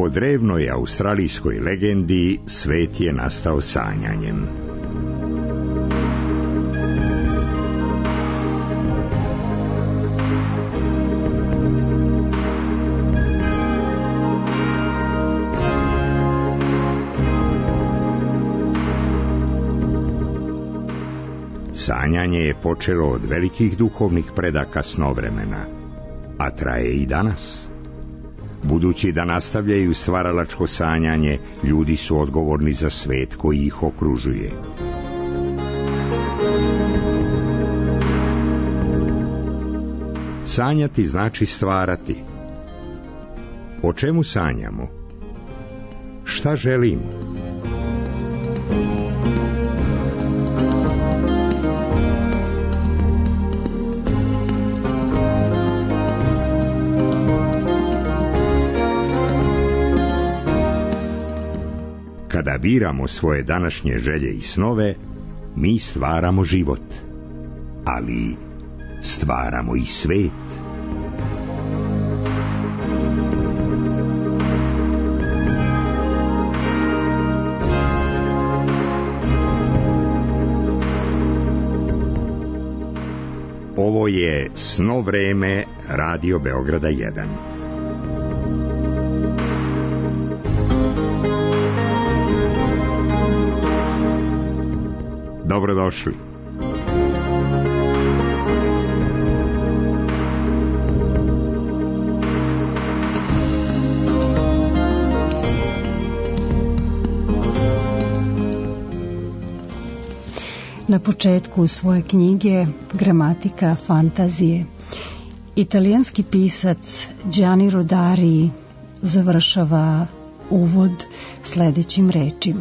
Po drevnoj australijskoj legendi svet je nastao sanjanjem. Sanjanje je počelo od velikih duhovnih predaka snovremena, a traje i danas. Budući da nastavljaju stvaralačko sanjanje, ljudi su odgovorni za svet koji ih okružuje. Sanjati znači stvarati. O čemu sanjamo? Šta želimo? Kada biramo svoje današnje želje i snove, mi stvaramo život, ali stvaramo i svet. Ovo je Sno vreme Radio Beograda 1. Dobrodošli. Na početku svoje knjige Gramatika fantazije italijanski pisac Gianni Rodari završava uvod sljedećim rečima.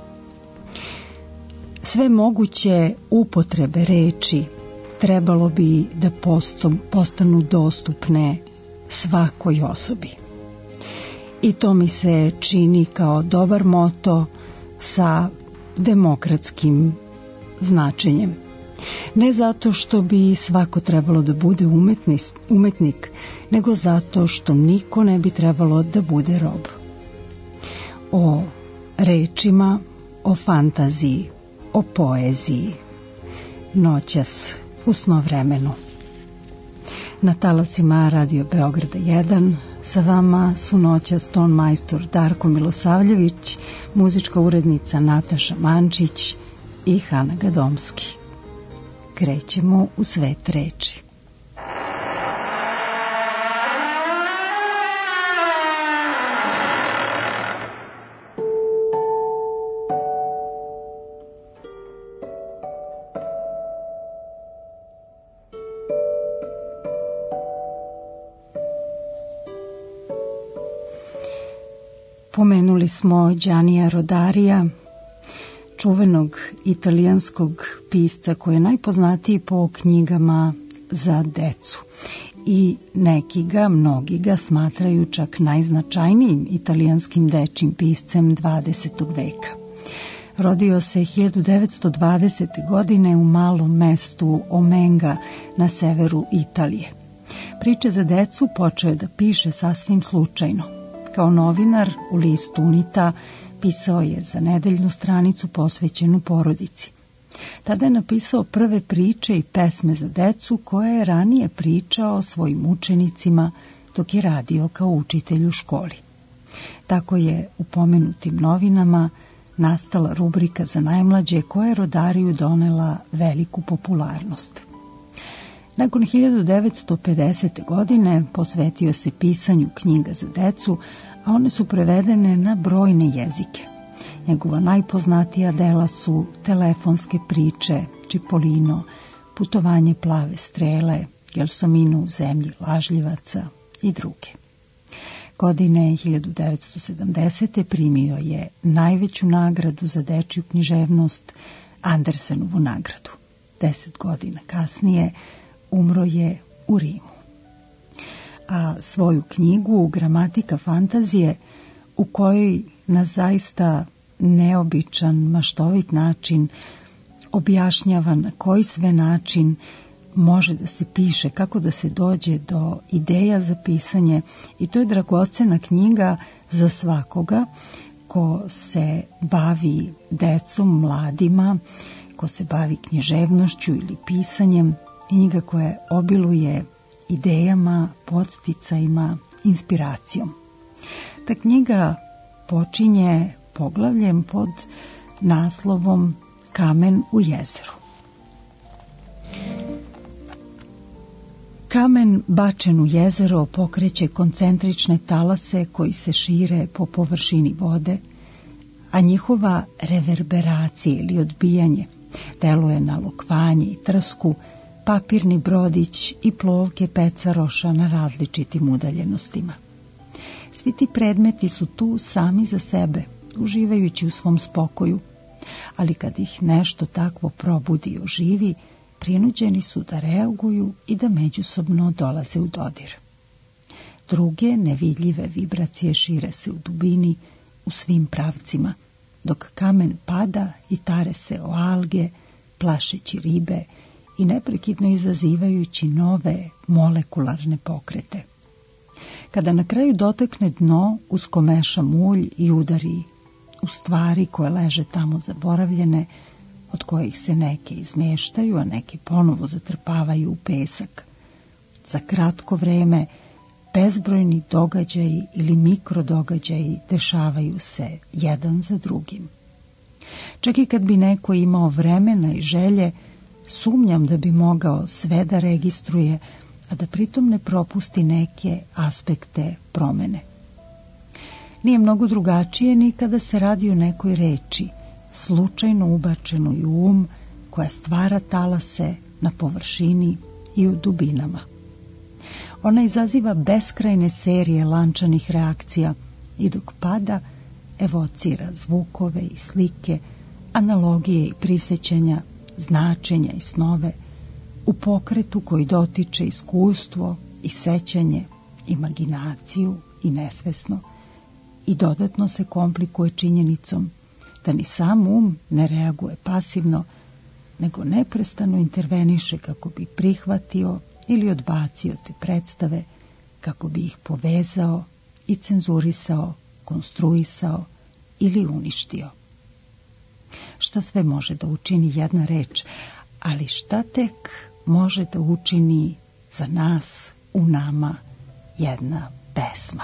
Sve moguće upotrebe reči trebalo bi da postanu dostupne svakoj osobi. I to mi se čini kao dobar moto sa demokratskim značenjem. Ne zato što bi svako trebalo da bude umetnik, nego zato što niko ne bi trebalo da bude rob. O rečima, o fantaziji, o poeziji, noćas u Sno vremenu. Na talasima Radio Beograda 1 sa vama su noćas ton majstor Darko Milosavljević, muzička urednica Nataša Mančić i Hana Gadomski. Krećemo u svet reči. Pomenuli smo Giannija Rodarija, čuvenog italijanskog pisca koji je najpoznatiji po knjigama za decu. I mnogi ga smatraju čak najznačajnijim italijanskim dečjim piscem 20. veka. Rodio se 1920. godine u malom mestu Omenga na severu Italije. Priče za decu počeo je da piše sasvim slučajno. Kao novinar u listu Unita pisao je za nedeljnu stranicu posvećenu porodici. Tada je napisao prve priče i pesme za decu koje je ranije pričao svojim učenicima dok je radio kao učitelj u školi. Tako je u pomenutim novinama nastala rubrika za najmlađe koja je Rodariju donela veliku popularnost. Nakon 1950. godine posvetio se pisanju knjiga za decu, a one su prevedene na brojne jezike. Njegova najpoznatija dela su Telefonske priče, Čipolino, Putovanje plave strele, Gelsomino u zemlji lažljivaca i druge. Godine 1970. primio je najveću nagradu za dečju književnost, Andersenovu nagradu. 10 godina kasnije umro je u Rimu. A svoju knjigu Gramatika fantazije, u kojoj na zaista neobičan, maštovit način objašnjava na koji sve način može da se piše, kako da se dođe do ideja za pisanje, i to je dragocena knjiga za svakoga ko se bavi decom, mladima, ko se bavi književnošću ili pisanjem, knjiga koja obiluje idejama, podsticajima, inspiracijom. Ta knjiga počinje poglavljem pod naslovom Kamen u jezeru. Kamen bačen u jezero pokreće koncentrične talase koji se šire po površini vode, a njihova reverberacija ili odbijanje deluje na lokvanje i trsku, papirni brodić i plovke pecaroša na različitim udaljenostima. Svi ti predmeti su tu sami za sebe, uživajući u svom spokoju, ali kad ih nešto takvo probudi i oživi, prinuđeni su da reaguju i da međusobno dolaze u dodir. Druge nevidljive vibracije šire se u dubini, u svim pravcima, dok kamen pada i tare se o alge, plašeći ribe i neprekidno izazivajući nove molekularne pokrete. Kada na kraju dotakne dno, uskomeša mulj i udari u stvari koje leže tamo zaboravljene, od kojih se neke izmeštaju, a neke ponovo zatrpavaju u pesak. Za kratko vreme bezbrojni događaji ili mikrodogađaji dešavaju se jedan za drugim. Čak i kad bi neko imao vremena i želje, sumnjam da bi mogao sve da registruje, a da pritom ne propusti neke aspekte promene. Nije mnogo drugačije ni kada se radi o nekoj reči, slučajno ubačenoj u um, koja stvara talase na površini i u dubinama. Ona izaziva beskrajne serije lančanih reakcija i dok pada, evocira zvukove i slike, analogije i prisjećanja, značenja i snove, u pokretu koji dotiče iskustvo i sećanje, imaginaciju i nesvesno, i dodatno se komplikuje činjenicom da ni sam um ne reaguje pasivno, nego neprestano interveniše kako bi prihvatio ili odbacio te predstave, kako bi ih povezao i cenzurisao, konstruisao ili uništio. Šta sve može da učini jedna reč, ali šta tek može da učini za nas, u nama, jedna pesma.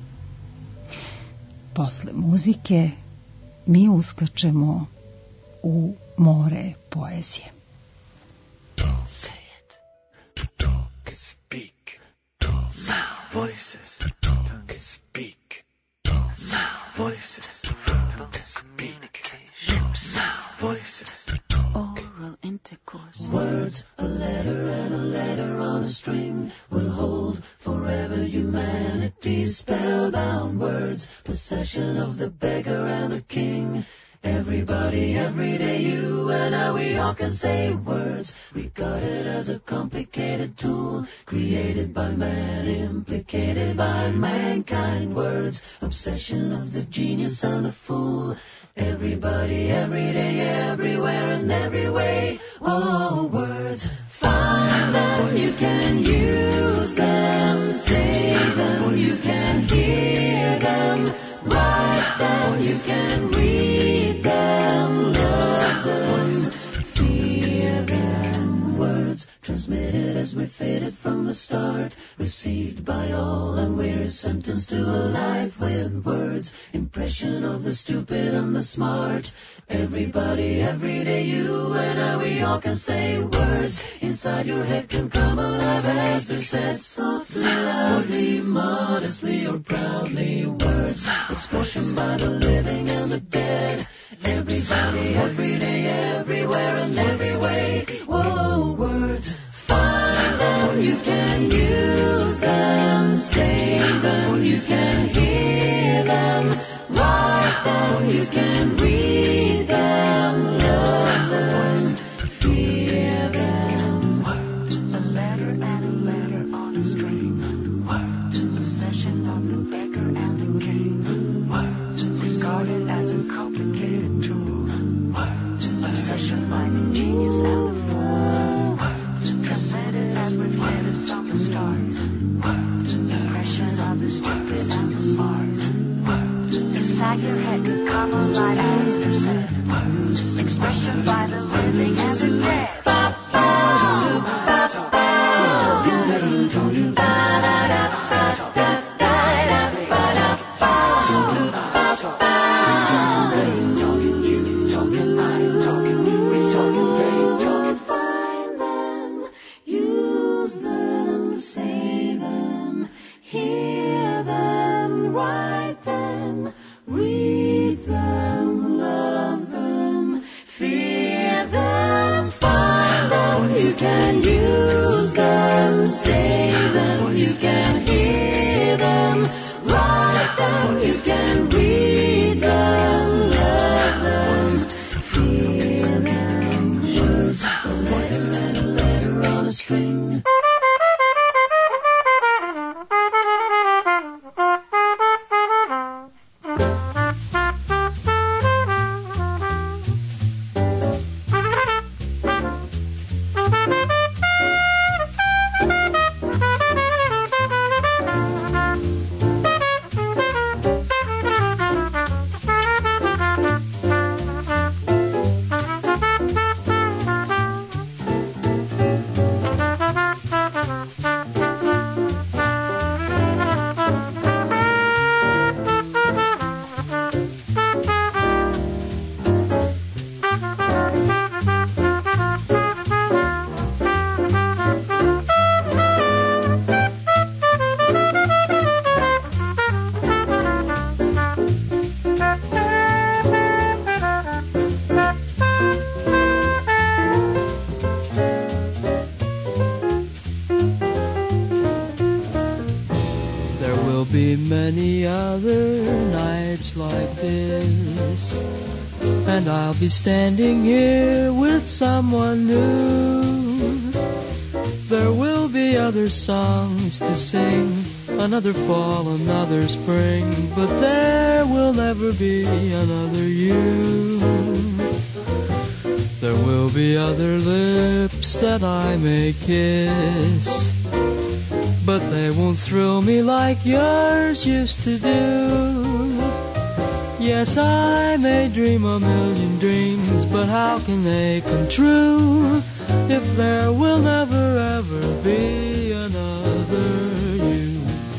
Posle muzike mi uskačemo u more poezije. Talk. Say it. To talk. Speak. Talk. Sound. Voices. To talk. Speak. Talk. Sound. Voices. To talk. Speak. Sound. Voices. To talk. Oral intercourse. Words, a letter and a letter on a string will hold forever humanity's spellbound words, possession of the beggar and the king. Everybody, every day, you and I, we all can say words, regarded as a complicated tool, created by man, implicated by mankind. Words, obsession of the genius and the fool. Everybody, every day, everywhere and every way. Oh, words, find them, you can use them, say them, you can hear them, write them, you can read them, love them, fear them. Words transmitted as we're fated from the start, received by all, and we're sentenced to a life with words, impression of the stupid and the smart. Everybody, every day, you and I, we all can say words. Inside your head can come alive as they're said softly, loudly, modestly or proudly. Words, expression by the living and the dead. Everybody, every day, everywhere and every way. Whoa, words, find them, you can use them, say them, you can hear them, write them, you can read them, love them, fear them. Words, a letter and a letter on a string. Words, possession of the beggar and the king. Words, regarded as a complicated tool. Words, obsession by the genius and the fool. Words, from the stars. The pressures of the stupid and the smart. Inside your head could come alive after said. Expressions by the living and the dead. And I'll be standing here with someone new. There will be other songs to sing, another fall, another spring, but there will never be another you. There will be other lips that I may kiss, but they won't thrill me like yours used to do. Yes, I may dream a million dreams, but how can they come true if there will never ever be another you?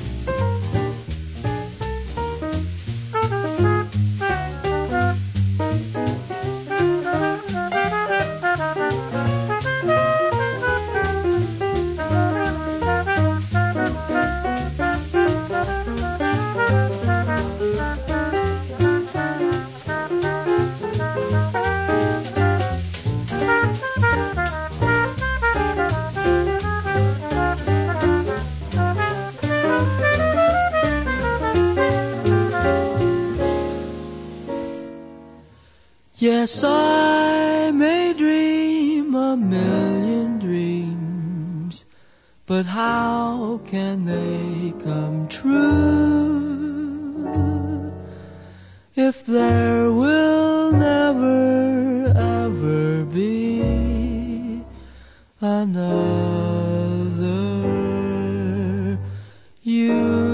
Yes, I may dream a million dreams, but how can they come true if there will never ever be another you?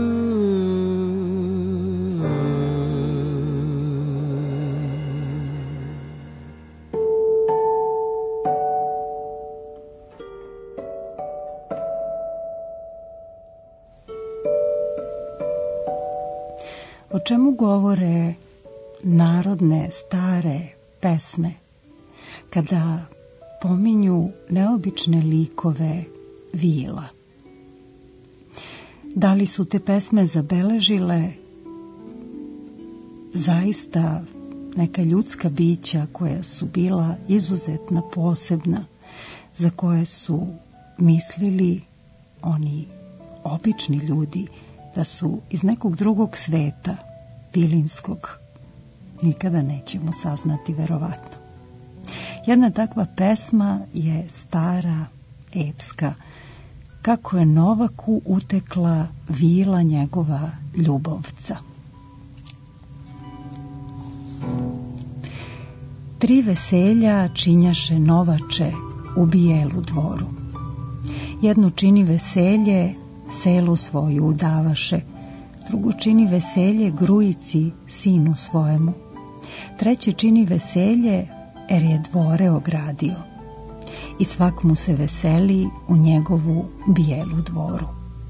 O čemu govore narodne stare pesme kada pominju neobične likove vila? Da li su te pesme zabeležile zaista neka ljudska bića koja su bila izuzetna, posebna, za koje su mislili oni obični ljudi da su iz nekog drugog sveta, vilinskog? Nikada nećemo saznati, verovatno. Jedna takva pesma je stara, epska, kako je Novaku utekla vila njegova ljubovca. 3 veselja činjaše Novače u bijelu dvoru. Jednu čini veselje, selu svoju udavaše, drugo čini veselje grujici, sinu svojemu, treće čini veselje, jer je dvore ogradio, i svak mu se veseli u njegovu bijelu dvoru.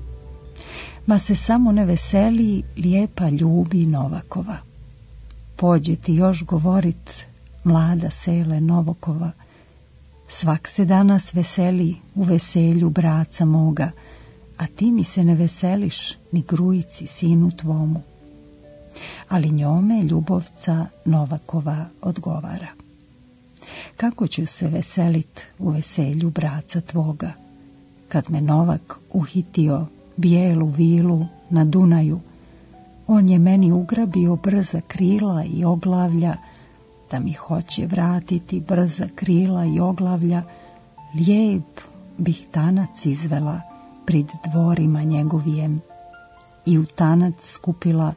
Ma se samo ne veseli lijepa ljubi Novakova. Pođe ti još govorit, mlada sele Novokova, svak se danas veseli u veselju braca moga, a ti mi se ne veseliš ni grujici, sinu tvomu. Ali njome ljubovca Novakova odgovara. Kako ću se veselit u veselju braca tvoga, kad me Novak uhitio bijelu vilu na Dunaju, on je meni ugrabio brza krila i oglavlja, da mi hoće vratiti brza krila i oglavlja, lijep bih tanac izvela prid dvorima njegovijem i u tanac skupila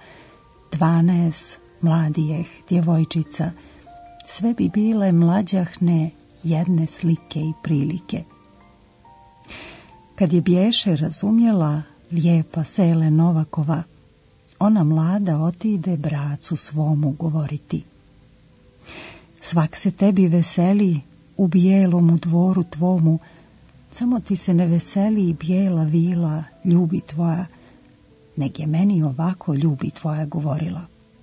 12 mladijeh djevojčica, sve bi bile mlađahne jedne slike i prilike. Kad je bješe razumjela lijepa sele Novakova, ona mlada otide bracu svomu govoriti. Svak se tebi veseli u bijelomu dvoru tvomu, samo ti se ne veseli bijela vila ljubi tvoja, neg je meni ovako ljubi tvoja govorila.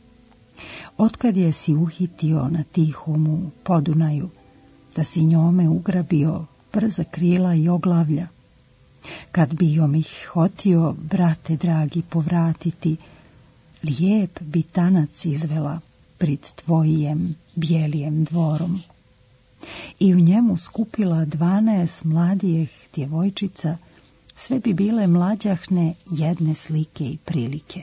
Otkad je si uhitio na tihomu Podunaju, da si njome ugrabio brza krila i oglavlja, kad bi jom ih hotio, brate dragi, povratiti, lijep bi tanac izvela prid tvojijem bijelijem dvorom. I u njemu skupila 12 mladijeh djevojčica, sve bi bile mlađahne jedne slike i prilike.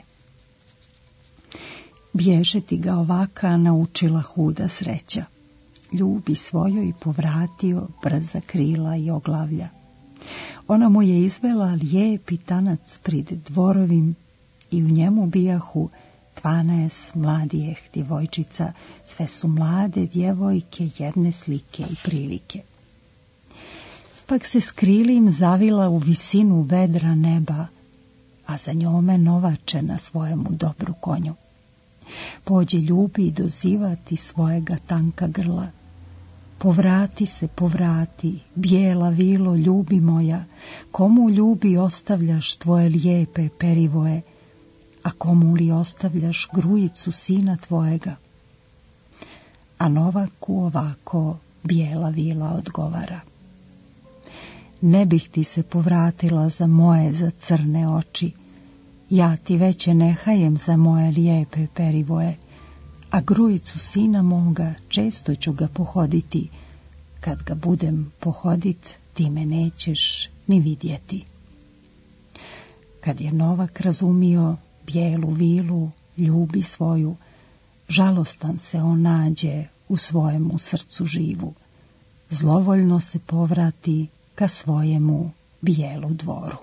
Bježe ti ga ovaka naučila huda sreća, ljubi svojoj povratio brza krila i oglavlja. Ona mu je izvela lijepi tanac prid dvorovim i u njemu bijahu 12 mladijeh djevojčica, sve su mlade djevojke jedne slike i prilike. Pak se s krilim zavila u visinu vedra neba, a za njome novače na svojemu dobru konju. Pođe ljubi dozivati svojega tanka grla. Povrati se, povrati, bijela vilo ljubi moja, komu ljubi ostavljaš tvoje lijepe perivoje, a komu li ostavljaš grujicu sina tvojega? A Novaku ovako bijela vila odgovara. Ne bih ti se povratila za moje za crne oči, ja ti veće nehajem za moje lijepe perivoje, a grujicu sina moga često ću ga pohoditi, kad ga budem pohodit ti me nećeš ni vidjeti. Kad je Novak razumio bijelu vilu ljubi svoju, žalostan se on nađe u svojemu srcu živu, zlovoljno se povrati ka svojemu bijelu dvoru.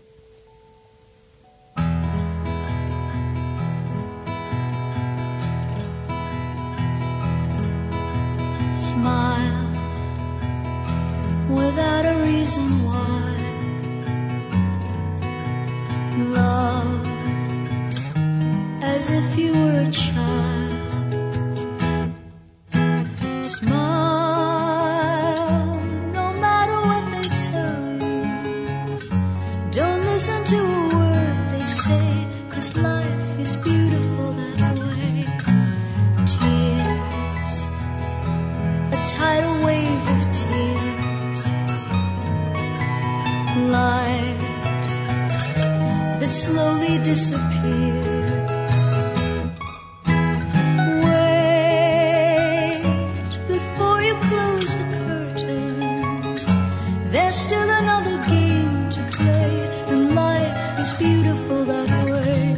Smile without a reason why. Love as if you were a child. Smile no matter what they tell you. Don't listen to a word they say, 'cause life is beautiful that way. Tears, a tidal wave of tears, light that slowly disappears. Wait before you close the curtain. There's still another game to play, and life is beautiful that way.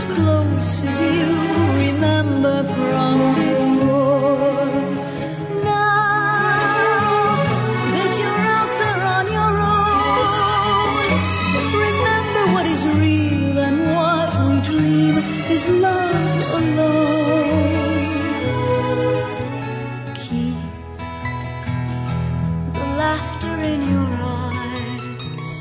as close as you remember from before. Now that you're out there on your own, remember what is real and what we dream is love alone. Keep the laughter in your eyes.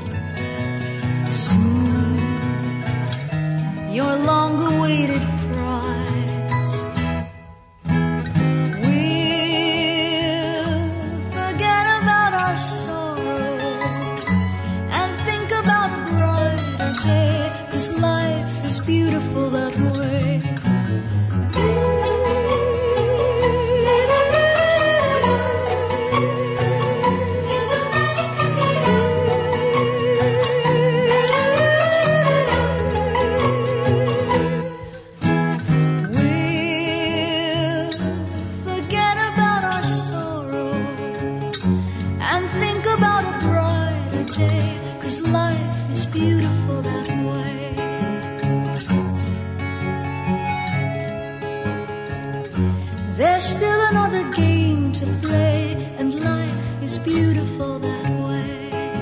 Soon your long-awaited prize we'll forget about our sorrow and think about a brighter day, 'cause life is beautiful that way. There's still another game to play, and life is beautiful that way.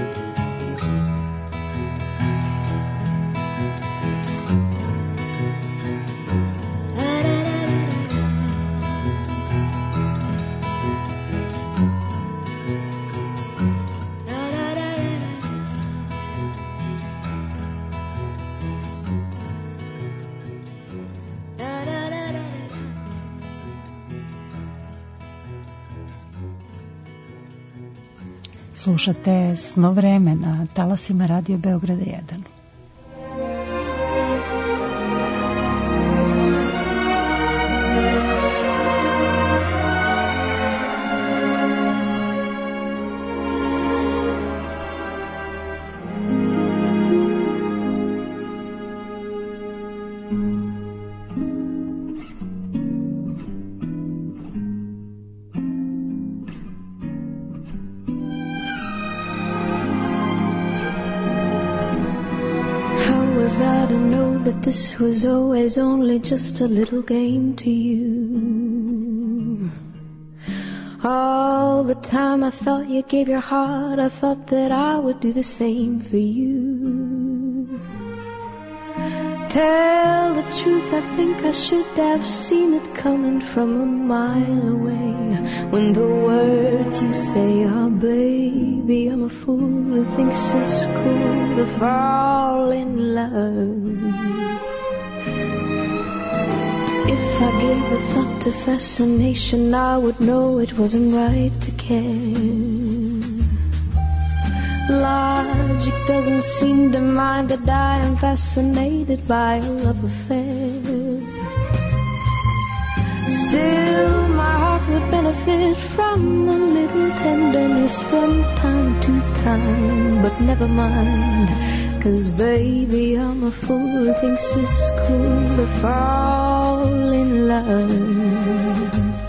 Slušate Snov vremena, talasima Radio Beograda 1. This was always only just a little game to you. All the time I thought you gave your heart, I thought that I would do the same for you. Tell the truth, I think I should have seen it coming from a mile away. When the words you say are, baby, I'm a fool who thinks it's cool to fall in love. If I gave a thought to fascination, I would know it wasn't right to care. Logic doesn't seem to mind that I am fascinated by a love affair. Still, my heart would benefit from a little tenderness from time to time, but never mind. 'Cause baby, I'm a fool who thinks it's cool to fall in love.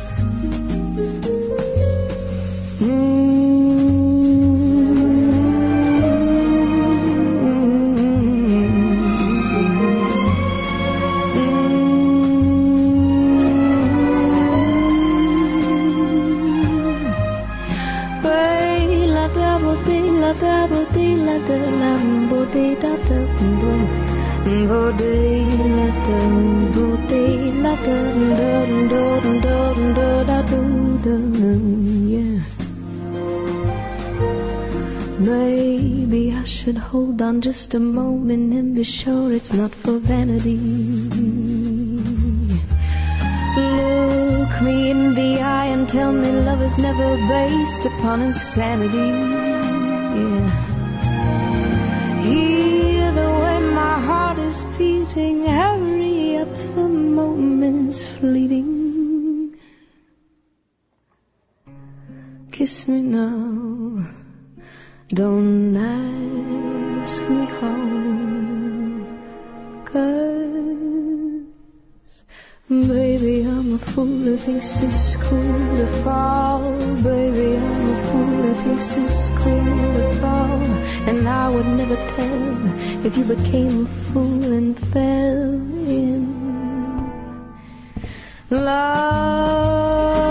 Maybe I should hold on just a moment and be sure it's not for vanity. Look me in the eye and tell me love is never based upon insanity. Hear the way my heart is beating, hurry up, the moment's fleeting. Kiss me now, don't ask me how, 'cause baby, I'm a fool who thinks it's cool to fall. Baby, I'm a fool who thinks it's cool to fall and I would never tell if you became a fool and fell in love.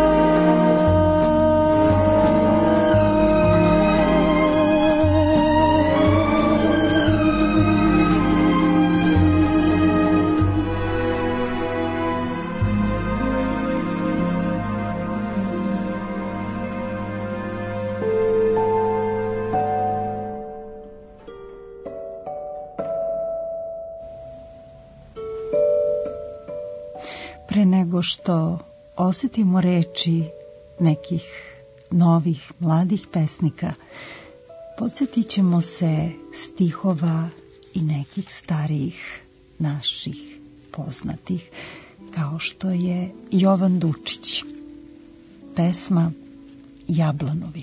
Pre nego što osjetimo reči nekih novih, mladih pesnika, podsjetit ćemo se stihova i nekih starijih naših poznatih, kao što je Jovan Dučić. Pesma Jablanovi.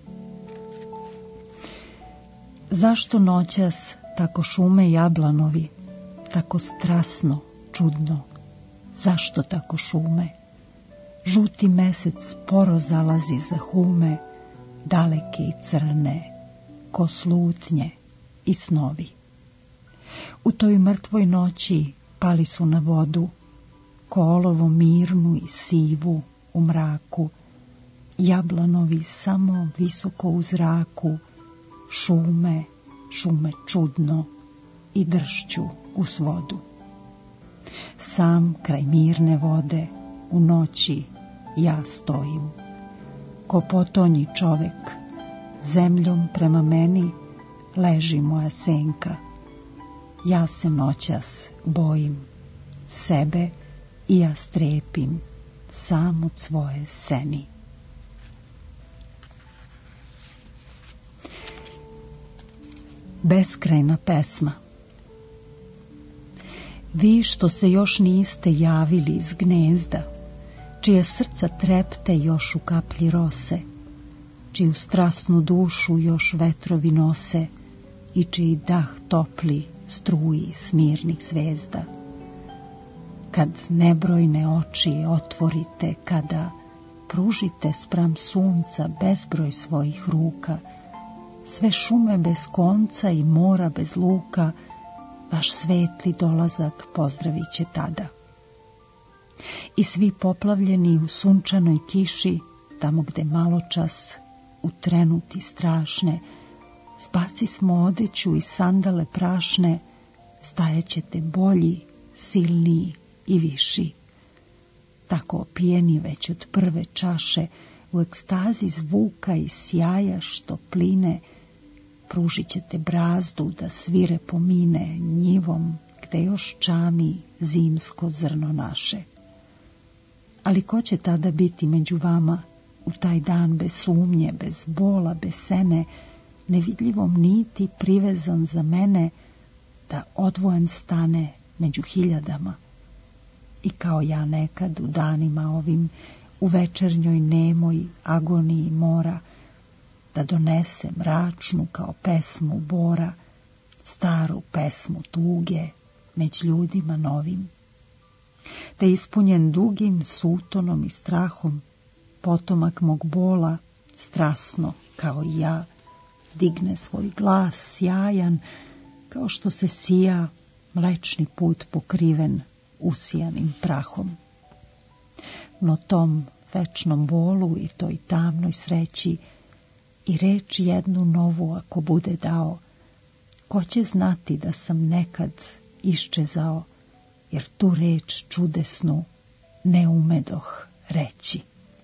Zašto noćas tako šume jablanovi, tako strasno, čudno? Zašto tako šume? Žuti mesec sporo zalazi za hume, daleke i crne, ko slutnje i snovi. U toj mrtvoj noći pali su na vodu, ko olovo mirnu i sivu u mraku, jablanovi samo visoko u zraku, šume, šume čudno i dršću uz vodu. Sam kraj mirne vode u noći ja stojim, ko potonji čovek, zemljom prema meni leži moja senka. Ja se noćas bojim sebe i ja strepim sam od svoje seni. Beskrajna pesma. Vi što se još niste javili iz gnezda, čije srca trepte još u kaplji rose, čiju strasnu dušu još vetrovi nose i čiji dah topli struji smirnih zvezda. Kad nebrojne oči otvorite, kada pružite spram sunca bezbroj svojih ruka, sve šume bez konca i mora bez luka, vaš svetli dolazak pozdravit će tada. I svi poplavljeni u sunčanoj kiši, tamo gde maločas u trenuti strašne, zbaci smo odeću i sandale prašne, stajećete bolji, silniji i viši. Tako opijeni već od prve čaše, u ekstazi zvuka i sjaja što pline, pružit ćete brazdu da svire pomine njivom gde još čami zimsko zrno naše. Ali ko će tada biti među vama u taj dan bez sumnje, bez bola, bez sene, nevidljivom niti privezan za mene, da odvojen stane među hiljadama i kao ja nekad u danima ovim u večernjoj nemoj agoniji mora, da donese mračnu kao pesmu bora, staru pesmu tuge među ljudima novim. Da ispunjen dugim sutonom i strahom, potomak mog bola, strasno kao i ja, digne svoj glas sjajan, kao što se sija mlečni put pokriven usijanim prahom. No tom večnom bolu i toj tamnoj sreći i reč jednu novu ako bude dao, ko će znati da sam nekad iščezao, jer tu reč čudesnu ne umedoh reći.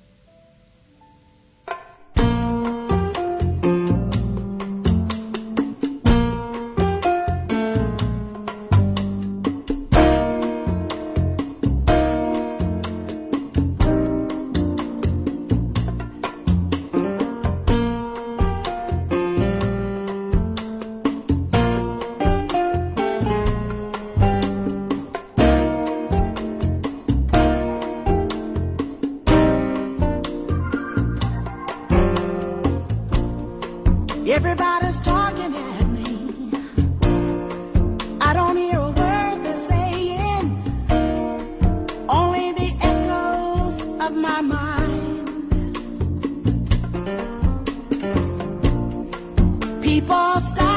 Everybody's talking at me. I don't hear a word they're saying, only the echoes of my mind. People start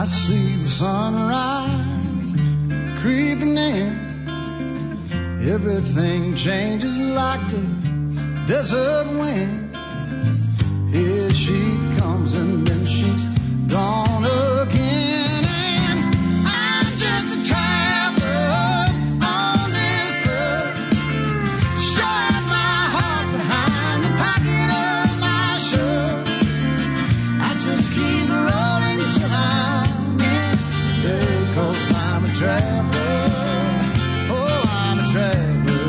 see the sunrise creeping in. Everything changes like the desert wind. Here she comes and then she's gone again. And I'm just a traveler on this earth. Showing my heart behind the pocket of my shirt. I just keep rolling till I'm in there, 'cause I'm a traveler. Oh, I'm a traveler.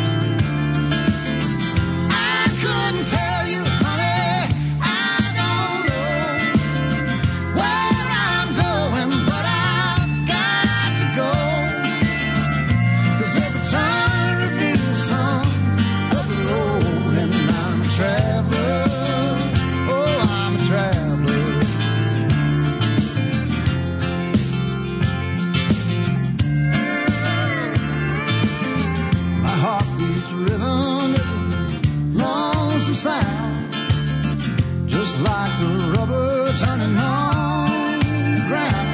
I couldn't tell you, honey, I don't know where I'm going, but I've got to go. 'Cause every turn reveals some of the road, and I'm a traveler. Oh, I'm a traveler. My heart beats rhythm, lonesome sound, just like the rubber turning on the ground.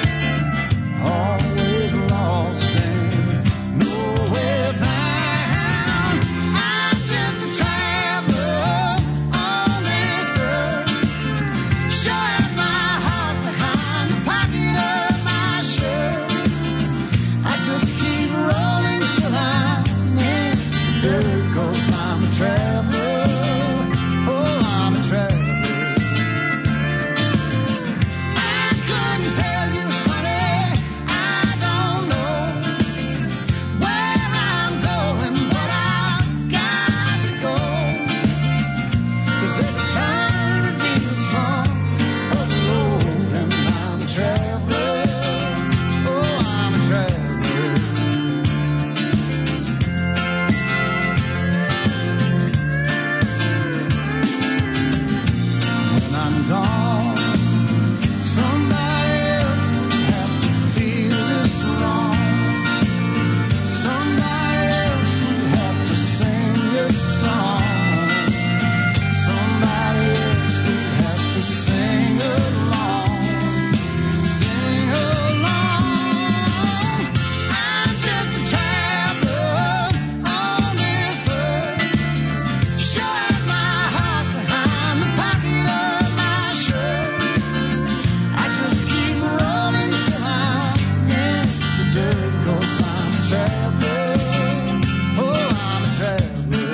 Always lost and nowhere bound. I'm just a traveler on this earth, showing my heart behind the pocket of my shirt. I just keep rolling till I'm in there, 'cause I'm a traveler. Oh, I'm a traveler. I couldn't tell you, honey, I don't know where I'm going, but I've got to go. 'Cause every turn reveals some of the road, and I'm a traveler. Oh, I'm a traveler. When I'm gone, somebody else will have to feel this wrong. Somebody else will have to sing this song. Somebody else will have to sing along. Sing along. I'm just a traveler on this earth, showing my heart behind the pocket of my shirt. I just keep rolling till I'm in the dirt, 'cause I'm a traveler. Oh, I'm a traveler.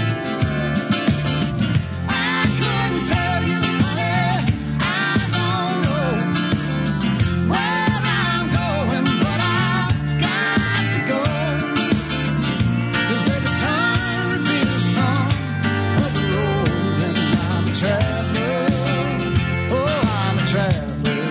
I couldn't tell you, honey, I don't know where I'm going, but I've got to go. 'Cause every time reveals some of the road, and I'm a traveler. Oh, I'm a traveler.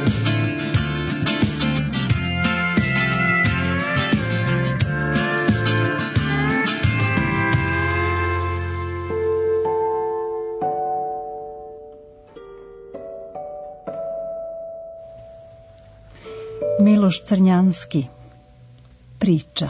Miloš Crnjanski, priča.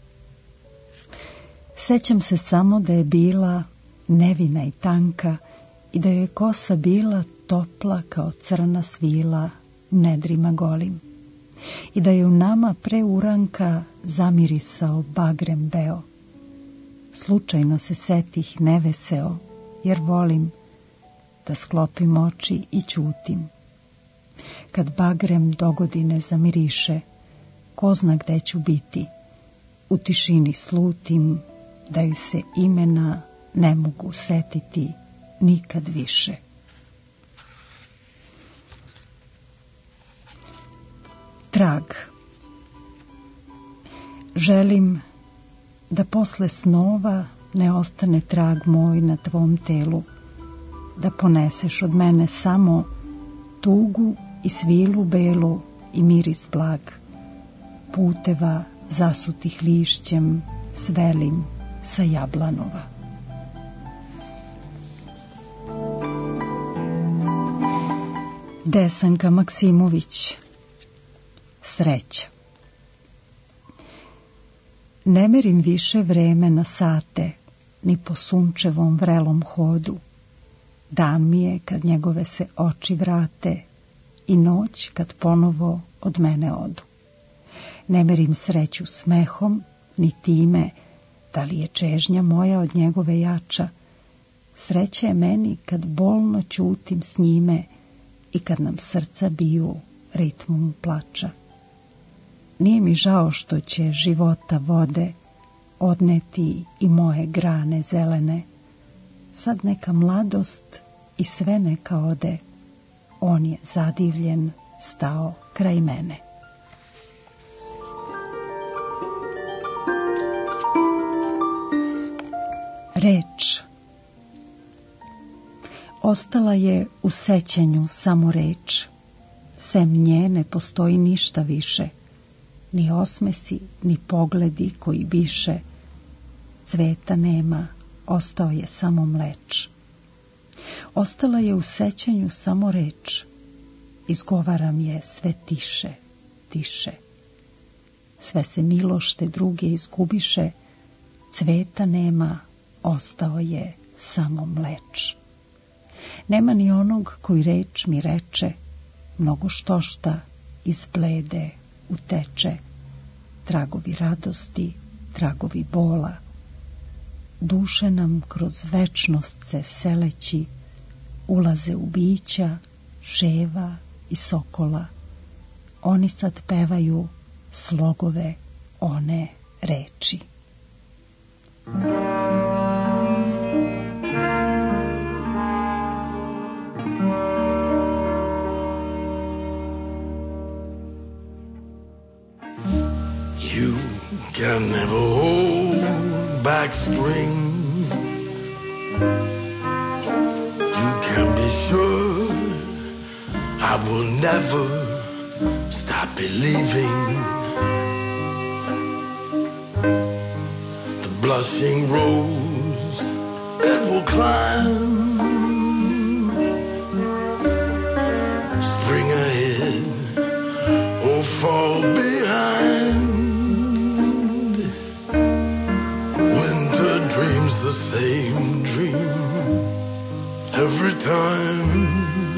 Sećam se samo da je bila nevina i tanka i da joj je kosa bila topla kao crna svila u nedrima golim i da je u nama pre uranka zamirisao bagrem beo. Slučajno se setih neveseo, jer volim da sklopim oči i ćutim. Kad bagrem dogodine zamiriše, ko zna gde ću biti, u tišini slutim da ju se imena ne mogu setiti nikad više. Trag. Želim da posle snova ne ostane trag moj na tvom telu, da poneseš od mene samo tugu i svilu belu i miris blag, puteva zasutih lišćem svelim sa jablanova. Desanka Maksimović, sreća. Ne merim više vreme na sate, ni po sunčevom vrelom hodu. Dan mi je kad njegove se oči vrate i noć kad ponovo od mene odu. Ne merim sreću smehom, ni time da li je čežnja moja od njegove jača. Sreća je meni kad bolno ćutim s njime i kad nam srca biju ritmom plača. Nije mi žao što će života vode odneti i moje grane zelene. Sad neka mladost i sve neka ode, on je zadivljen stao kraj mene. Reč. Ostala je u sećanju samo reč. Sem nje ne postoji ništa više, ni osmesi, ni pogledi koji biše. Cveta nema, ostao je samo mleč. Ostala je u sećanju samo reč. Izgovaram je sve tiše, tiše. Sve se milošte druge izgubiše. Cveta nema, ostao je samo mleč. Nema ni onog koji reč mi reče, mnogo štošta iz blede uteče. Tragovi radosti, tragovi bola. Duše nam kroz večnost se seleći, ulaze u bića, ševa i sokola. Oni sad pevaju slogove one reči. You can never hold back spring. You can be sure I will never stop believing. The blushing rose that will climb, spring ahead or fall behind. Winter dreams the same dream every time.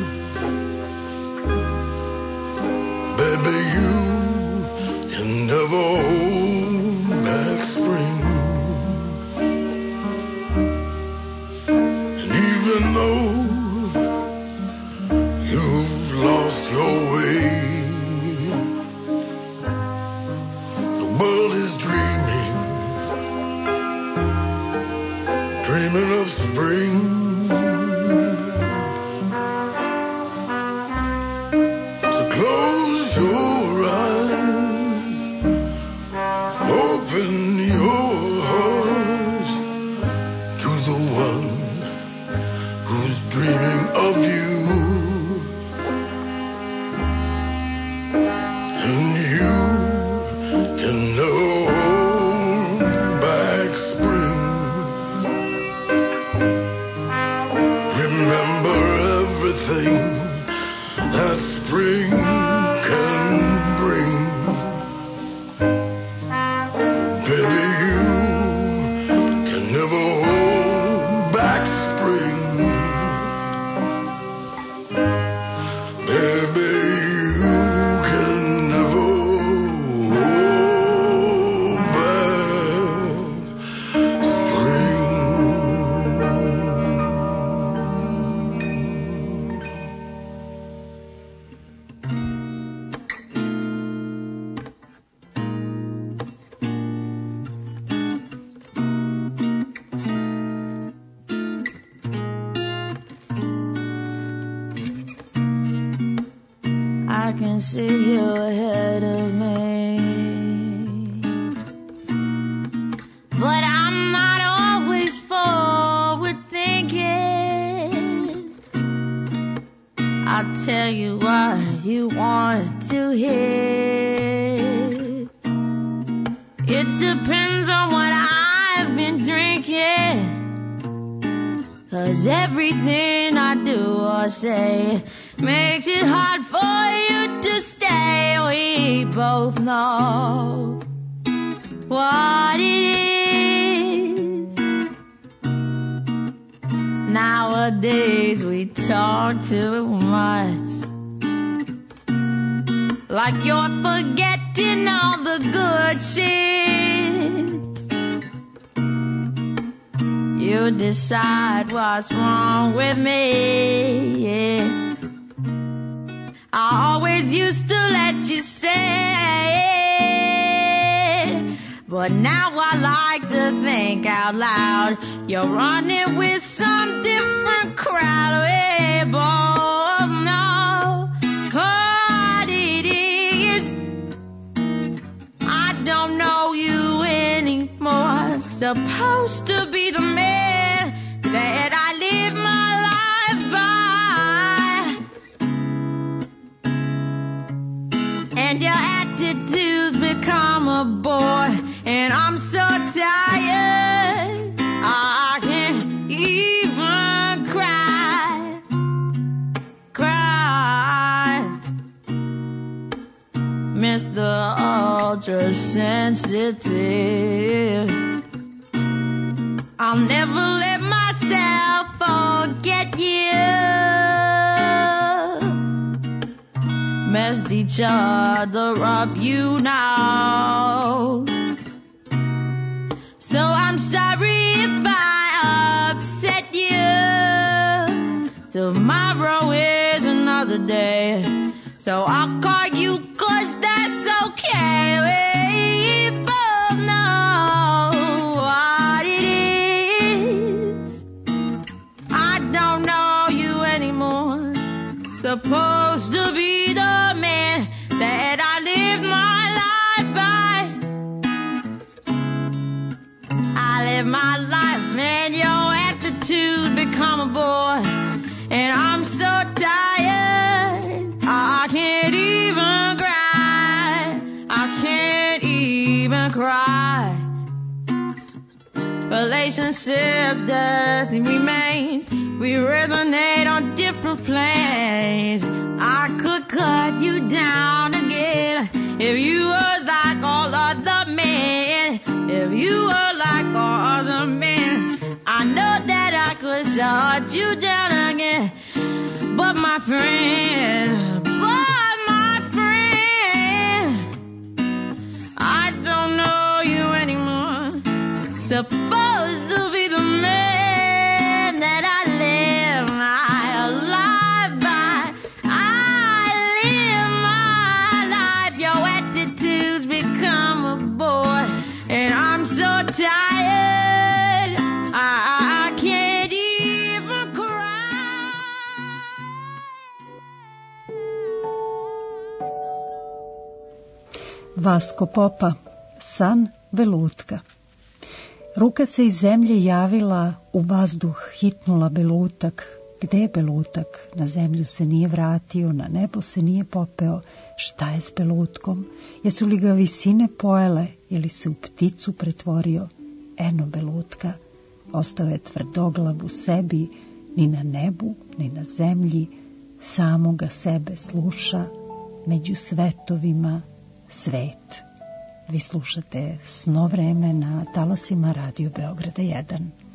Baby, you can never hold back spring. And even though you've lost your way, the world is dreaming, dreaming of spring. So close your eyes, open your heart to the one who's dreaming of you. And you can hold back spring. Remember everything that spring can bring. Baby, you can never hold back spring. Baby, you can never hold back spring. I can see you ahead of me, but I'm not always forward thinking. I'll tell you what you want to hear. It depends on what I've been drinking, 'cause everything I do or say makes it hard for you to stay. We both know what it is. Nowadays we talk too much, like you're forgetting all the good shit. You decide what's wrong with me, yeah. I always used to let you say it, but now I like to think out loud. You're running with some different crowd, we both know what it is. I don't know you anymore. Supposed to be the man that I live my life by, and your attitudes become a bore, and I'm so tired I can't even cry. Mr. Ultra Sensitive, I'll never let myself forget you. Messed each other up, you know. So I'm sorry if I upset you. Tomorrow is another day, so I'll call you 'cause that's okay. We both know what it is. I don't know you anymore. Supposed to be the man that I live my life by. I live my life, and your attitude become a bore, and I'm so tired I can't even cry. I can't even cry. Relationship doesn't remain. We resonate on different planes. I could cut you down again if you was like all other men. If you were like all other men, I know that I could shut you down again. But my friend, I don't know you anymore. Supposed to be the man that I live my life by. I live my life. Your attitudes become a bore, and I'm so tired I can't even cry. Vasko Popa, San Belutka. Ruka se iz zemlje javila, u vazduh hitnula Belutak. Gde je Belutak? Na zemlju se nije vratio, na nebo se nije popeo. Šta je s Belutkom? Jesu li ga visine pojele ili se u pticu pretvorio? Eno Belutka, ostao je tvrdoglav u sebi, ni na nebu, ni na zemlji, samoga sebe sluša, među svetovima svet. Vi slušate Sno vreme na talasima Radio Beograda 1.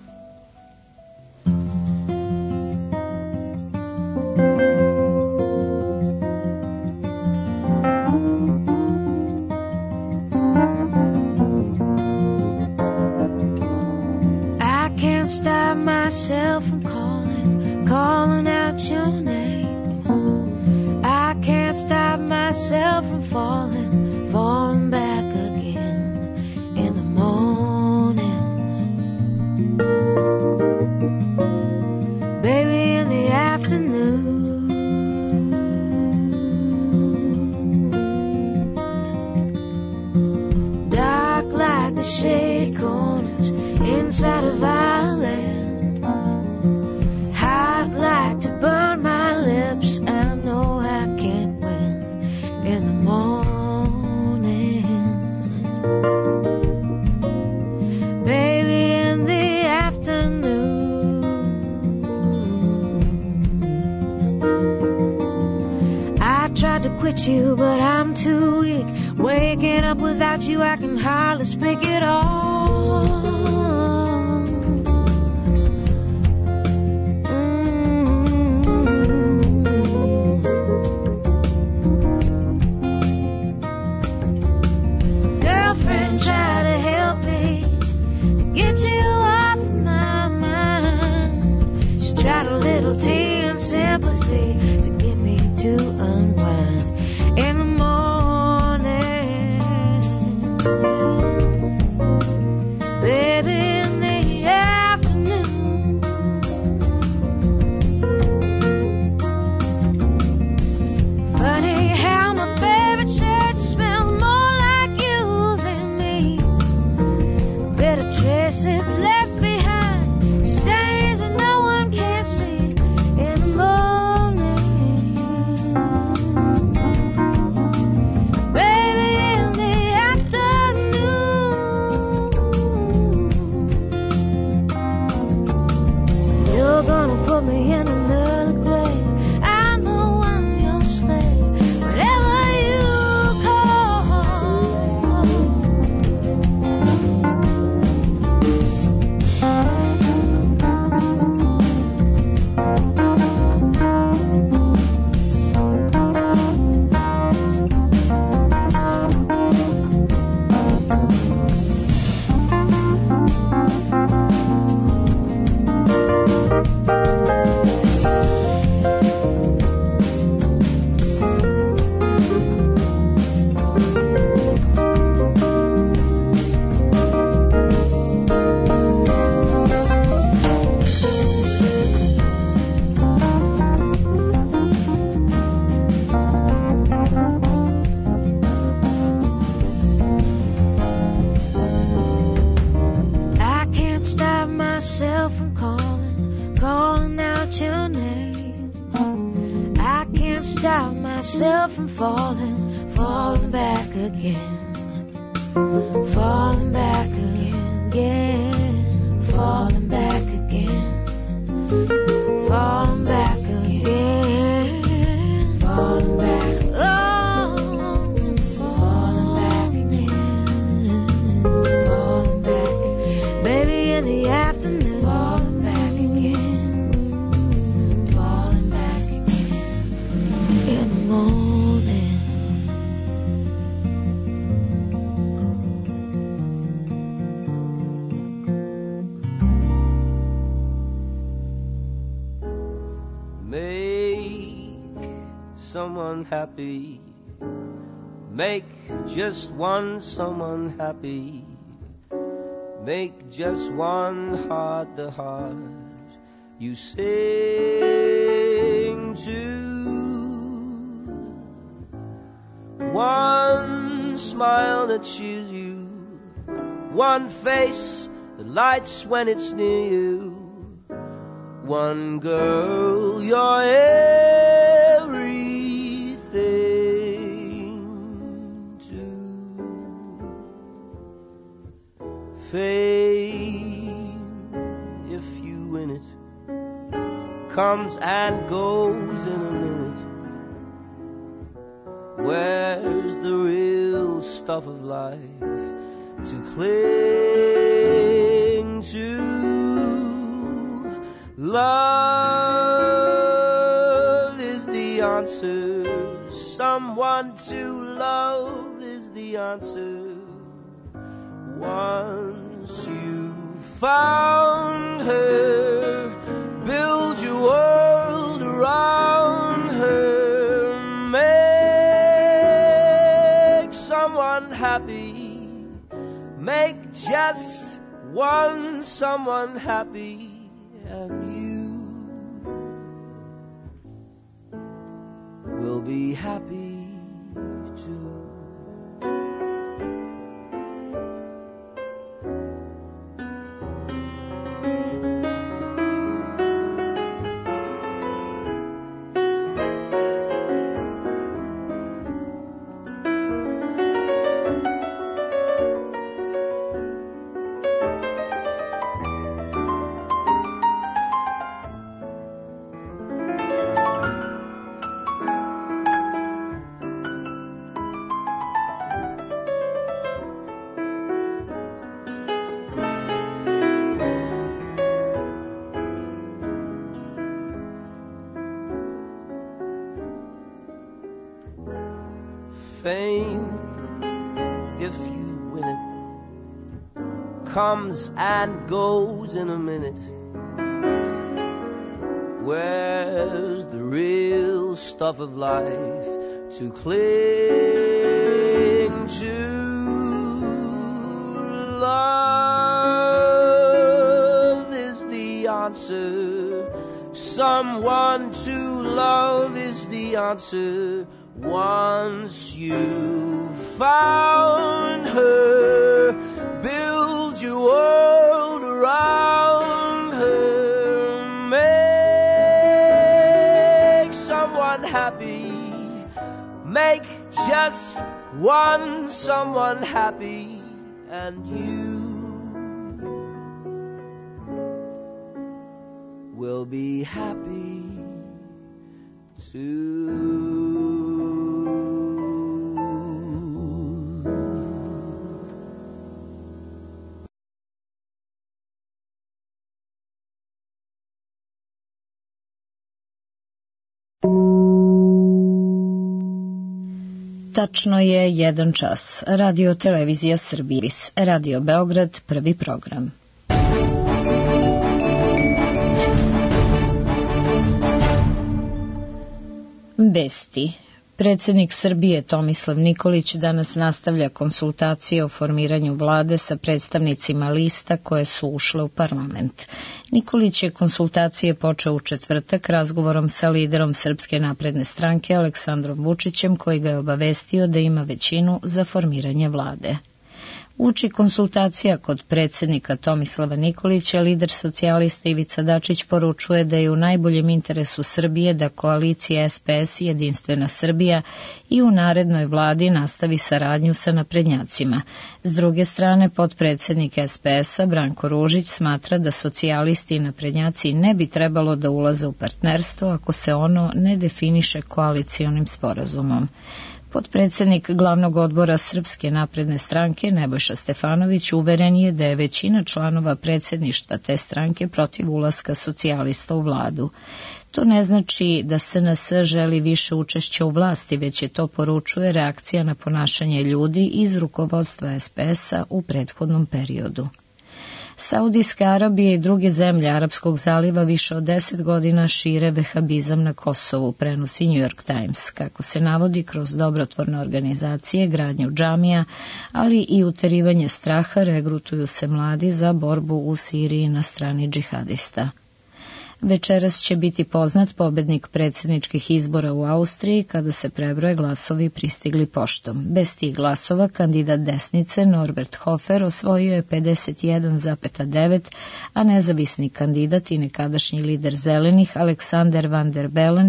I can't stop myself from calling out your name. I can't stop myself from falling back again in the morning. Baby, in the afternoon. Dark like the shady corners inside of Ireland. Hot like to burn my lips. I know I can't win in the morning. Baby, in the afternoon. I tried to quit you, but I'm too weak. Waking up without you, I can hardly speak at all. stop myself from falling back again, falling back again, falling back again, falling back again, falling back, oh, falling back again, falling back, baby in the afternoon, falling back again, falling back again, in the morning. Someone happy, make just one someone happy, make just one heart the heart you sing to, one smile that cheers you, one face that lights when it's near you, one girl you're fame, if you win it, comes and goes in a minute. Where's the real stuff of life to cling to? Love is the answer. Someone to love is the answer. Once you've found her, build your world around her. Make someone happy. Make just one someone happy. And you will be happy too. Fame, if you win it, comes and goes in a minute. Where's the real stuff of life to cling to? Love is the answer. Someone to love is the answer. Once you've found her, build your world around her. Make someone happy. Make just one someone happy. And you will be happy too. Tačno je 1 čas. Radio Televizija Srbije, Radio Beograd, prvi program. Vesti. Predsjednik Srbije Tomislav Nikolić danas nastavlja konsultacije o formiranju vlade sa predstavnicima lista koje su ušle u parlament. Nikolić je konsultacije počeo u četvrtak razgovorom sa liderom Srpske napredne stranke Aleksandrom Vučićem, koji ga je obavestio da ima većinu za formiranje vlade. Uči konsultacija kod predsjednika Tomislava Nikolića, lider socijalista Ivica Dačić poručuje da je u najboljem interesu Srbije da koalicija SPS i Jedinstvena Srbija i u narednoj vladi nastavi saradnju sa naprednjacima. S druge strane, potpredsjednik SPS-a Branko Ružić smatra da socijalisti i naprednjaci ne bi trebalo da ulaze u partnerstvo ako se ono ne definiše koalicionim sporazumom. Potpredsjednik glavnog odbora Srpske napredne stranke Nebojša Stefanović uveren je da je većina članova predsjedništva te stranke protiv ulaska socijalista u vladu. To ne znači da SNS želi više učešća u vlasti, već je to, poručuje, reakcija na ponašanje ljudi iz rukovodstva SPS-a u prethodnom periodu. Saudijska Arabija i druge zemlje Arapskog zaliva više od 10 godina šire vehabizam na Kosovu, prenosi New York Times, kako se navodi kroz dobrotvorne organizacije, gradnju džamija, ali i uterivanje straha, regrutuju se mladi za borbu u Siriji na strani džihadista. Večeras će biti poznat pobednik predsjedničkih izbora u Austriji kada se prebroje glasovi pristigli poštom. Bez tih glasova kandidat desnice Norbert Hofer osvojio je 51,9, a nezavisni kandidat i nekadašnji lider zelenih Alexander Van der Bellen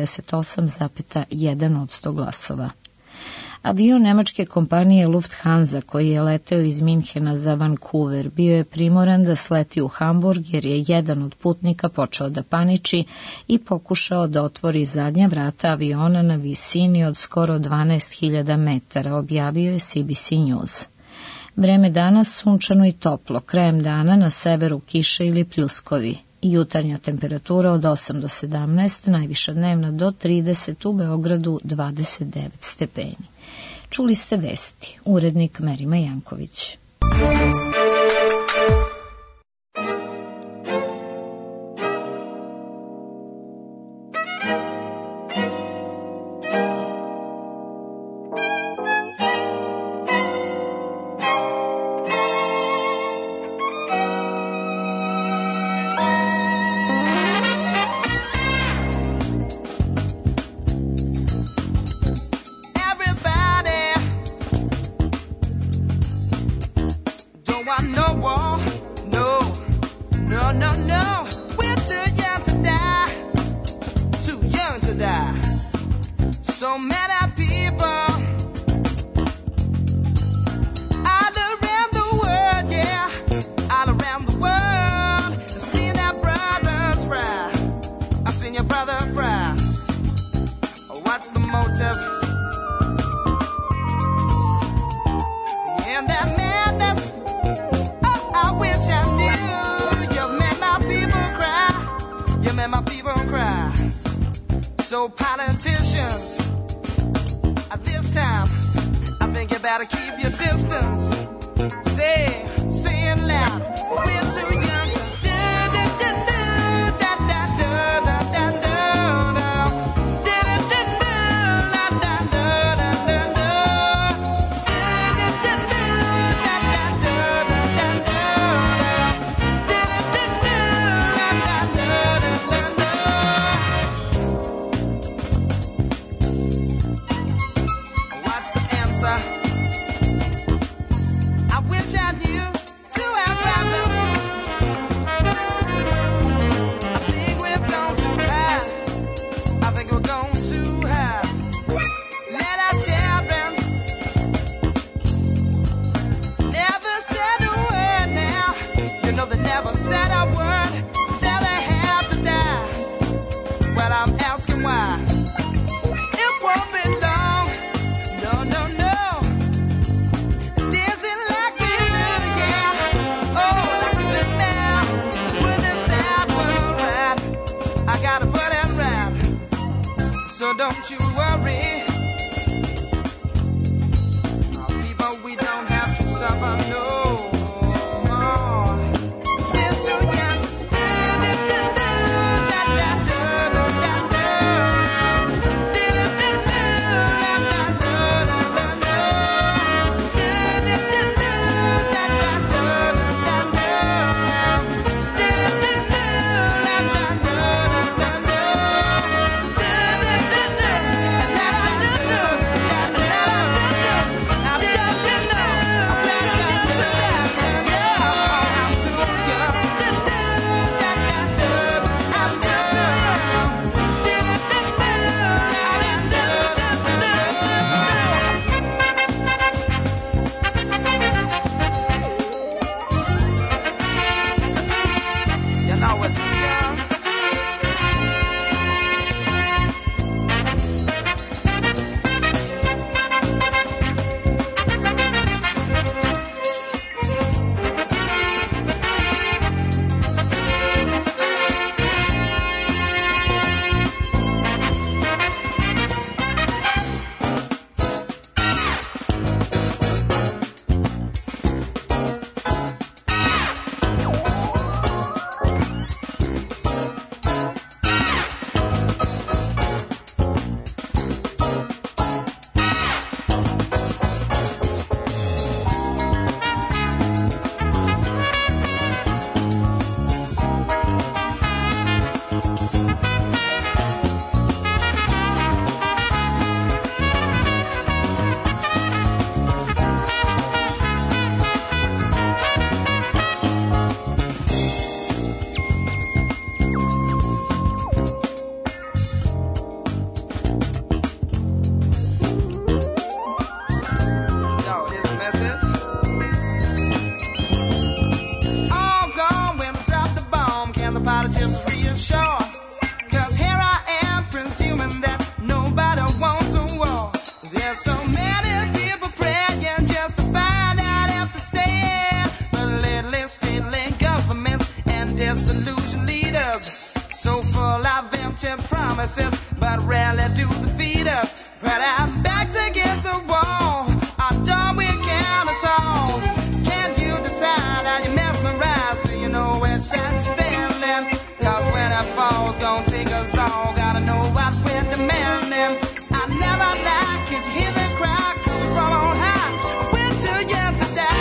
48,1% glasova. Avion nemačke kompanije Lufthansa koji je leteo iz Minhena za Vancouver bio je primoran da sleti u Hamburg jer je jedan od putnika počeo da paniči i pokušao da otvori zadnja vrata aviona na visini od skoro 12.000 metara, objavio je CBC News. Vreme danas sunčano i toplo, krajem dana na severu kiše ili pljuskovi. Jutarnja temperatura od 8 do 17, najviša dnevna do 30, u Beogradu 29 stepeni. Čuli ste vesti, urednik Merima Janković. So politicians, at this time, I think you better keep your distance. Say it loud, we're too young to do da da da da da da da da da don't you worry. People, we don't have to suffer, no. We're too young to rarely do the feed us. But our backs against the wall, our door we can't at all. Can't you decide how you mesmerize? Do you know which side you're standing? Cause when it falls, gonna take us all. Gotta know what we're demanding. I never lie, can't you hear the crowd coming from on high? We're too young to die.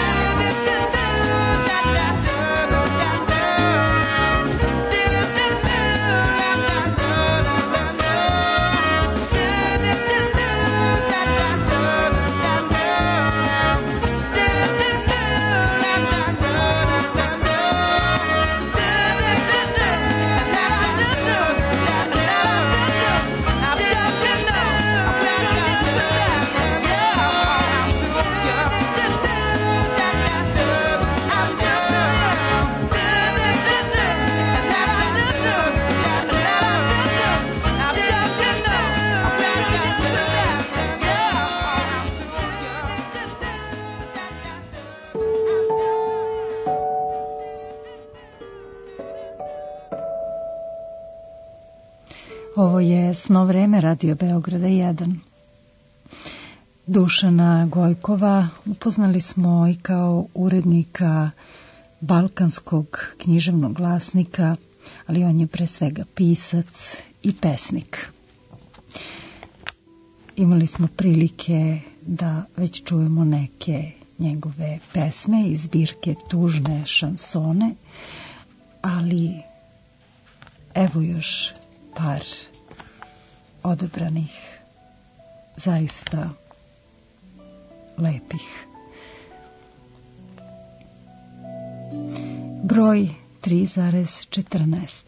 Ovo je Sno vreme, Radio Beograda 1. Dušana Gojkova upoznali smo i kao urednika balkanskog književnog glasnika, ali on je pre svega pisac i pesnik. Imali smo prilike da već čujemo neke njegove pesme iz zbirke Tužne šansone, ali evo još par odabranih, zaista lepih. Broj 3,14.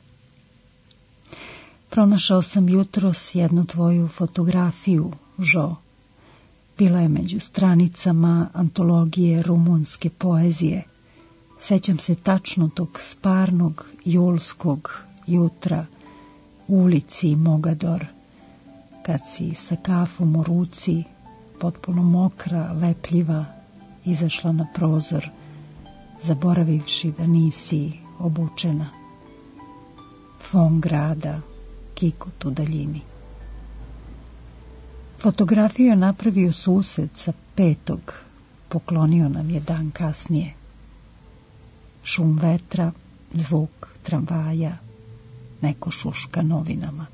Pronašao sam jutros jednu tvoju fotografiju, Žo. Bila je među stranicama antologije rumunske poezije. Sećam se tačno tog sparnog julskog jutra u ulici Mogador, kad si sa kafom u ruci, potpuno mokra, lepljiva, izašla na prozor, zaboravivši da nisi obučena. Fon grada, kikot u daljini. Fotografiju je napravio sused sa 5. poklonio nam je dan kasnije. Šum vetra, zvuk tramvaja, neko šuška novinama.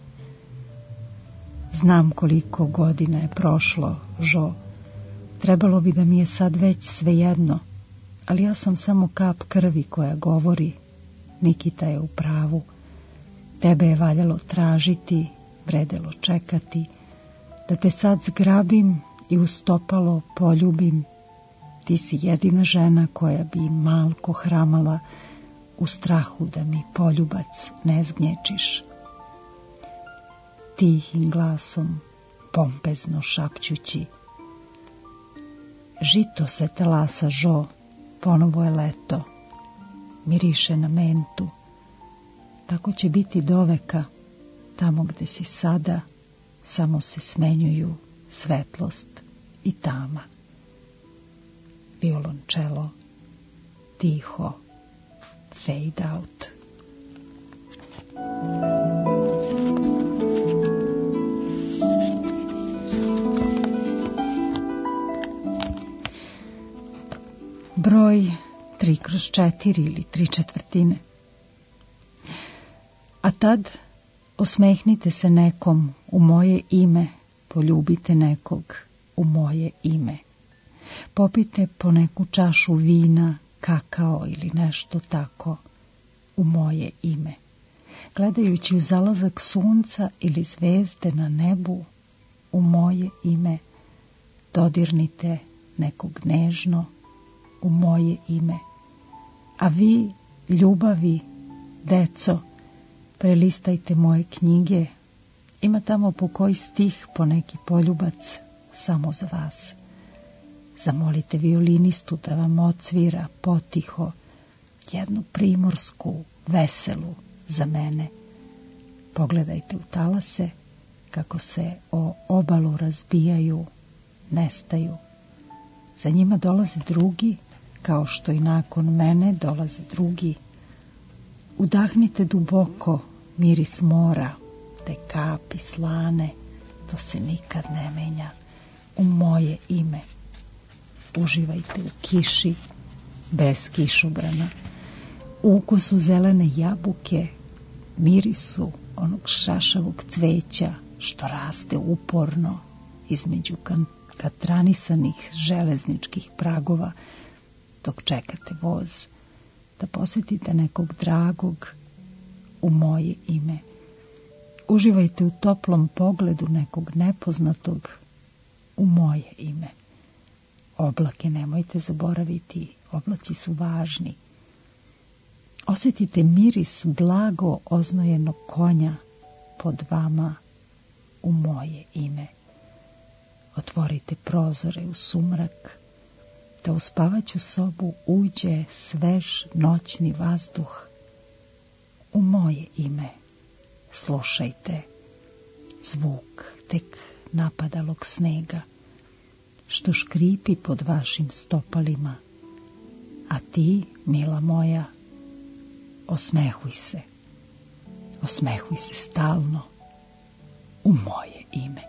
Znam koliko godina je prošlo, Žo. Trebalo bi da mi je sad već svejedno, ali ja sam samo kap krvi koja govori. Nikita je u pravu. Tebe je valjalo tražiti, vredelo čekati, da te sad zgrabim i u stopalo poljubim. Ti si jedina žena koja bi malko hramala u strahu da mi poljubac ne zgnječiš. Tihim glasom, pompezno šapćući: žito se talasa, Žo, ponovo je leto, miriše na mentu. Tako će biti doveka, tamo gde si sada, samo se smenjuju svetlost i tama. Violončelo, tiho, fade out. Broj 3/4 ili 3/4. A tad osmehnite se nekom u moje ime, poljubite nekog u moje ime. Popite po neku čašu vina, kakao ili nešto tako u moje ime. Gledajući u zalazak sunca ili zvezde na nebu u moje ime, dodirnite nekog nežno u moje ime. A vi, ljubavi, deco, prelistajte moje knjige, ima tamo po koji stih, po neki poljubac, samo za vas. Zamolite violinistu da vam odsvira potiho jednu primorsku, veselu za mene. Pogledajte u talase kako se o obalu razbijaju, nestaju. Za njima dolaze drugi, kao što i nakon mene dolaze drugi. Udahnite duboko miris mora, te kapi slane, to se nikad ne menja. U moje ime. Uživajte u kiši, bez kišobrana, u ukusu zelene jabuke, mirisu onog šašavog cveća što raste uporno između katranisanih železničkih pragova dok čekate voz, da posetite nekog dragog u moje ime. Uživajte u toplom pogledu nekog nepoznatog u moje ime. Oblake nemojte zaboraviti, oblaci su važni. Osjetite miris blago oznojenog konja pod vama u moje ime. Otvorite prozore u sumrak, da u spavaću sobu uđe svež noćni vazduh u moje ime. Slušajte zvuk tek napadalog snega, što škripi pod vašim stopalima, a ti, mila moja, osmehuj se stalno u moje ime.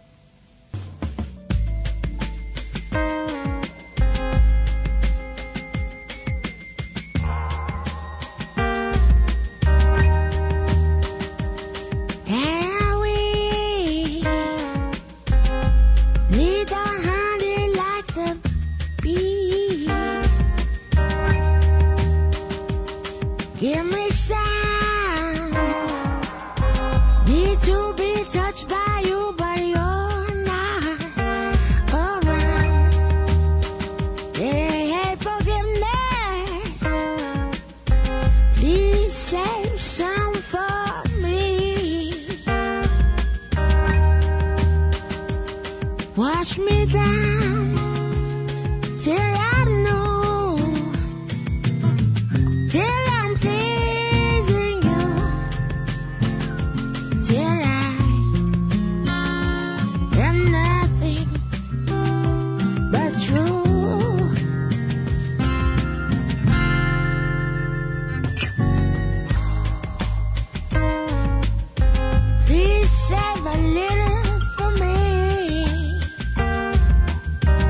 Wash me down till I know, till I'm pleasing you, till I am nothing but true. Please save a little for me.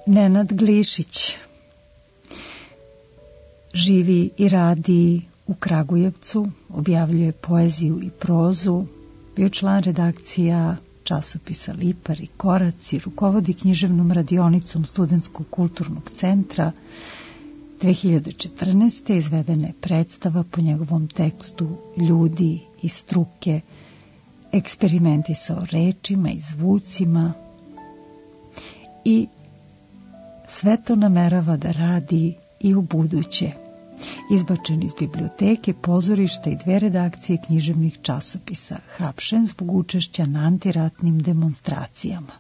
Nenad Glišić živi i radi u Kragujevcu, objavljuje poeziju i prozu, bio član redakcija časopisa Lipar i Korac i rukovodi književnom radionicom Studentskog kulturnog centra. 2014. izvedena je predstava po njegovom tekstu Ljudi i struke, eksperimentisao rečima i zvucima i sve to namerava da radi i u buduće. Izbačen iz biblioteke, pozorišta i 2 redakcije književnih časopisa, hapšen zbog učešća na antiratnim demonstracijama.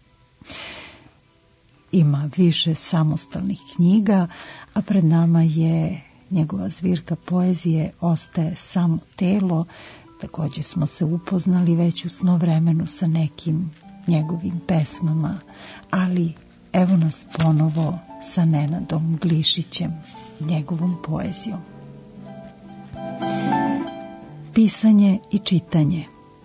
Ima više samostalnih knjiga, a pred nama je njegova zbirka poezije Ostaje samo telo. Također smo se upoznali već u snovremenu sa nekim njegovim pesmama, ali evo nas ponovo sa Nenadom Glišićem, njegovom poezijom. Pisanje i čitanje.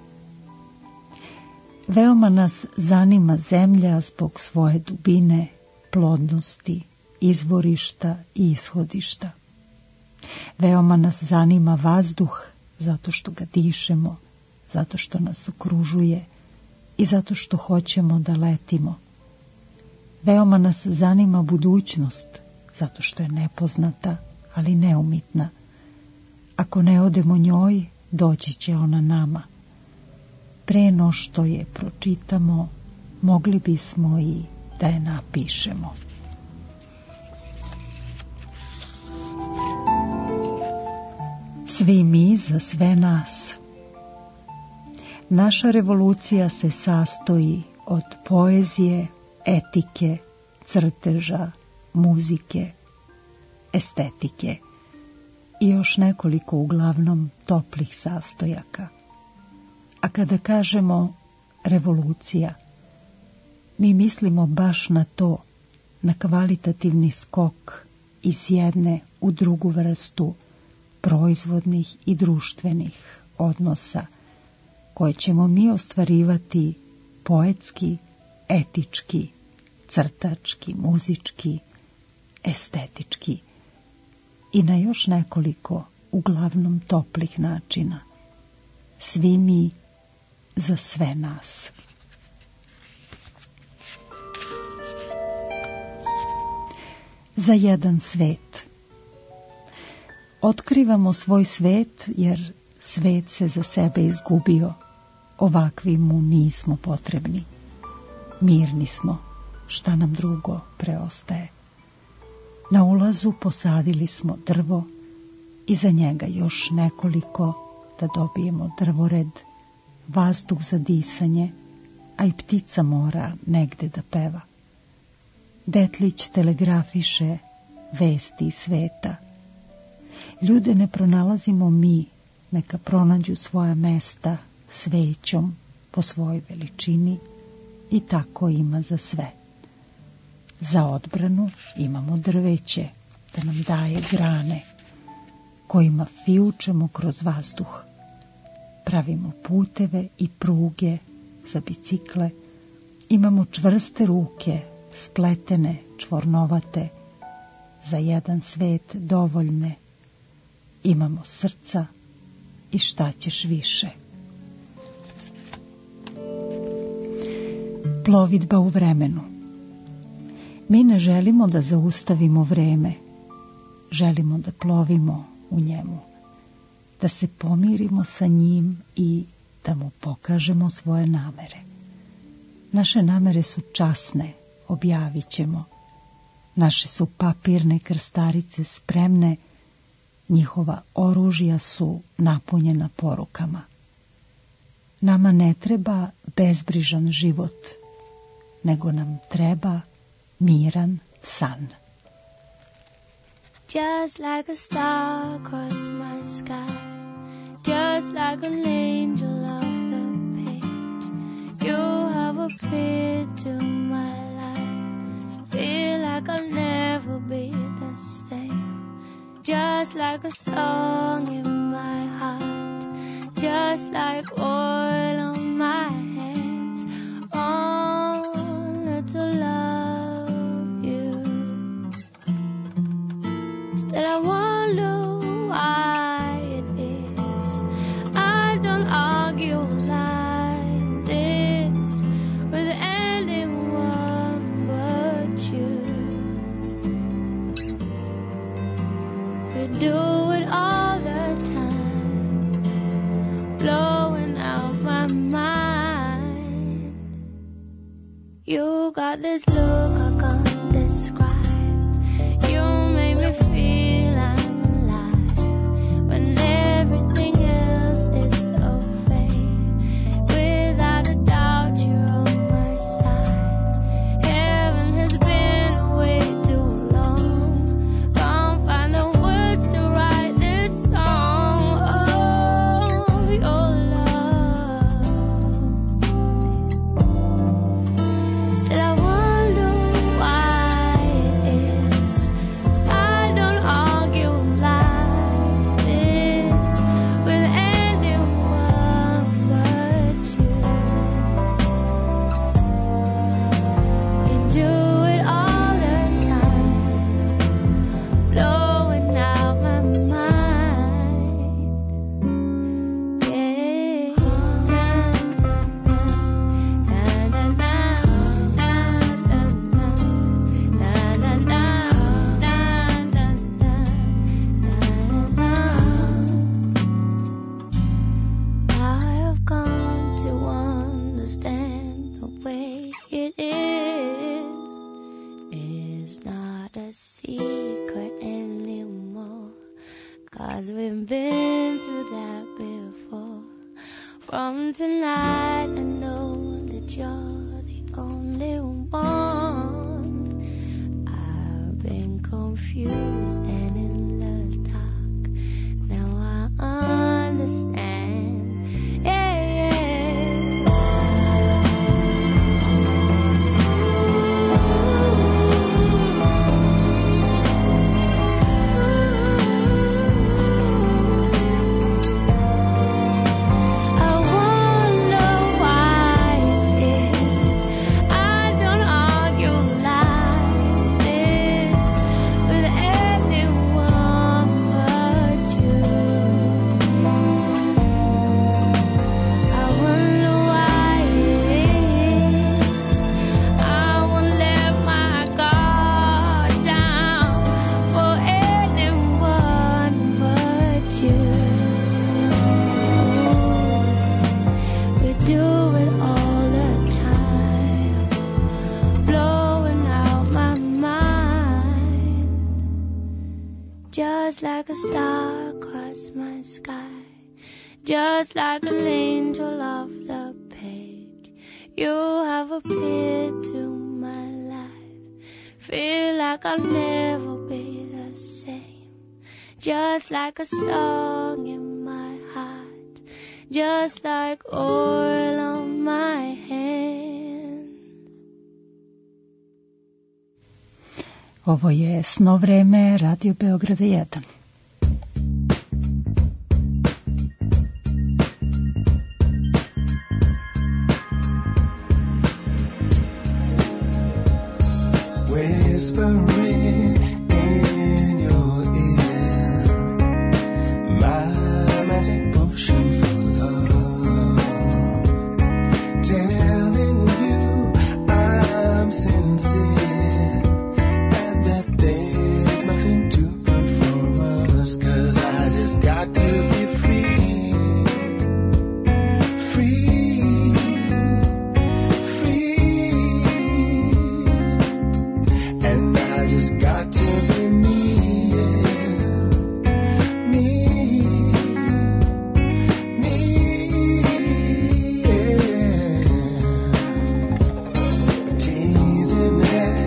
Veoma nas zanima zemlja zbog svoje dubine, plodnosti, izvorišta i ishodišta. Veoma nas zanima vazduh, zato što ga dišemo, zato što nas okružuje i zato što hoćemo da letimo. Veoma nas zanima budućnost, zato što je nepoznata, ali neumitna. Ako ne odemo njoj, doći će ona nama. Pre no što je pročitamo, mogli bismo i da je napišemo. Svi mi za sve nas. Naša revolucija se sastoji od poezije, etike, crteža, muzike, estetike i još nekoliko uglavnom toplih sastojaka. A kada kažemo revolucija, mi mislimo baš na to, na kvalitativni skok iz jedne u drugu vrstu proizvodnih i društvenih odnosa, koje ćemo mi ostvarivati poetski, etički, crtački, muzički, estetički i na još nekoliko uglavnom toplih načina. Svi mi za sve nas. Za jedan svet. Otkrivamo svoj svet jer svet se za sebe izgubio. Ovakvi mu nismo potrebni. Mirni smo, šta nam drugo preostaje. Na ulazu posadili smo drvo i za njega još nekoliko da dobijemo drvored, vazduh za disanje, a i ptica mora negde da peva. Detlić telegrafiše vesti iz sveta. Ljude ne pronalazimo mi, neka pronađu svoja mesta svećom po svojoj veličini i tako ima za sve. Za odbranu imamo drveće da nam daje grane, kojima fijučemo kroz vazduh. Pravimo puteve i pruge za bicikle, imamo čvrste ruke, spletene, čvornovate, za jedan svet dovoljne. Imamo srca i šta ćeš više. Plovidba u vremenu. Mi ne želimo da zaustavimo vreme, želimo da plovimo u njemu, da se pomirimo sa njim i da mu pokažemo svoje namere. Naše namere su časne, objavit ćemo. Naše su papirne krstarice spremne, njihova oružja su napunjena porukama. Nama ne treba bezbrižan život, nego nam treba miran san. Just like a star across my sky, just like an angel off the page, you have appeared to my life. Feel like I'll never be the same. Just like a song in my heart, just like oil on my hands, only to love you. You got this look I can't describe. You make me feel I'm alive when everything else is a fake. Without a doubt, you're on my side. Heaven has been away too long. Can't find the words to write this song of your love. Still I wonder why it is I don't argue like this with anyone but you. You do it all the time, blowing out my mind. Yeah. Na, na, na, na, na, na, na, na, na, na, na. I have come to understand the way it is. It's not a secret anymore, 'cause we've been through that before. From tonight I know that you're the only one. I've been confused and in the dark. Now I understand. Yeah, I wonder why it is I don't argue like this with anyone but you. I wonder why it is I won't let my guard down for anyone but you. We do it all the time, blowing out my mind. Just like a star across my sky, just like an angel off the page. You have appeared to my life. Feel like I'll never be the same. Just like a song in my heart, just like oil on my hand. Ovo je Sno vreme, Radio Beograda 1. Whispering in your ear, my magic potion for love, telling you I'm sincere and that there's nothing too good for us, 'cause I just got to be free, free, free, and I just got to be me, yeah. Me, yeah. Teasing and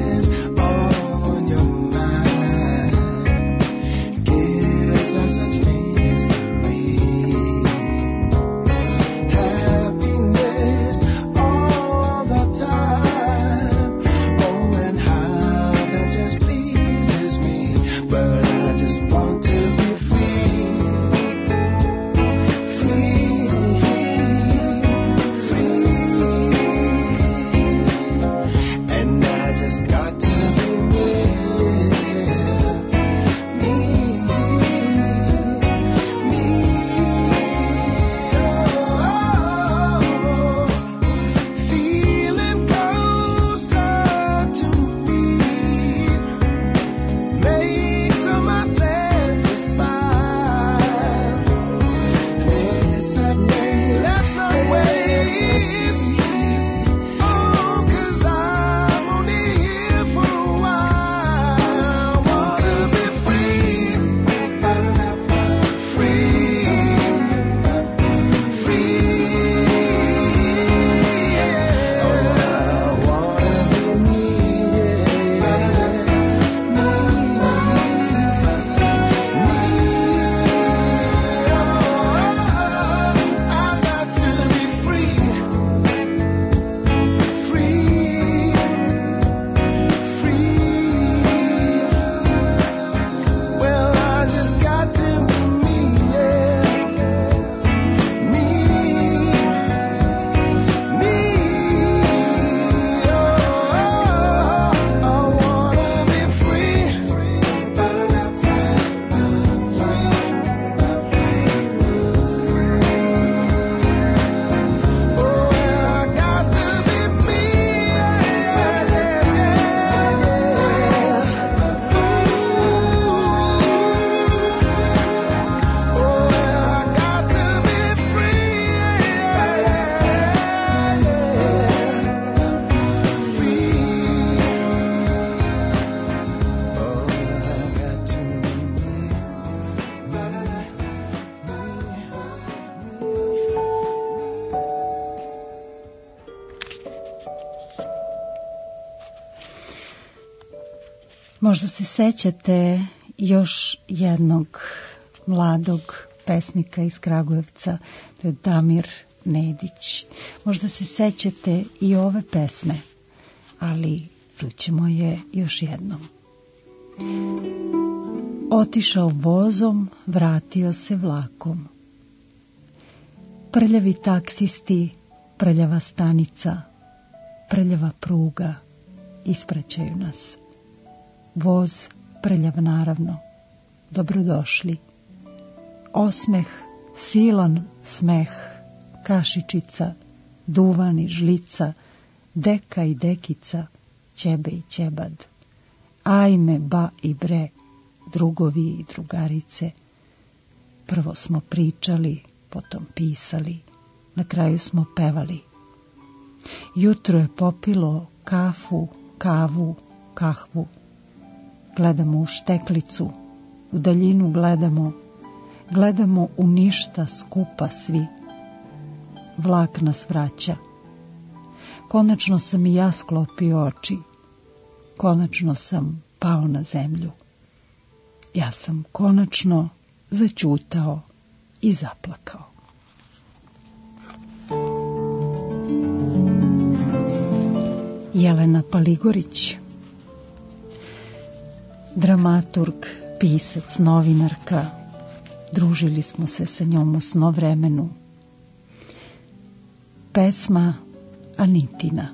Možda se sećate još jednog mladog pesnika iz Kragujevca, to je Damir Nedić. Možda se sećate i ove pesme, ali čućemo je još jednom. Otišao vozom, vratio se vlakom. Prljavi taksisti, prljava stanica, prljava pruga, ispraćaju nas. Voz prljav naravno, dobrodošli. Osmeh, silan smeh, kašičica, duvan i žlica, deka i dekica, ćebe i ćebad. Ajme, ba i bre, drugovi i drugarice. Prvo smo pričali, potom pisali, na kraju smo pevali. Jutro je popilo kafu, kavu, kahvu. Gledamo u šteklicu, u daljinu gledamo u ništa skupa svi. Vlak nas vraća. Konačno sam i ja sklopio oči. Konačno sam pao na zemlju. Ja sam konačno zaćutao i zaplakao. Jelena Paligorić, dramaturg, pisac, novinarka. Družili smo se sa njom u snovremenu. Pesma Anitina.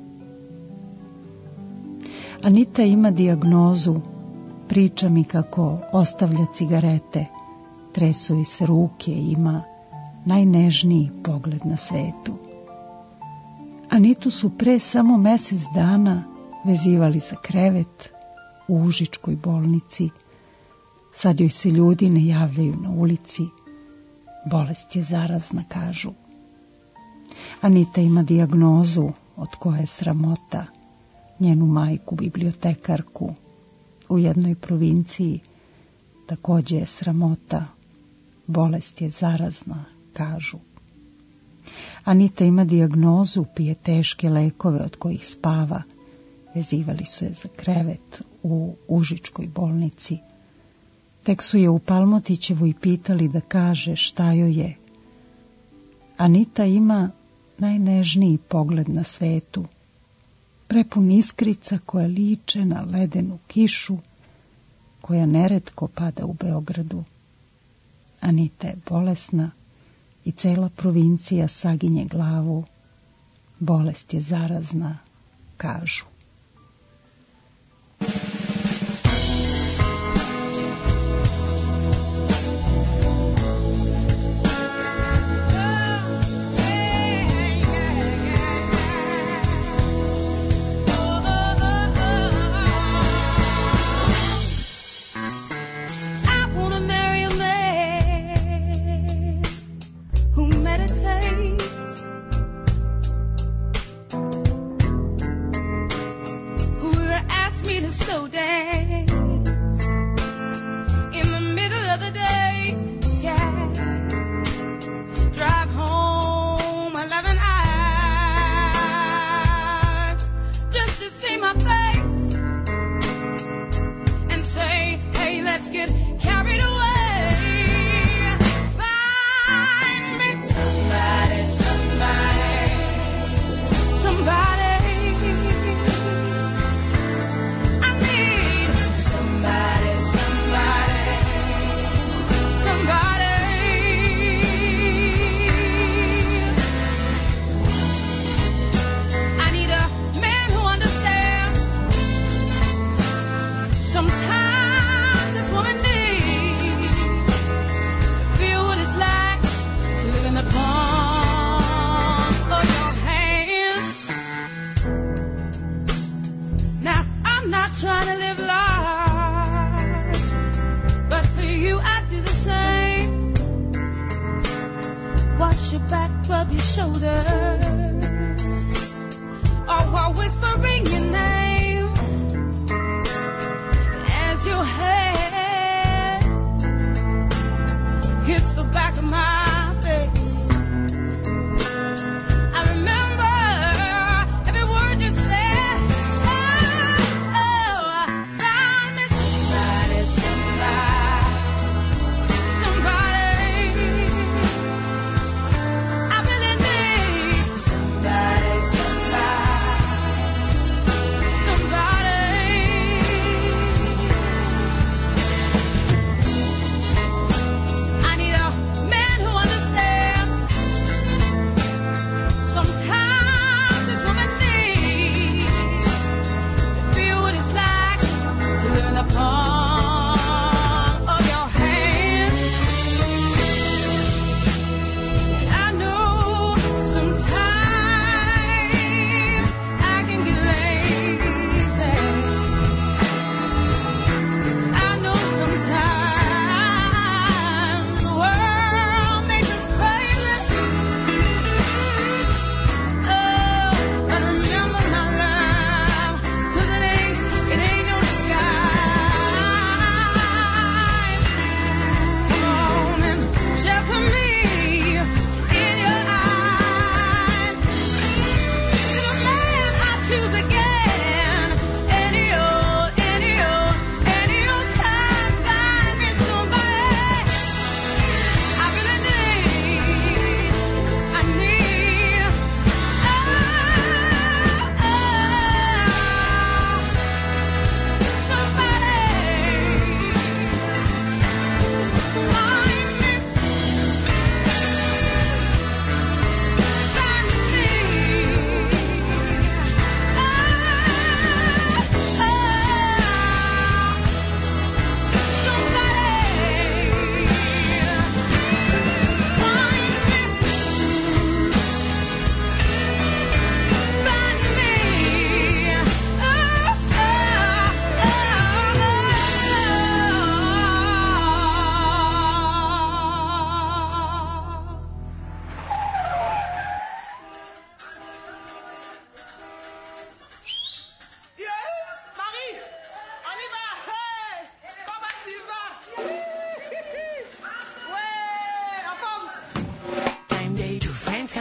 Anita ima dijagnozu, priča mi kako ostavlja cigarete, tresu joj se ruke i ima najnežniji pogled na svetu. Anitu su pre samo mesec dana vezivali za krevet u Užičkoj bolnici. Sad joj se ljudi ne javljaju na ulici. Bolest je zarazna, kažu. Anita ima dijagnozu od koje je sramota. Njenu majku, bibliotekarku, u jednoj provinciji također je sramota. Bolest je zarazna, kažu. Anita ima dijagnozu, pije teške lekove od kojih spava. Vezivali su je za krevet u Užičkoj bolnici. Tek su je u Palmotićevoj pitali da kaže šta joj je. Anita ima najnežniji pogled na svetu, prepun iskrica koje liče na ledenu kišu, koja neretko pada u Beogradu. Anita je bolesna i cela provincija saginje glavu. Bolest je zarazna, kažu.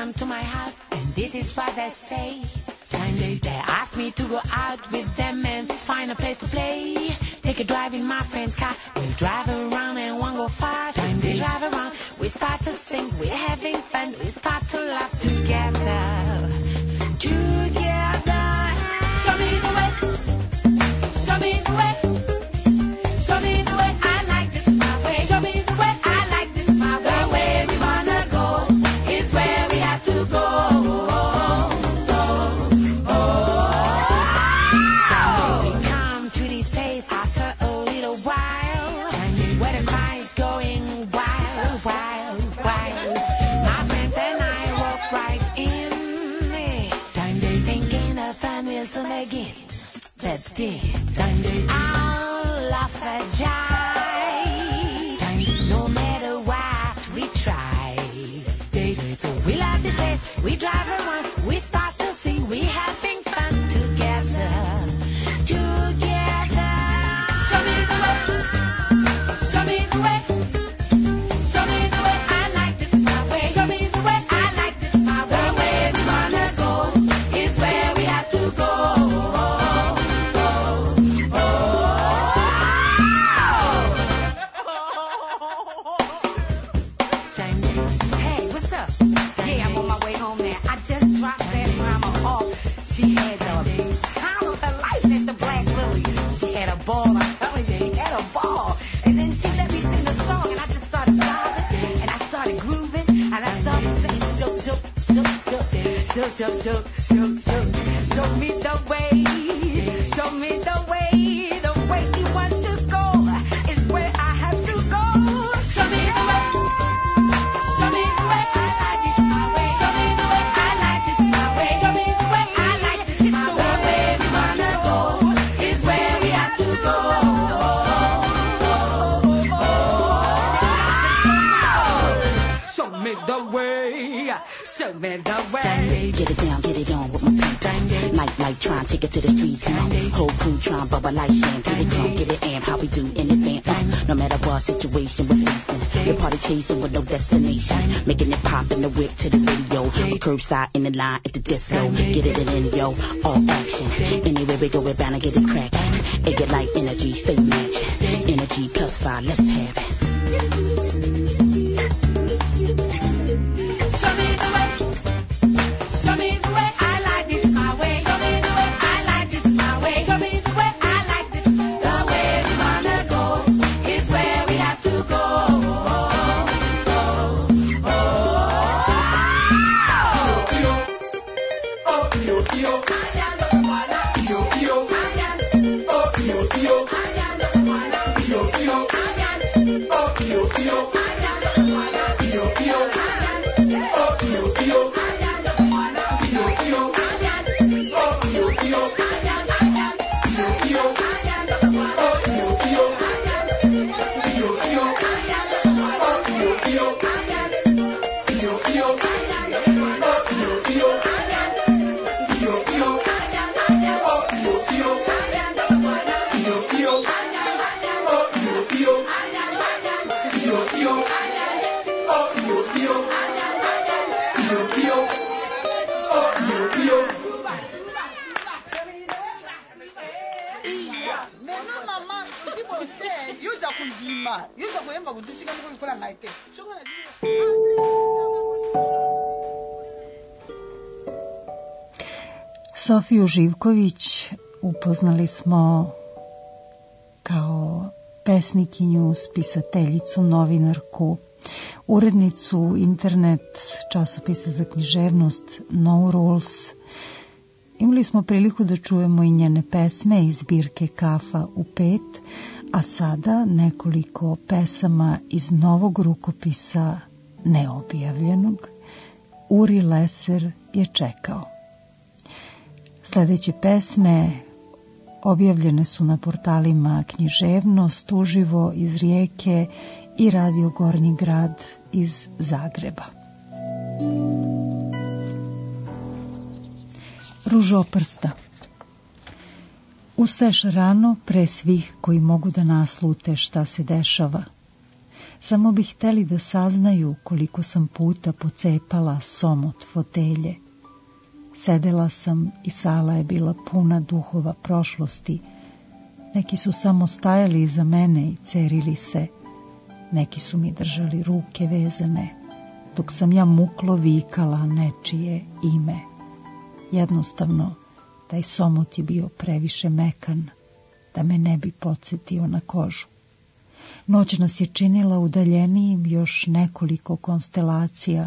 come to my house, and this is what they say. One day they ask me to go out with them and find a place to play. Take a drive in my friend's car, we drive around and won't go far. When we drive around, we start to sing, we're having fun, we start to laugh together. Together. Show me the way, show me the way, show me the way, I like this my way. Show me the way, I like this my way. The way we wanna go is where we have to go. We come to this place after a little while, where the crowd is going wild, wild, wild. My friends and I walk right in. Time they thinking the fun will soon begin. That day, time they all laugh and jive. No matter what we try, so we love this place. We drive around, we start to sing, we having fun together, together. Show me the way, show me the way, show me the way, I like this my way. Show me the way, I like this my way. The way we wanna go is where we have to go. Hey, what's up? Yeah, I'm on my way home now. I just dropped that mama off. She had the time of her life at the Black Lily. She had a ball, I'm telling you, she had a ball. And then she let me sing the song, and I just started vibing, and I started grooving, and I started saying, show me the way, show me the way he wants to go is where I have to go. Show me the way. Show me the way, I like this my way. Show me the way, I like this my way. Show me the way, I like this my way. The way we wanna go is where we have to go. Show me the way, show me the way. Get it down, get it on with my peeps. Like trying to take it to the streets, come on. Whole crew trying bubble like champagne. Get it amp, how we do in advance. No matter what situation we're facing, we're party chasing with no destination. Making it pop in the whip to the radio. Or curbside in the line at the disco. Get it in, yo, all action. Anywhere we go, we're bound to get it cracking. It get like energy, stay matching. Energy plus 5, let's have it. Show me the way, show me the way, I like this my way. Show me the way, I like this my way. Show me the way, I like this. The way we wanna go is where we have to go. Sofiju Živković upoznali smo kao pesnikinju, spisateljicu, novinarku, urednicu internet časopisa za književnost No Rules. Imali smo priliku da čujemo i njene pesme iz zbirke Kafa u 5, a sada nekoliko pesama iz novog rukopisa neobjavljenog. Uri Leser je čekao. Sljedeće pesme objavljene su na portalima Književnost, Uživo iz Rijeke i Radio Gornji grad iz Zagreba. Ružoprsta. Ustaješ rano pre svih koji mogu da naslute šta se dešava. Samo bi hteli da saznaju koliko sam puta pocepala somot fotelje. Sedela sam i sala je bila puna duhova prošlosti. Neki su samo stajali iza mene i cerili se. Neki su mi držali ruke vezane, dok sam ja muklo vikala nečije ime. Jednostavno, taj somot je bio previše mekan da me ne bi podsjetio na kožu. Noć nas je činila udaljenijim još nekoliko konstelacija.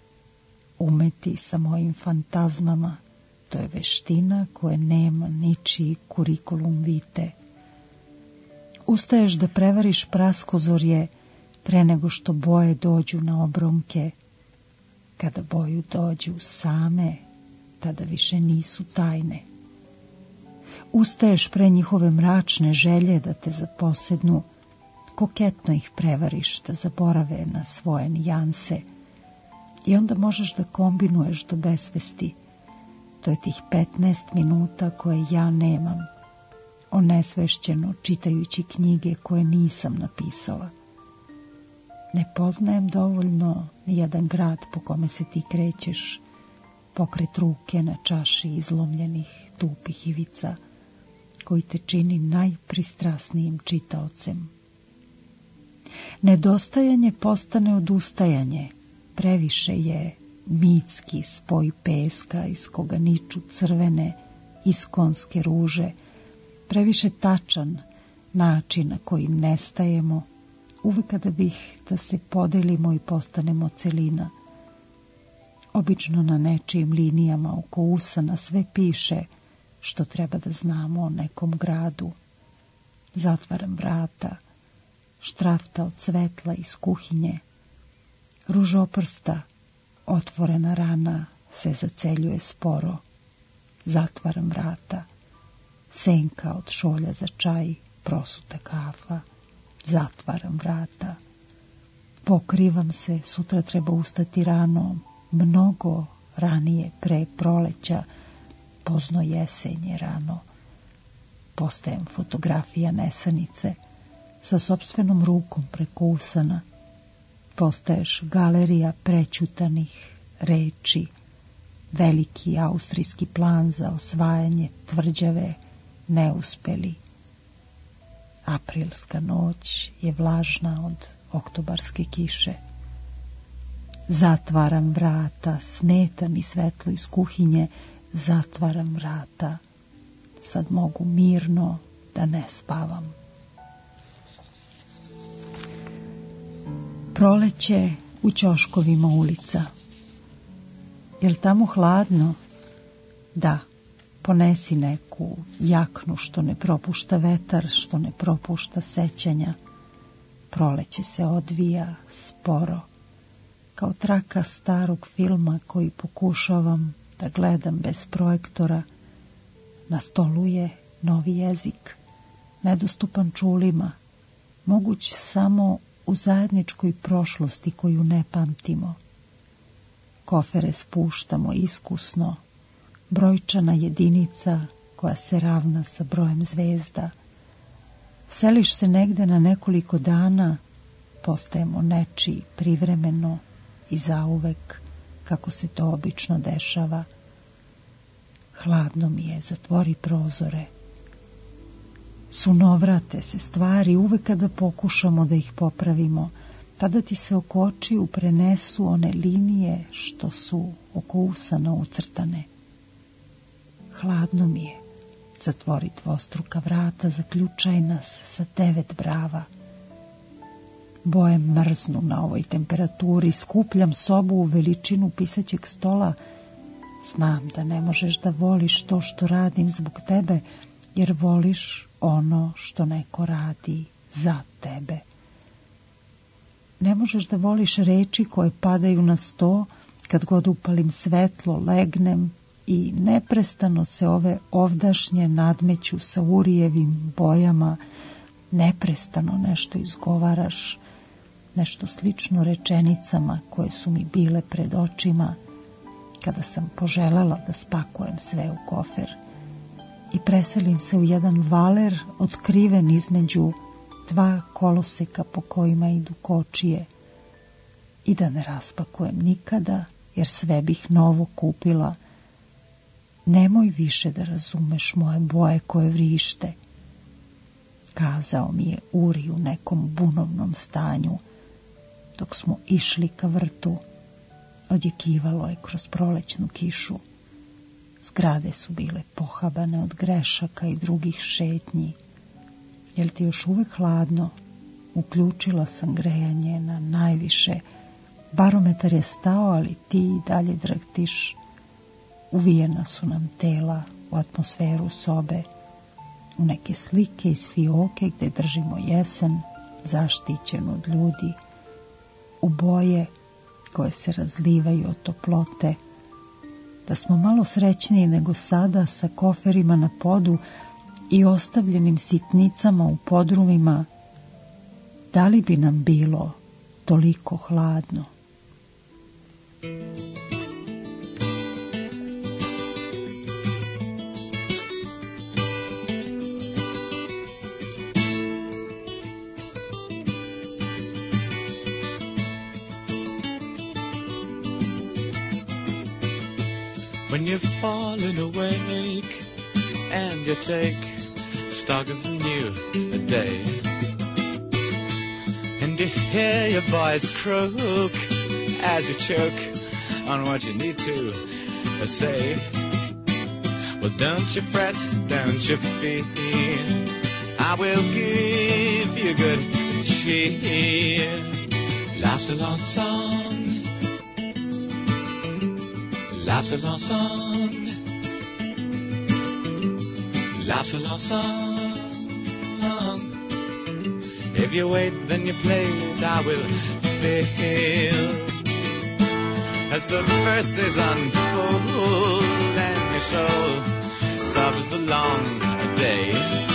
Umeti sa mojim fantazmama, to je veština koje nema ničiji kurikulum vitae. Ustaješ da prevariš praskozorje pre nego što boje dođu na obronke. Kada boju dođu same, tada više nisu tajne. Ustaješ pre njihove mračne želje da te zaposednu, koketno ih prevariš da zaborave na svoje nijanse i onda možeš da kombinuješ do besvesti. To je tih 15 minuta koje ja nemam, onesvešćeno čitajući knjige koje nisam napisala. Ne poznajem dovoljno nijedan grad po kome se ti krećeš, pokret ruke na čaši izlomljenih tupih ivica, koji te čini najpristrasnijim čitaocem. Nedostajanje postane odustajanje, previše je mitski spoj peska iz koga niču crvene iskonske ruže, previše tačan način na koji nestajemo, uvek kada bih da se podelimo i postanemo celina. Obično na nečijim linijama oko usana sve piše što treba da znamo o nekom gradu. Zatvaram vrata, štrafta od svetla iz kuhinje, ružoprsta, otvorena rana se zaceljuje sporo. Zatvaram vrata, senka od šolja za čaj, prosuta kafa. Zatvaram vrata, pokrivam se, sutra treba ustati rano, mnogo ranije pre proleća, pozno jesenje rano. Postajem fotografija nesanice, sa sopstvenom rukom preko usana. Postaješ galerija prećutanih reči, veliki austrijski plan za osvajanje tvrđave neuspeli. Aprilska noć je vlažna od oktobarske kiše. Zatvaram vrata, smeta mi svetlo iz kuhinje, zatvaram vrata. Sad mogu mirno da ne spavam. Proleće u ćoškovima ulica. Jel tamo hladno? Da, ponesi neku jaknu što ne propušta vetar, što ne propušta sećanja. Proleće se odvija sporo, kao traka starog filma koji pokušavam da gledam bez projektora. Na stolu je novi jezik, nedostupan čulima, moguć samo u zajedničkoj prošlosti koju ne pamtimo. Kofere spuštamo iskusno, brojčana jedinica koja se ravna sa brojem zvezda. Seliš se negde na nekoliko dana, postajemo nečiji privremeno i zauvek, kako se to obično dešava. Hladno mi je, zatvori prozore. Sunovrate se stvari uvek kada pokušamo da ih popravimo, tada ti se oko očiju prenesu one linije što su oko usana ucrtane. Hladno mi je, zatvori dvostruka vrata, zaključaj nas sa 9 brava. Boje mrznu na ovoj temperaturi, skupljam sobu u veličinu pisaćeg stola. Znam da ne možeš da voliš to što radim zbog tebe, jer voliš ono što neko radi za tebe. Ne možeš da voliš reči koje padaju na sto, kad god upalim svetlo, legnem i neprestano se ove ovdašnje nadmeću sa urijevim bojama, neprestano nešto izgovaraš, nešto slično rečenicama koje su mi bile pred očima kada sam poželela da spakujem sve u kofer i preselim se u jedan valer otkriven između 2 koloseka po kojima idu kočije i da ne raspakujem nikada, jer sve bih novo kupila. Nemoj više da razumeš moje boje koje vrište, kazao mi je Uri u nekom bunovnom stanju, dok smo išli ka vrtu. Odjekivalo je kroz prolećnu kišu. Zgrade su bile pohabane od grešaka i drugih šetnji. Jel ti još uvek hladno? Uključila sam grejanje na najviše. Barometar je stao, ali ti i dalje drhtiš. Uvijena su nam tela u atmosferu sobe, u neke slike iz fioke gde držimo jesen, zaštićenu od ljudi, u boje koje se razlivaju od toplote. Da smo malo srećniji nego sada sa koferima na podu i ostavljenim sitnicama u podrumima, da li bi nam bilo toliko hladno? When you're falling awake and you take stock of the new day, and you hear your voice croak as you choke on what you need to say. Well, don't you fret, don't you fear, I will give you good cheer. Life's a long song, life's a long song, life's a long song. If you wait, then you play it, I will feel as the verses unfold and your soul suffers the long day,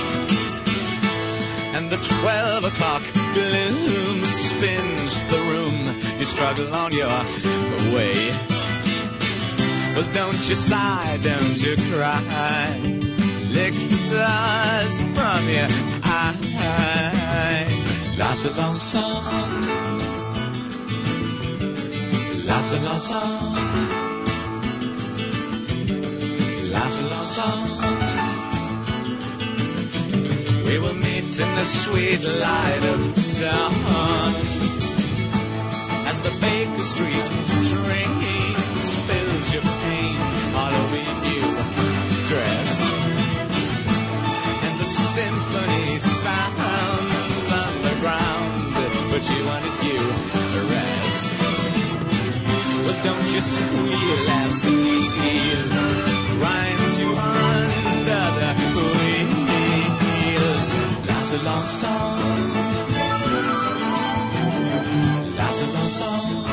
and the 12 o'clock gloom spins the room. You struggle on your way. Well, don't you sigh, don't you cry, lick the dust from your eye. Life's a long song, life's a long song, life's a long song. We will meet in the sweet light of dawn as the Baker Street train spills your pain all over your new dress, and the symphony sounds underground, but you wanted you to rest. Well, don't you squeal as the wheel grinds you under the wheels. Life's a long song, life's a long song,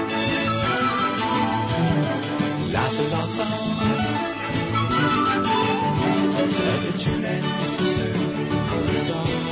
life's a long song. The tune ends too soon for us all.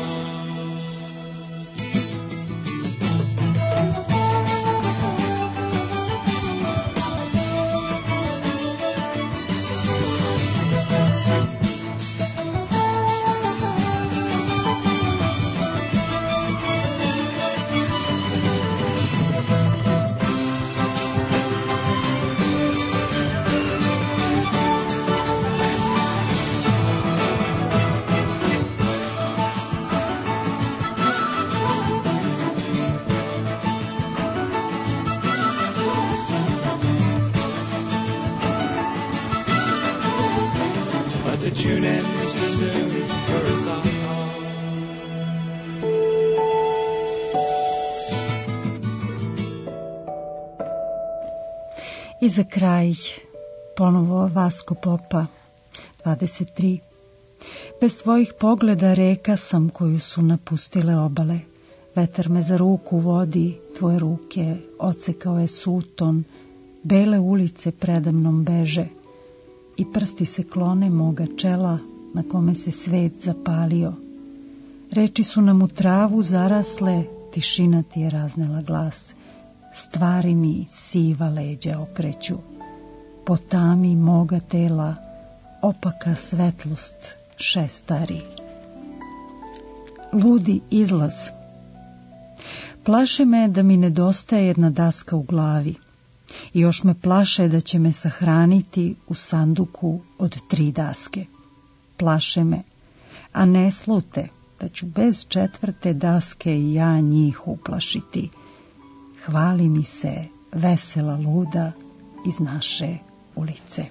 I za kraj ponovo Vasko Popa, 23. Bez tvojih pogleda reka sam koju su napustile obale. Vetar me za ruku vodi, tvoje ruke odsekao je suton, bele ulice predamnom beže i prsti se klone moga čela na kome se svet zapalio. Reči su nam u travu zarasle, tišina ti je raznela glas. Stvari mi siva leđa okreću, po tami moga tela opaka svetlost šestari. Ludi izlaz. Plaše me da mi nedostaje jedna daska u glavi. I još me plaše da će me sahraniti u sanduku od 3 daske. Plaše me, a ne slute da ću bez 4. daske i ja njih uplašiti. Hvali mi se vesela luda iz naše ulice.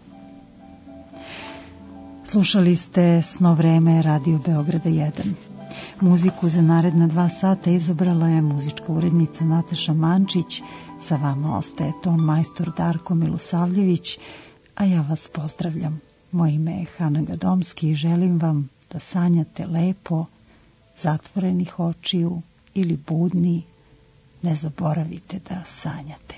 Slušali ste Sno vreme Radio Beograda 1. Muziku za naredna 2 sata izabrala je muzička urednica Nataša Mančić. Sa vama ostaje ton majstor Darko Milosavljević, a ja vas pozdravljam. Moje ime je Hana Gadomski i želim vam da sanjate lepo, zatvorenih očiju ili budni. Ne zaboravite da sanjate.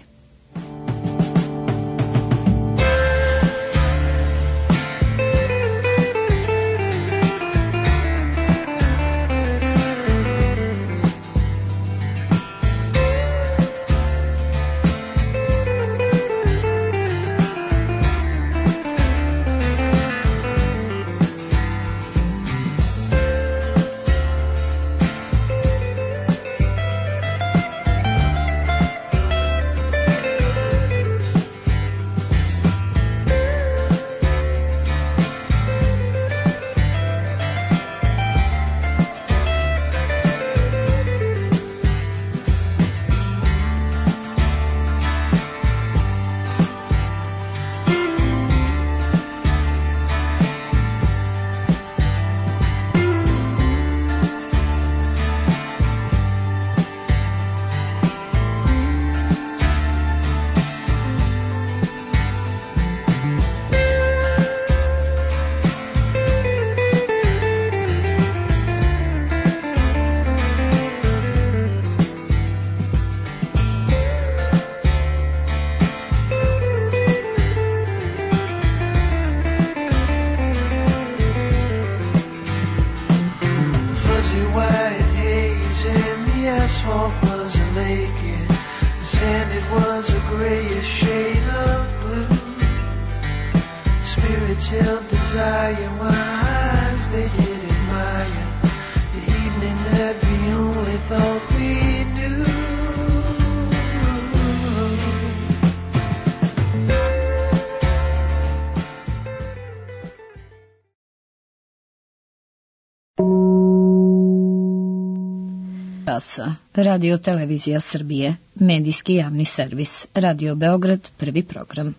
Radio Televizija Srbije, medijski javni servis, Radio Beograd, prvi program.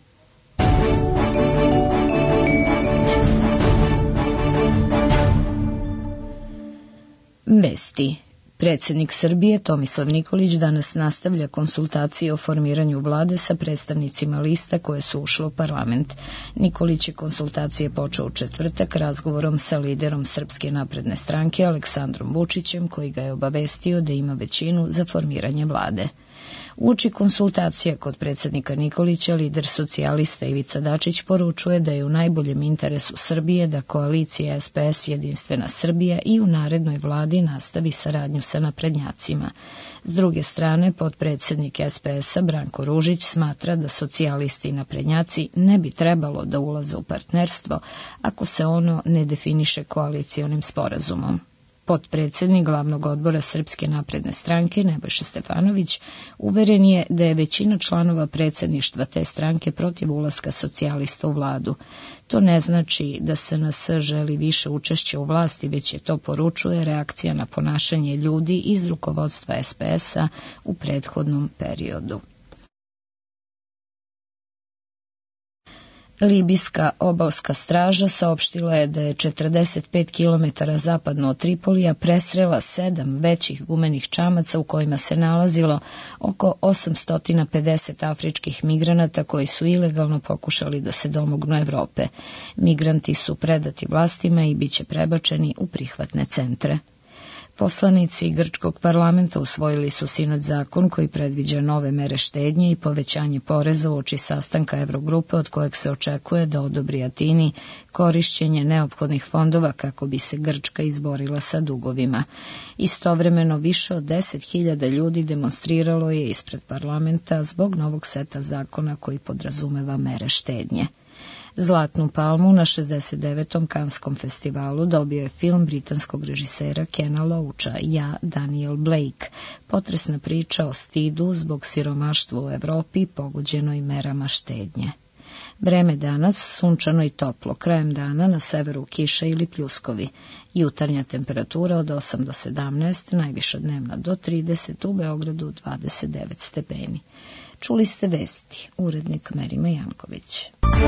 Vesti. Predsjednik Srbije Tomislav Nikolić danas nastavlja konsultacije o formiranju vlade sa predstavnicima lista koje su ušle u parlament. Nikolić je konsultacije počeo u četvrtak razgovorom sa liderom Srpske napredne stranke Aleksandrom Vučićem, koji ga je obavestio da ima većinu za formiranje vlade. Uoči konsultacija kod predsjednika Nikolića, lider socijalista Ivica Dačić poručuje da je u najboljem interesu Srbije da koalicija SPS Jedinstvena Srbija i u narednoj vladi nastavi saradnju sa naprednjacima. S druge strane, potpredsjednik SPS-a Branko Ružić smatra da socijalisti i naprednjaci ne bi trebalo da ulaze u partnerstvo ako se ono ne definiše koalicionim sporazumom. Potpredsjednik glavnog odbora Srpske napredne stranke Nebojša Stefanović uveren je da je većina članova predsjedništva te stranke protiv ulaska socijalista u vladu. To ne znači da SNS želi više učešća u vlasti, već je to, poručuje, reakcija na ponašanje ljudi iz rukovodstva SPS-a u prethodnom periodu. Libijska obalska straža saopštila je da je 45 km zapadno od Tripolija presrela 7 većih gumenih čamaca u kojima se nalazilo oko 850 afričkih migranata koji su ilegalno pokušali da se domognu Evrope. Migranti su predati vlastima i bit će prebačeni u prihvatne centre. Poslanici grčkog parlamenta usvojili su sinoć zakon koji predviđa nove mere štednje i povećanje poreza uoči sastanka Evrogrupe od kojeg se očekuje da odobri Atini korišćenje neophodnih fondova kako bi se Grčka izborila sa dugovima. Istovremeno više od 10.000 ljudi demonstriralo je ispred parlamenta zbog novog seta zakona koji podrazumeva mere štednje. Zlatnu palmu na 69. Kanskom festivalu dobio je film britanskog režisera Kena Loacha Ja, Daniel Blake, potresna priča o stidu zbog siromaštva u Evropi pogođenoj merama štednje. Vreme danas sunčano i toplo, krajem dana na severu kiša ili pljuskovi, jutarnja temperatura od 8 do 17, najviša dnevna do 30, u Beogradu 29 stepeni. Čuli ste vesti, urednik Merima Janković.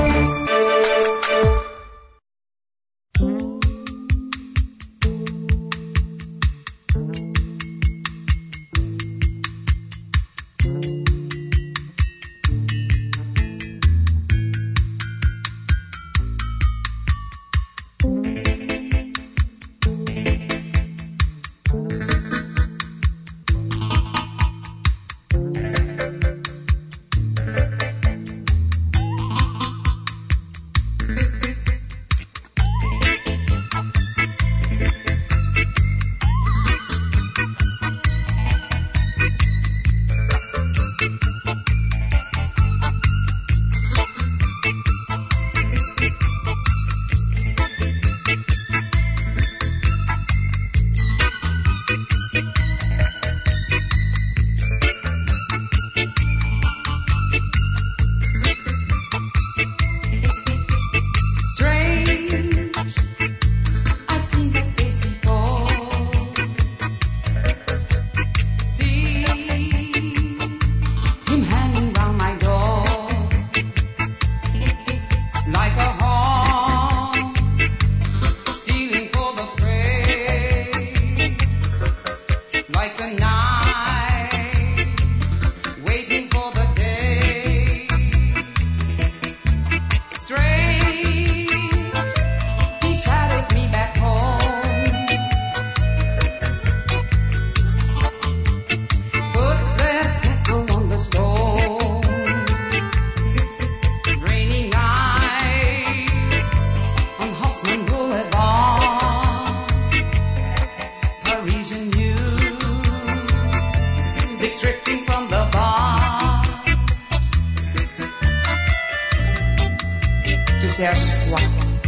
Cherche-toi,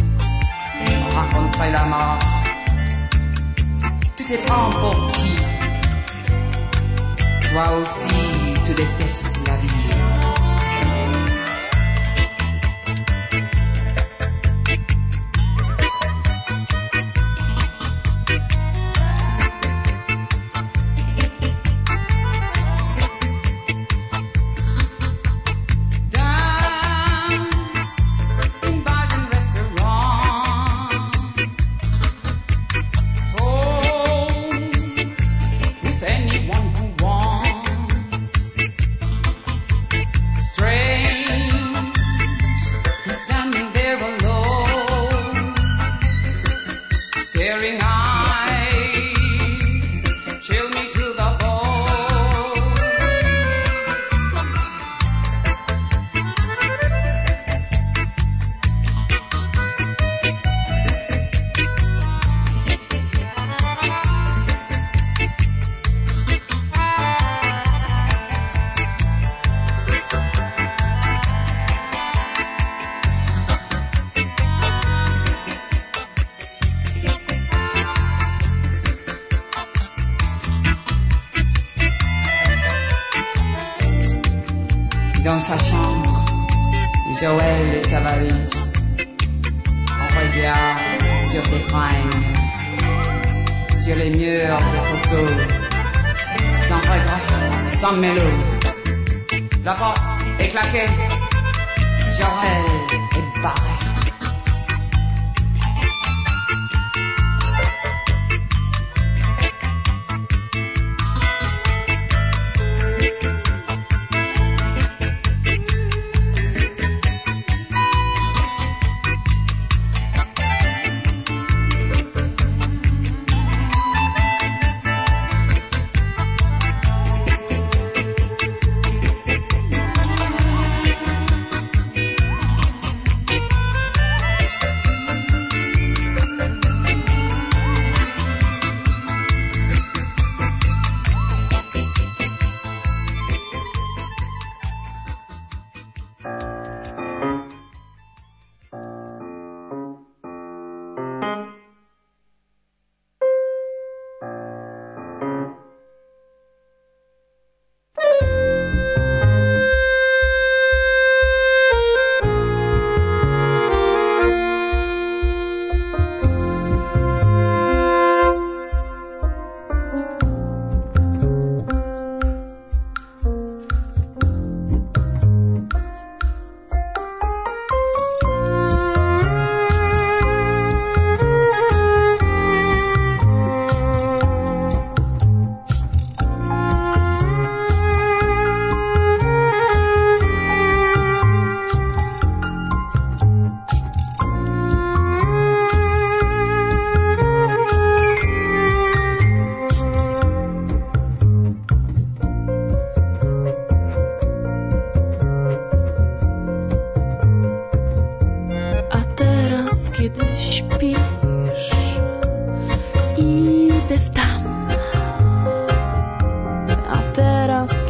rencontrer la mort. Tu te prends pour qui? Toi aussi, tu détestes la vie. Dans sa chambre, Joël et sa valise. On regarde sur des fringues, sur les murs des photos, sans regret, sans mélodie. La porte est claquée, Joël est barré.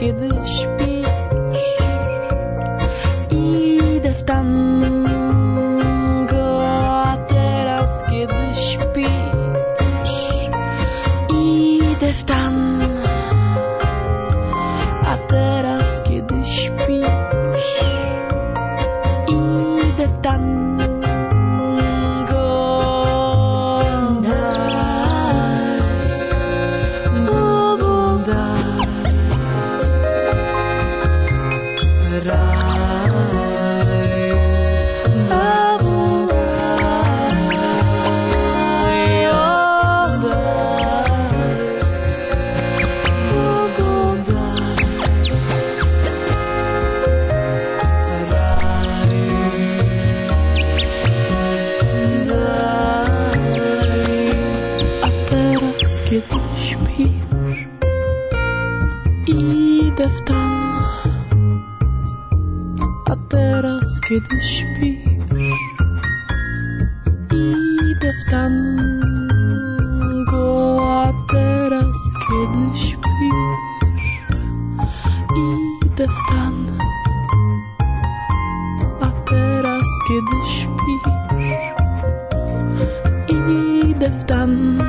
kiedy śpisz. Idę w tango, a teraz kiedy śpisz. Idę w tango, a teraz kiedy śpisz. Idę w tango. Idę w tango, a teraz kiedy śpisz. Idę w tango, a teraz kiedy śpisz. Idę w tango, a teraz kiedy śpisz. Idę w tango.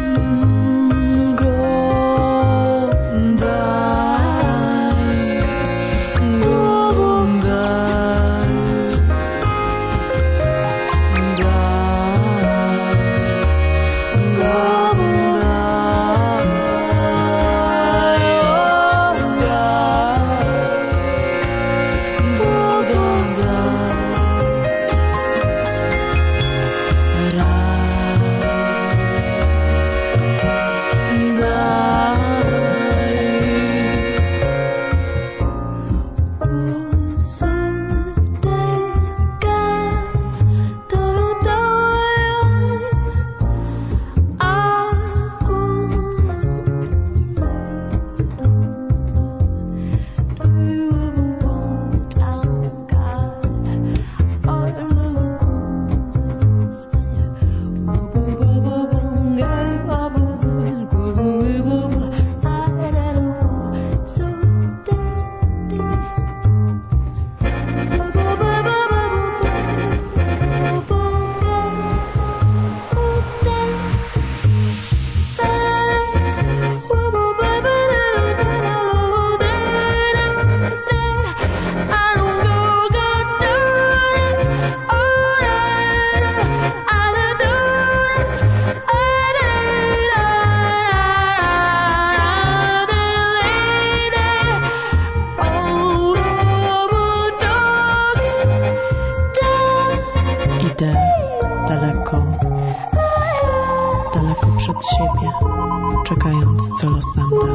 Czekając, co los nam da.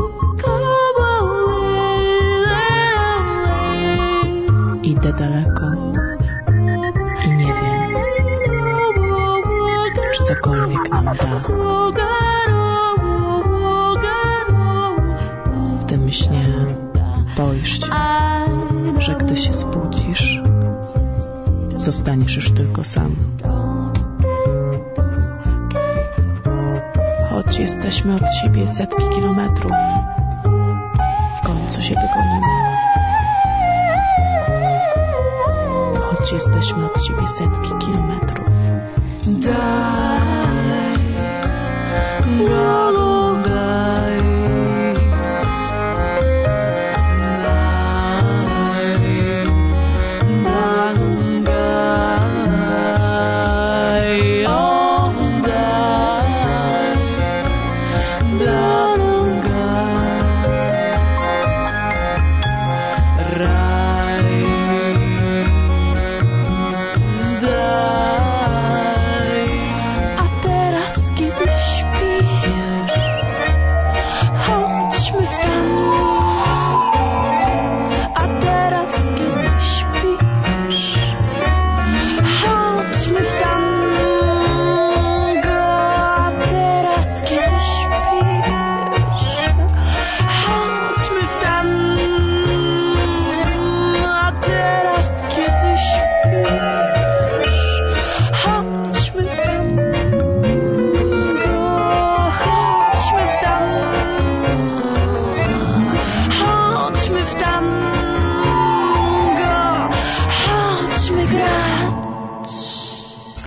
Idę daleko i nie wiem, czy cokolwiek nam da. W tym śnie boisz się, że gdy się zbudzisz, zostaniesz już tylko sam. Choć jesteśmy od siebie setki kilometrów, w końcu się dogonimy. Choć jesteśmy od siebie setki kilometrów. A teraz kiedy śpisz,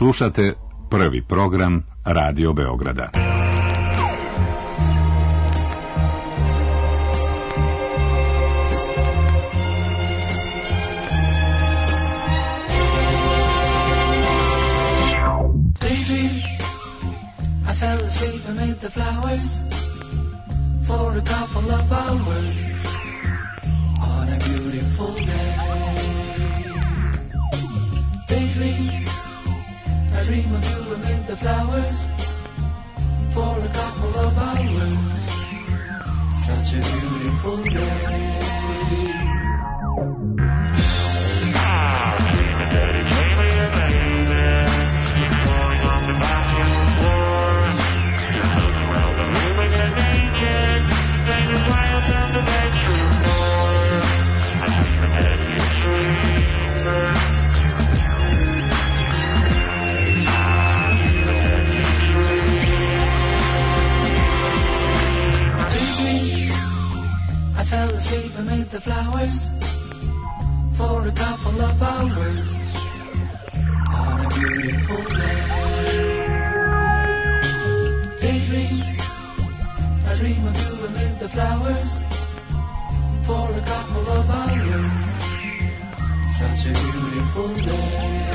Slušate prvi program Radio Beograda. Fell asleep amid the flowers for a couple of hours on a beautiful day. Daydream, I dream of you amid the flowers for a couple of hours. Such a beautiful day. Sleep amid the flowers for a couple of hours on a beautiful day. Daydream, I dream of you amid the flowers for a couple of hours. Such a beautiful day.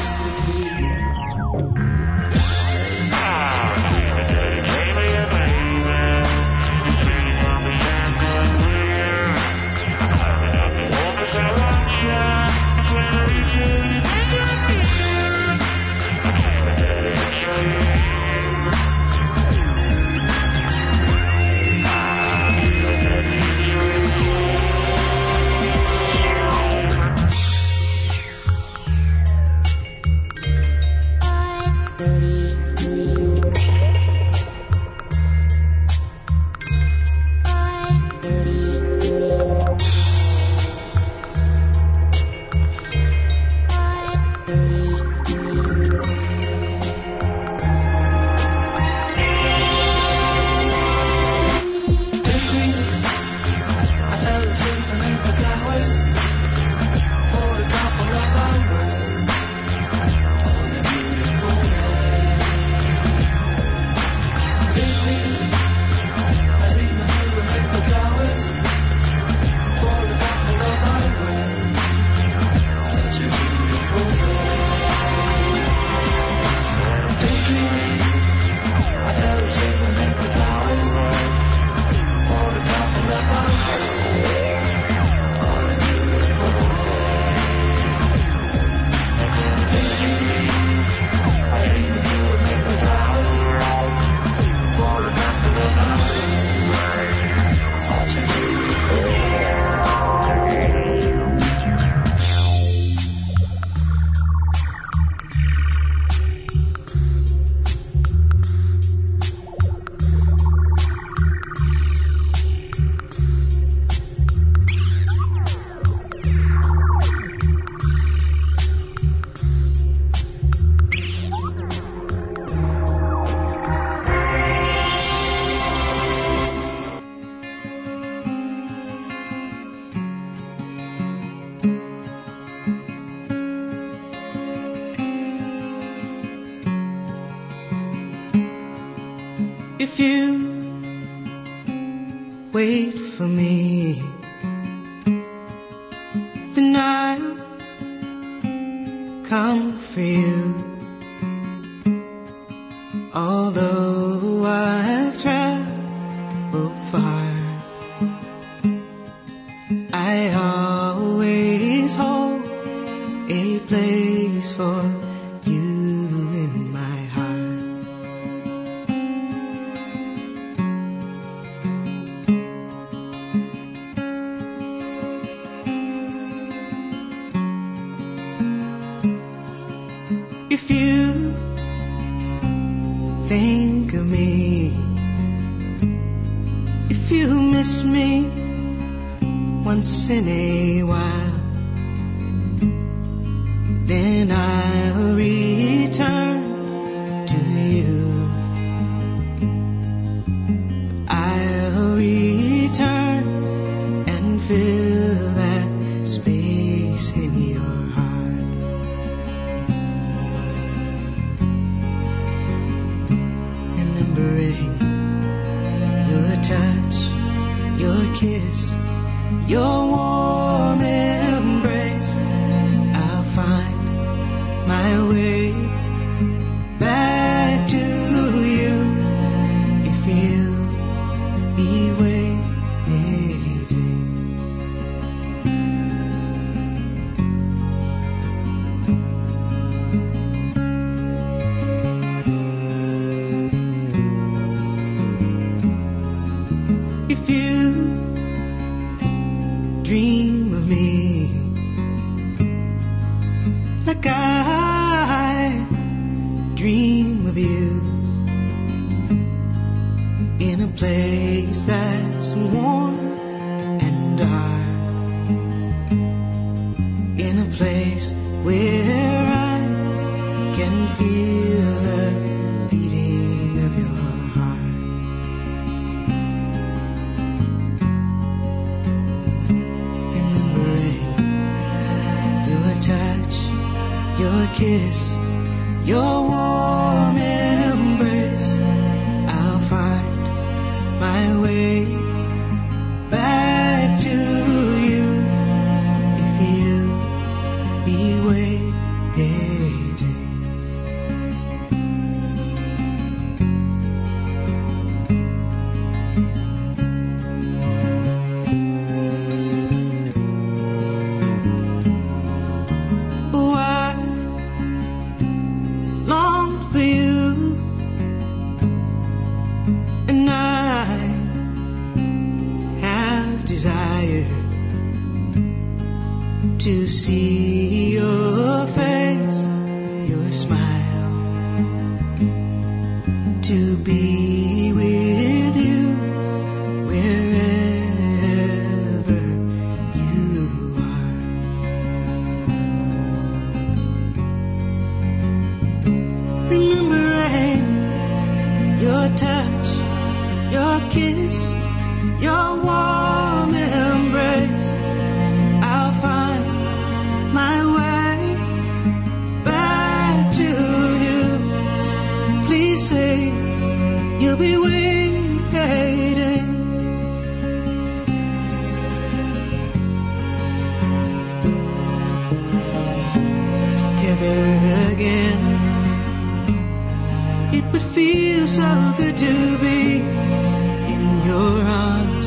If you wait for me, then I'll come for you. Although I've traveled far, I always hold a place for you in my heart. If you think of me, if you miss me once in a while, then I'll return to you. I'll return and fill that space in your heart. Remembering your touch, your kiss, your warm embrace, I'll find my way back to you if you'll be waiting. If you dream of me like I dream of you, in a place that's warm and dark, in a place where I can feel the beating of your heart. Remembering your touch, your kiss, your warm embrace, I'll find my way back to you if you'll be waiting. Oh, I long for you, and I have desire to see your face, your smile, to be with you wherever you are. Remembering your touch, your kiss, your warm embrace, I'll find my way back to you. Please say you'll be waiting. Together again, it would feel so good to be in your arms,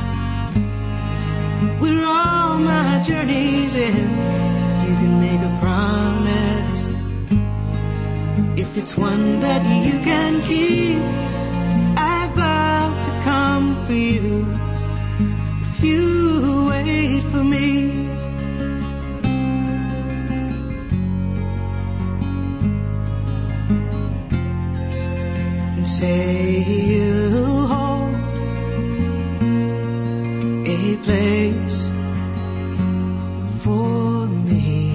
where all my journeys end. You can make a promise, if it's one that you can keep. I vow to come for you if you wait for me. And say you'll hold a place for me.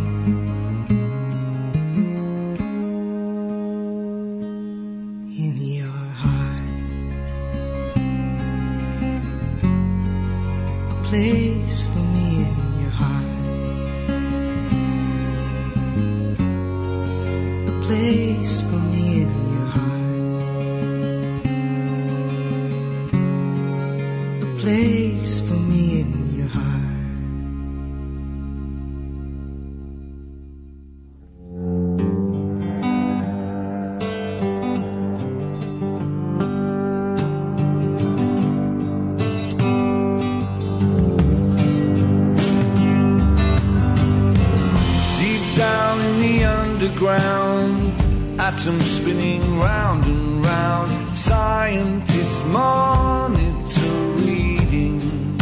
In your heart, a place for me in your heart, a place for me in your heart, a place for me in your heart. Atoms spinning round and round, scientists monitor reading,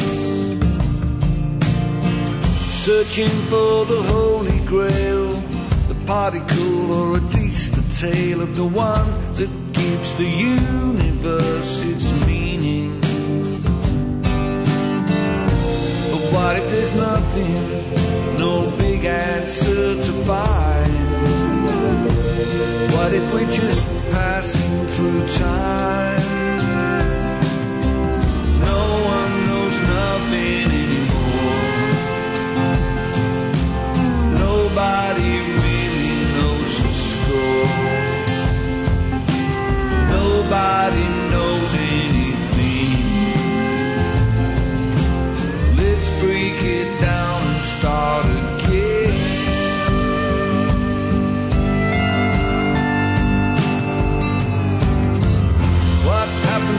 searching for the Holy Grail, the particle or at least the tale of the one that gives the universe its meaning. But what if there's nothing, no big answer to find? What if we're just passing through time? No one knows nothing anymore. Nobody really knows the score. Nobody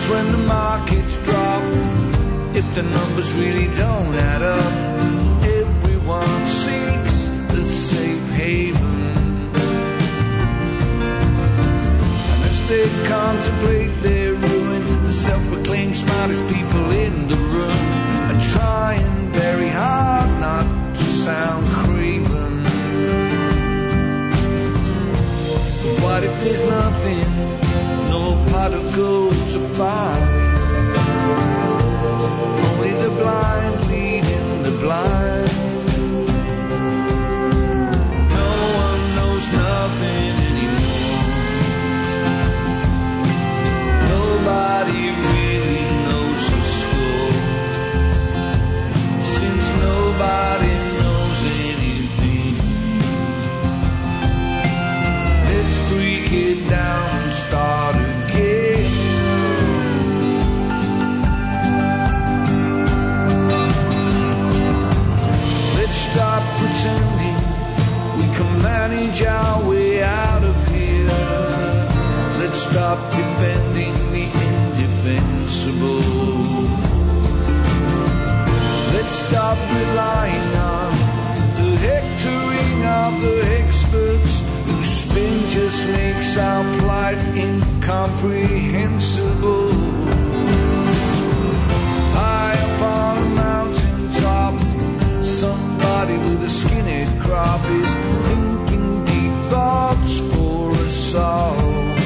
times when the markets drop, if the numbers really don't add up, everyone seeks the safe haven. And as they contemplate their ruin, the self-proclaimed smartest people in the room are trying very hard not to sound craven. What if there's nothing, no pot of gold to find? Only the blind leading the blind. No one knows nothing anymore. Nobody really knows the score, since nobody knows anything. Let's break it down and start again. Stop pretending we can manage our way out of here. Let's stop defending the indefensible. Let's stop relying on the hectoring of the experts whose spin just makes our plight incomprehensible. High upon a mountain top, somebody with a skinny crop is thinking deep thoughts for us all.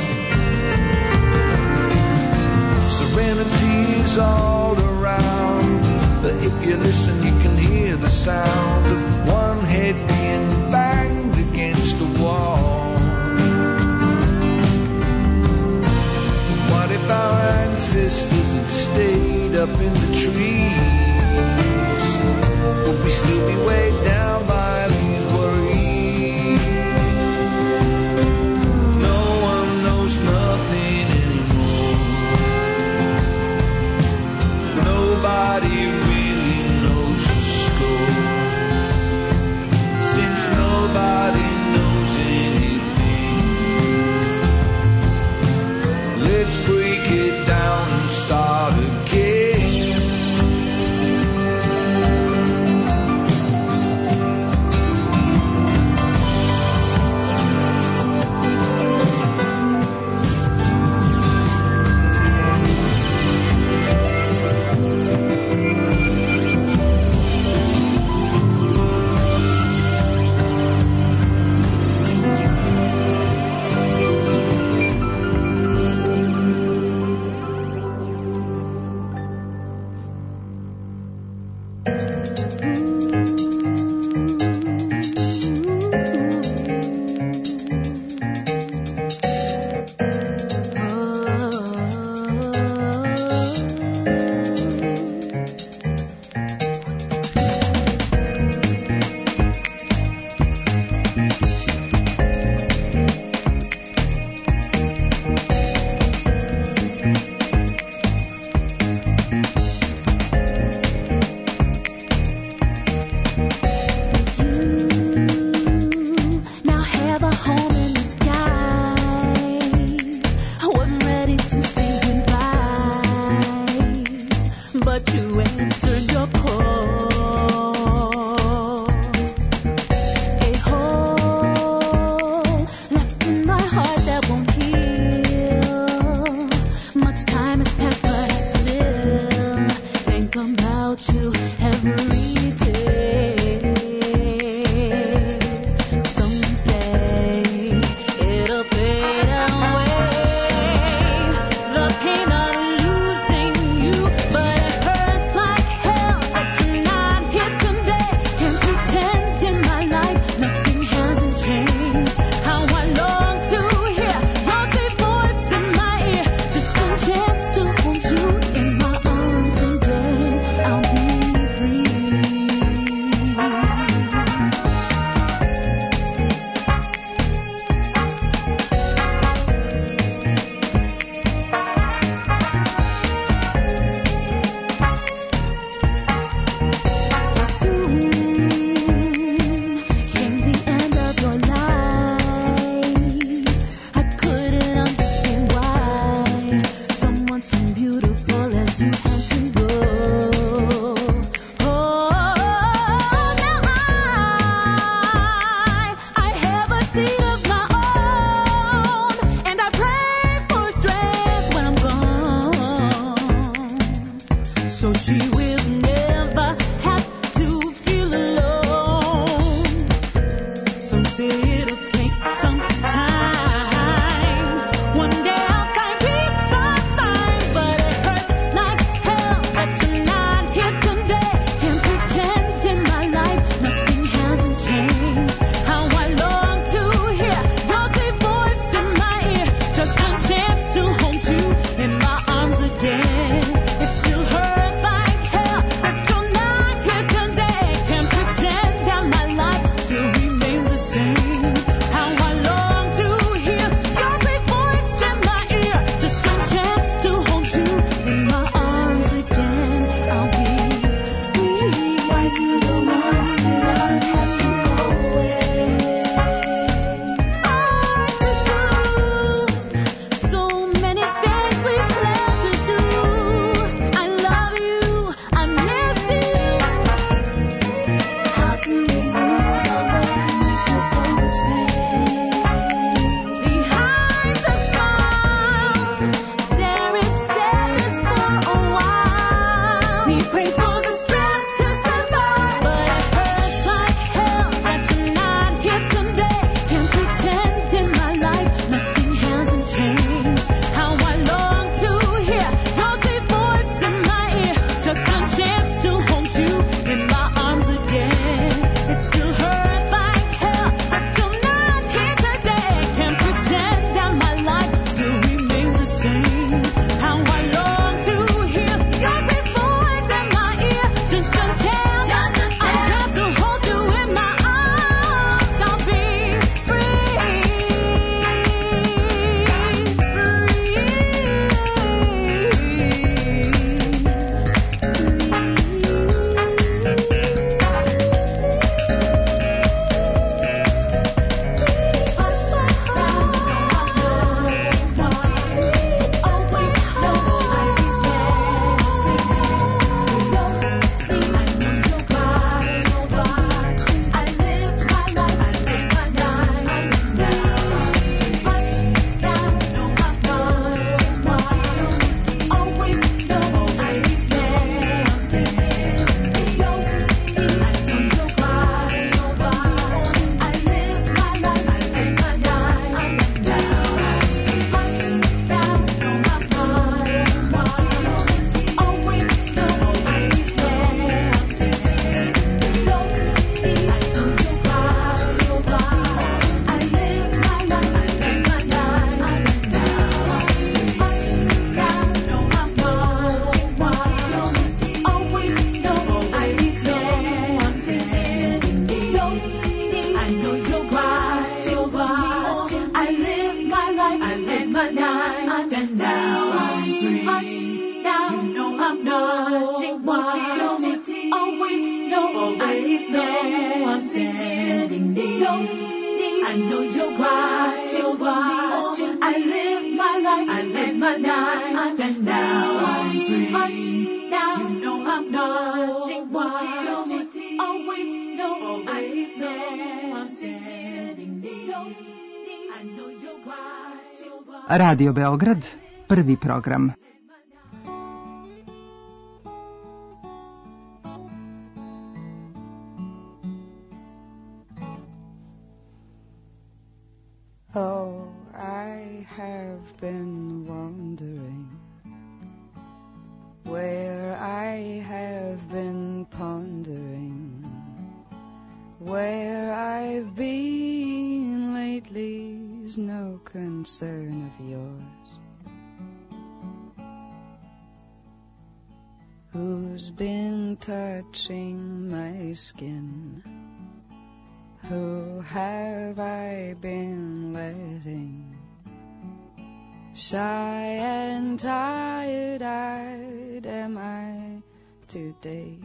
Serenity is all around, but if you listen you can hear the sound of one head being banged against the wall. What if our ancestors had stayed up in the trees? Would we still be weighed down by these worries? No one knows nothing anymore. Nobody really knows the score, since nobody knows anything. Let's break it down and start again. Radio Beograd, prvi program. Oh, I have been wandering where I have been pondering where I've been lately is no concern of yours. Who's been touching my skin? Who have I been letting shy and tired-eyed am I today?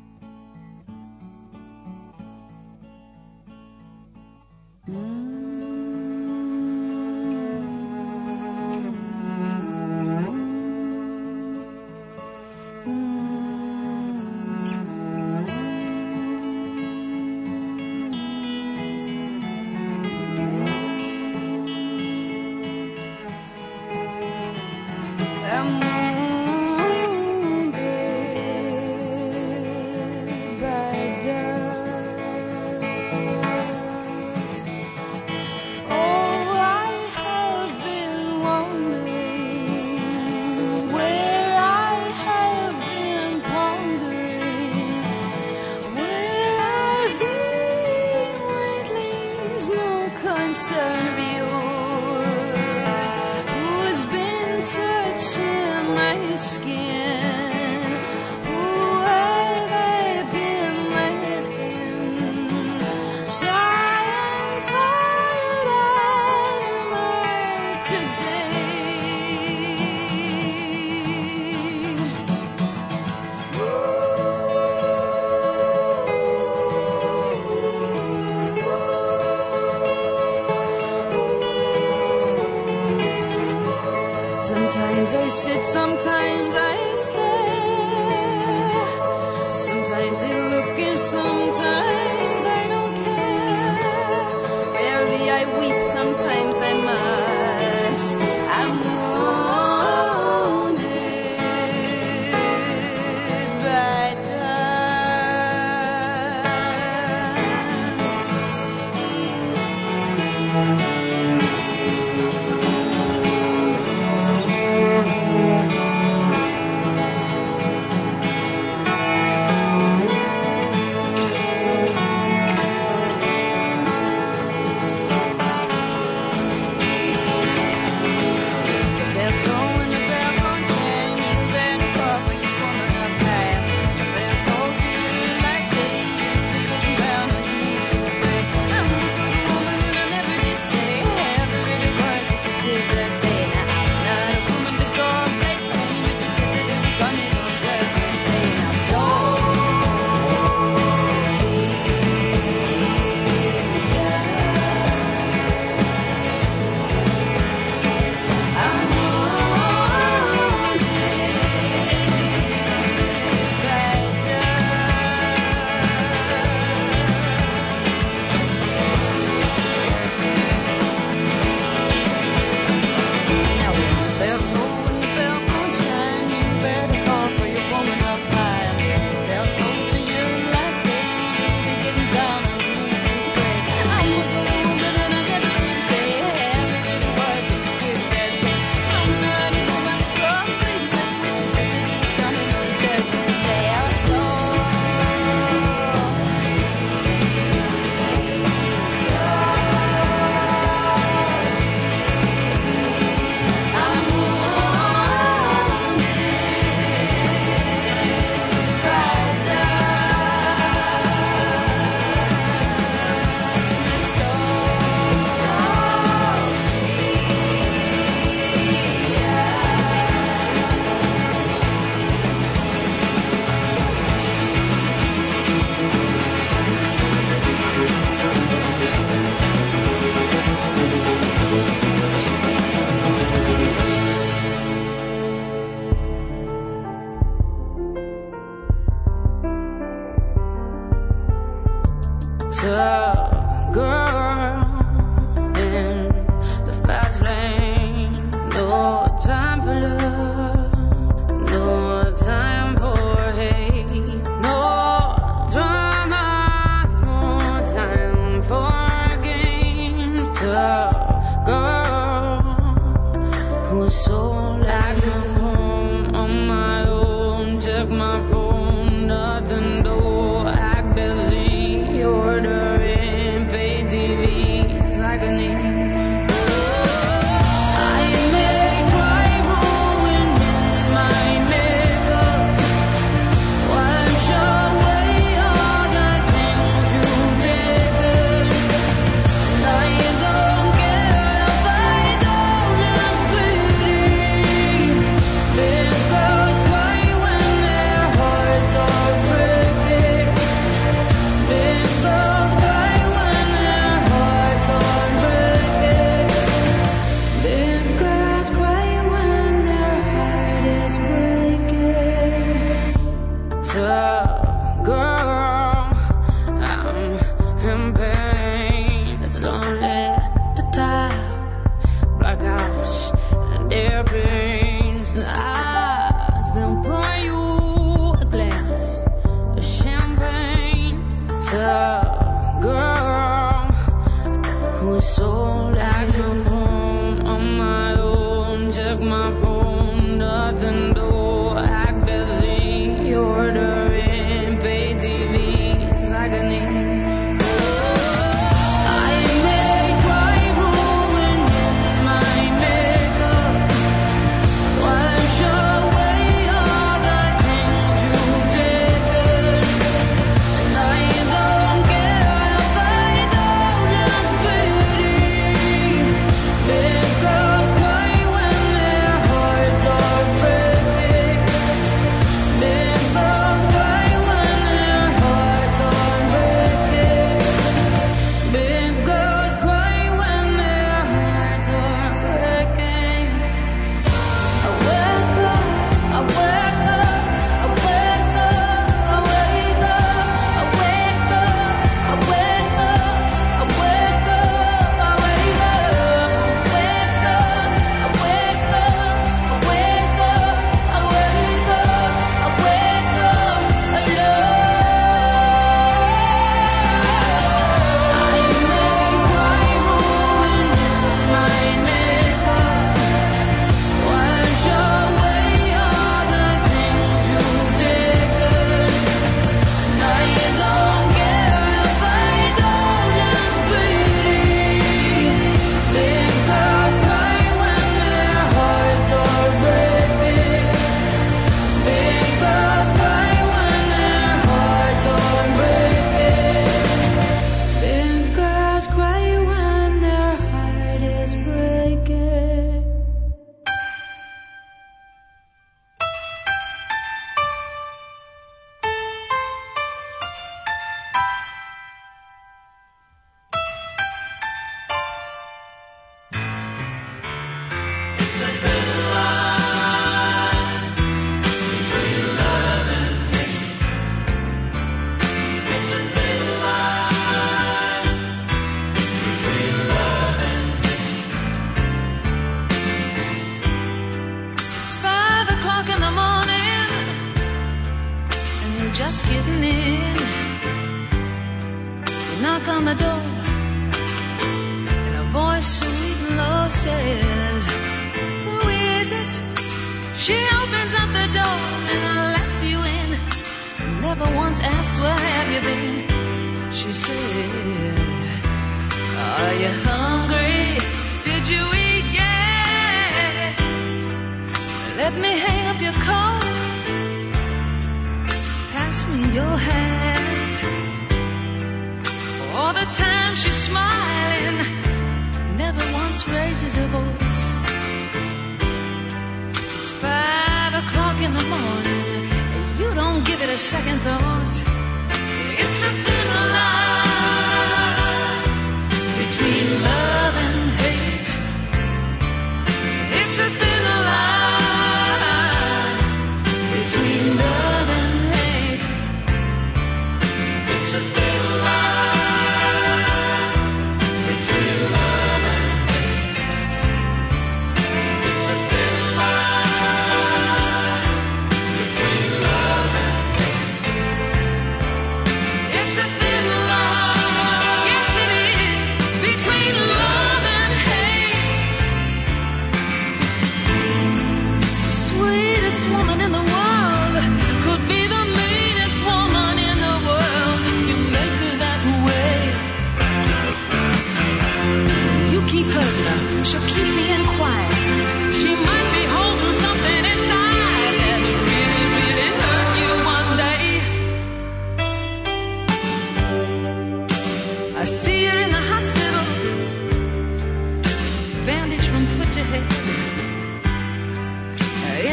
Sometimes I sit, sometimes I stare. Sometimes I look and sometimes I don't care. Rarely I weep, sometimes I must. I'm wounded by tough girl in the fast lane. No time for love, no time for hate, no drama, no time for game. Tough girl who's so like I'm home on my own. Check my phone, nothing though. Act busy, ordering, pay TV, it's like a need. It's a thin line.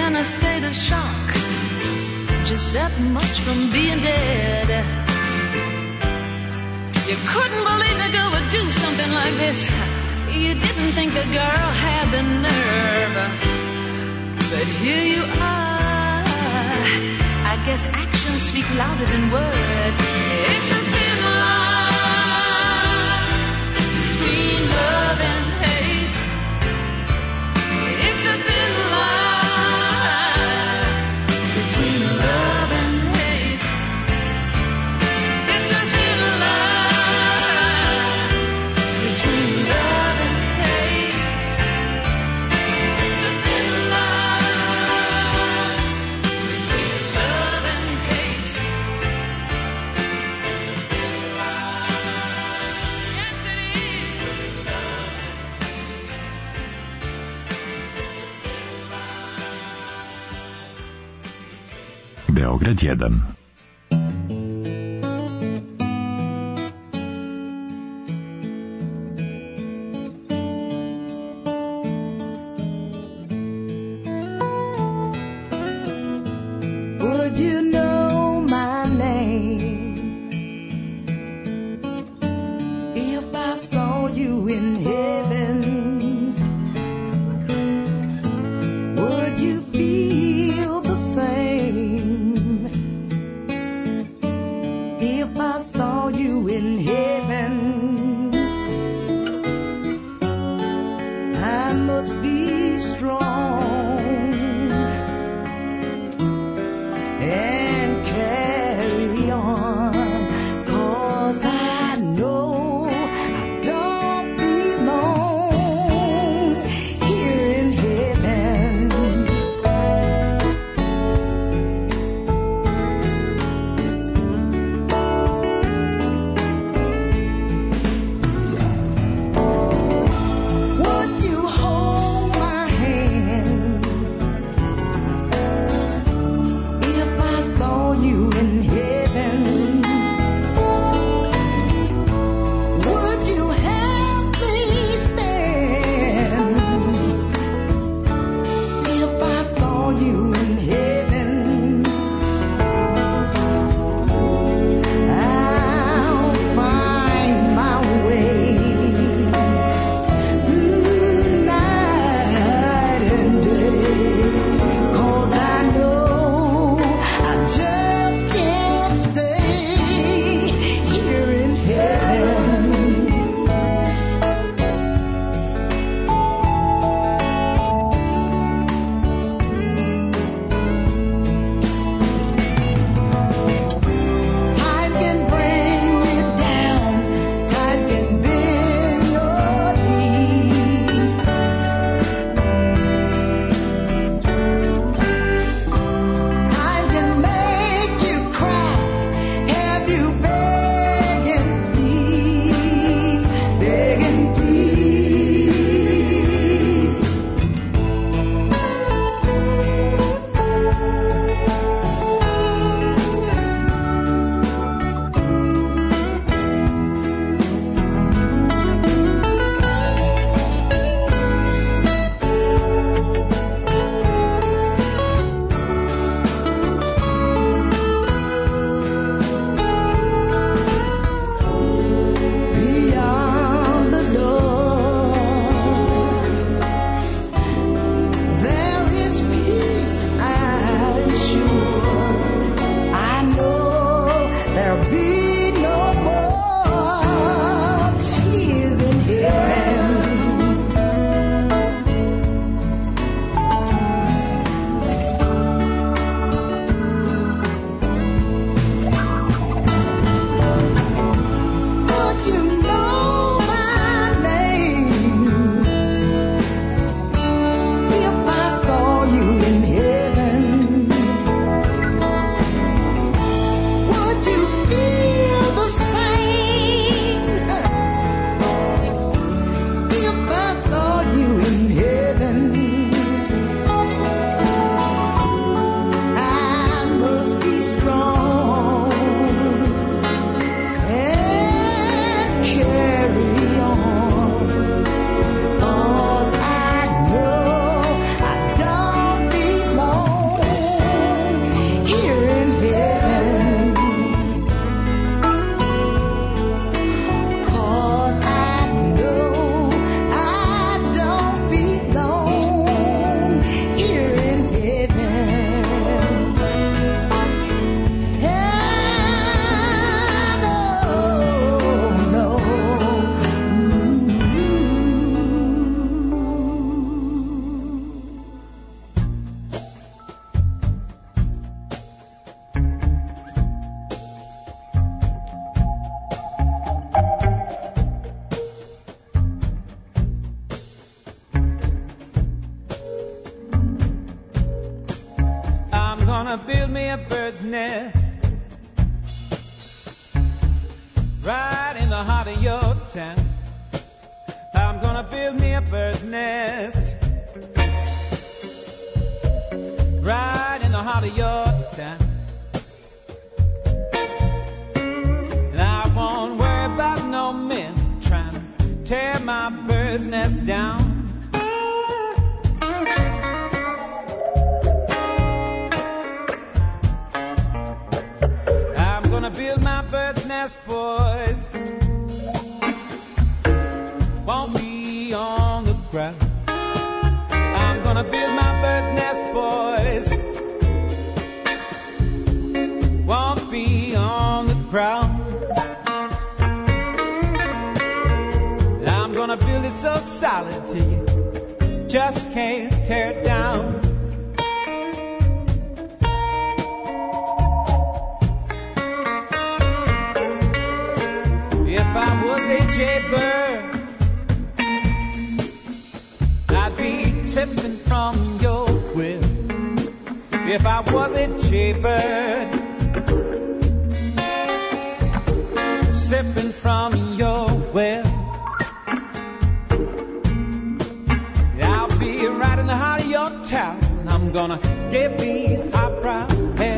in a state of shock, just that much from being dead. You couldn't believe a girl would do something like this. You didn't think a girl had the nerve, but here you are. I guess actions speak louder than words. It's a thin line between love and hate. It's a thin line between love and hate. It's a thin line between love and hate. It's a thin line between love and hate. It's a thin line. Yes, it is. Beograd 1. Would you know my name if I saw you in heaven? Would you feel the same if I saw you in heaven? I must be strong and carry on, 'cause I know I don't belong here in heaven. Would you hold my hand if I I'm gonna build me a bird's nest right in the heart of your town. I'm gonna build me a bird's nest right in the heart of your town. And I won't worry about no men trying to tear my bird's nest down. I'm gonna build my bird's nest, boys. Won't be on the ground. I'm gonna build my bird's nest, boys. Won't be on the ground. And I'm gonna build it so solid till you just can't tear it down. If I was a jaybird, I'd be sipping from your will. If I was a jaybird, sipping from your well, I'll be right in the heart of your town. I'm gonna give these eyebrows hair.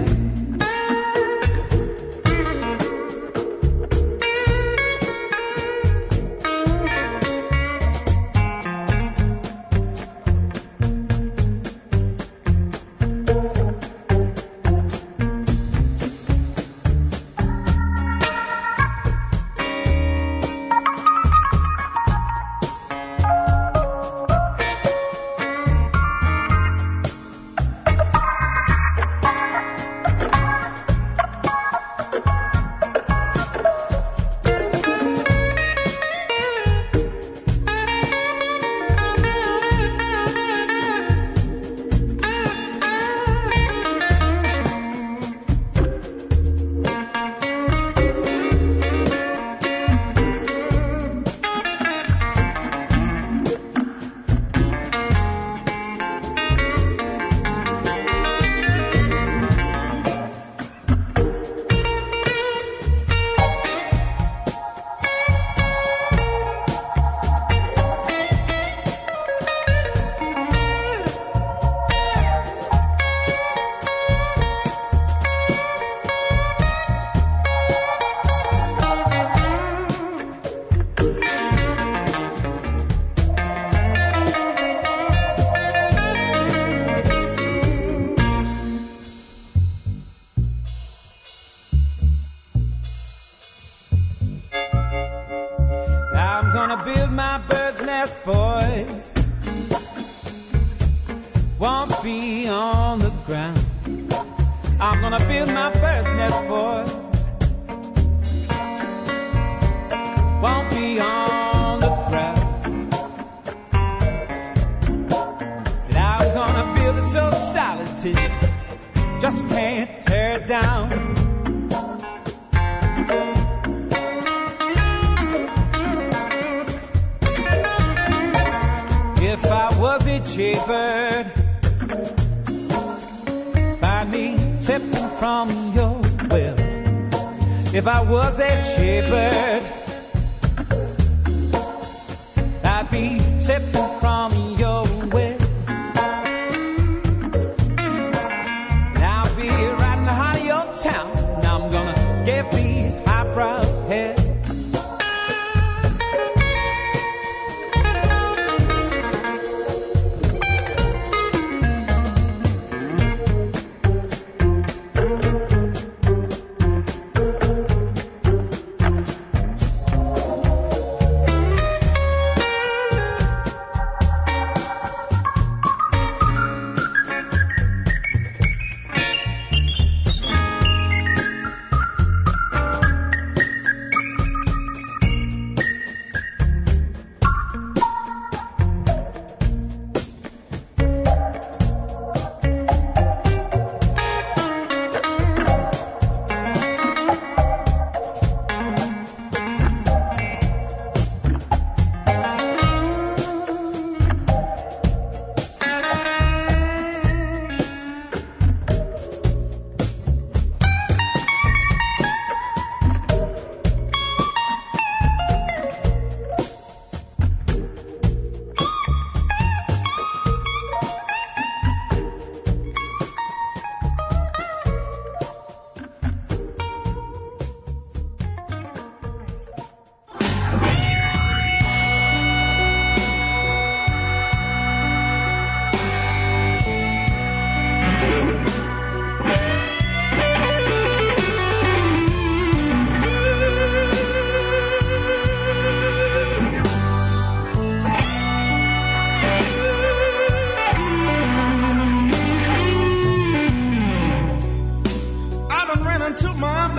If I was a jaybird, I'd be sipping from your well. And I'll be right in the heart of your town. And I'm gonna give these eyebrows hair.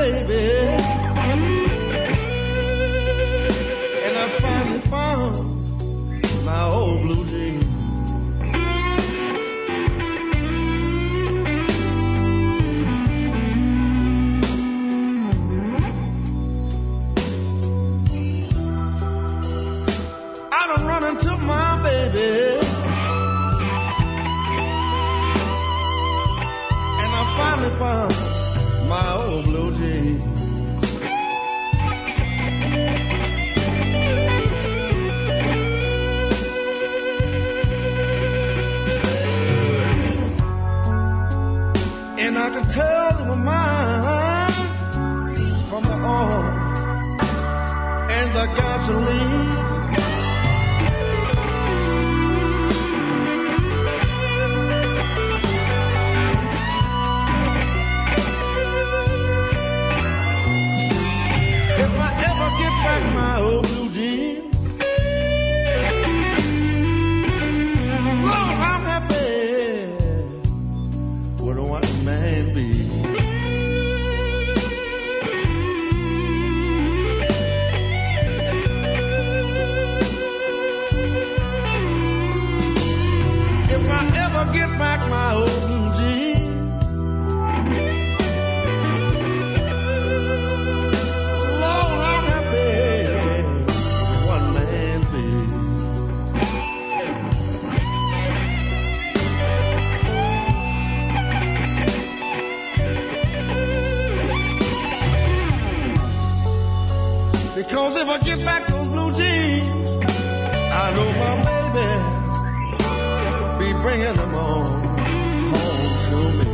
baby, and I finally found my old blue jeans. I done run into my baby, and I finally found my old blue jeans. And I can tell they were mine from the oil and the gasoline. If I ever get back my old blue jeans, Lord, I'm happy with a white man be. If I ever get back my old blue jeans, Lord, I'm happy with one man be. Because if I get back those blue jeans, I know my baby be bringing them on home to me.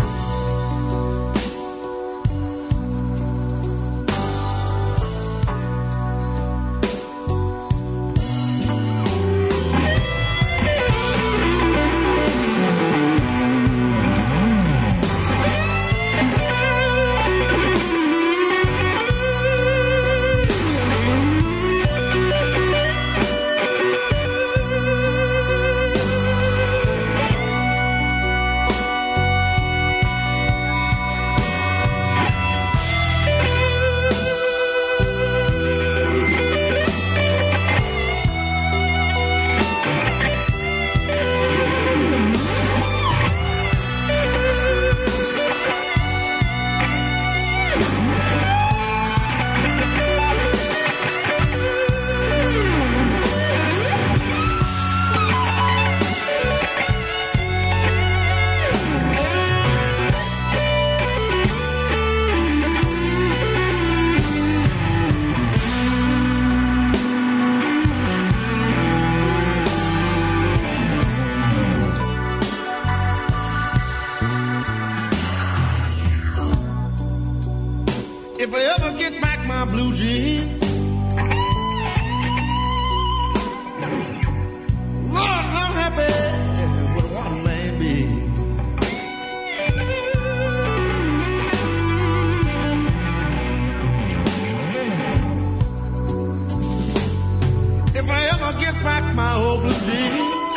If I ever get back my blue jeans, Lord, I'm happy with one man be. If I ever get back my old blue jeans,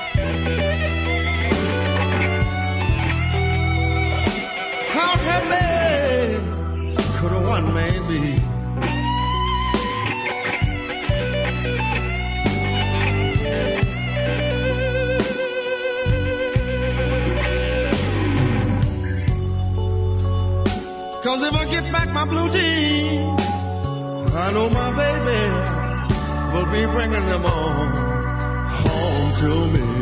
how happy could a one man be? Cause if I get back my blue jeans, I know my baby will be bringing them on home to me.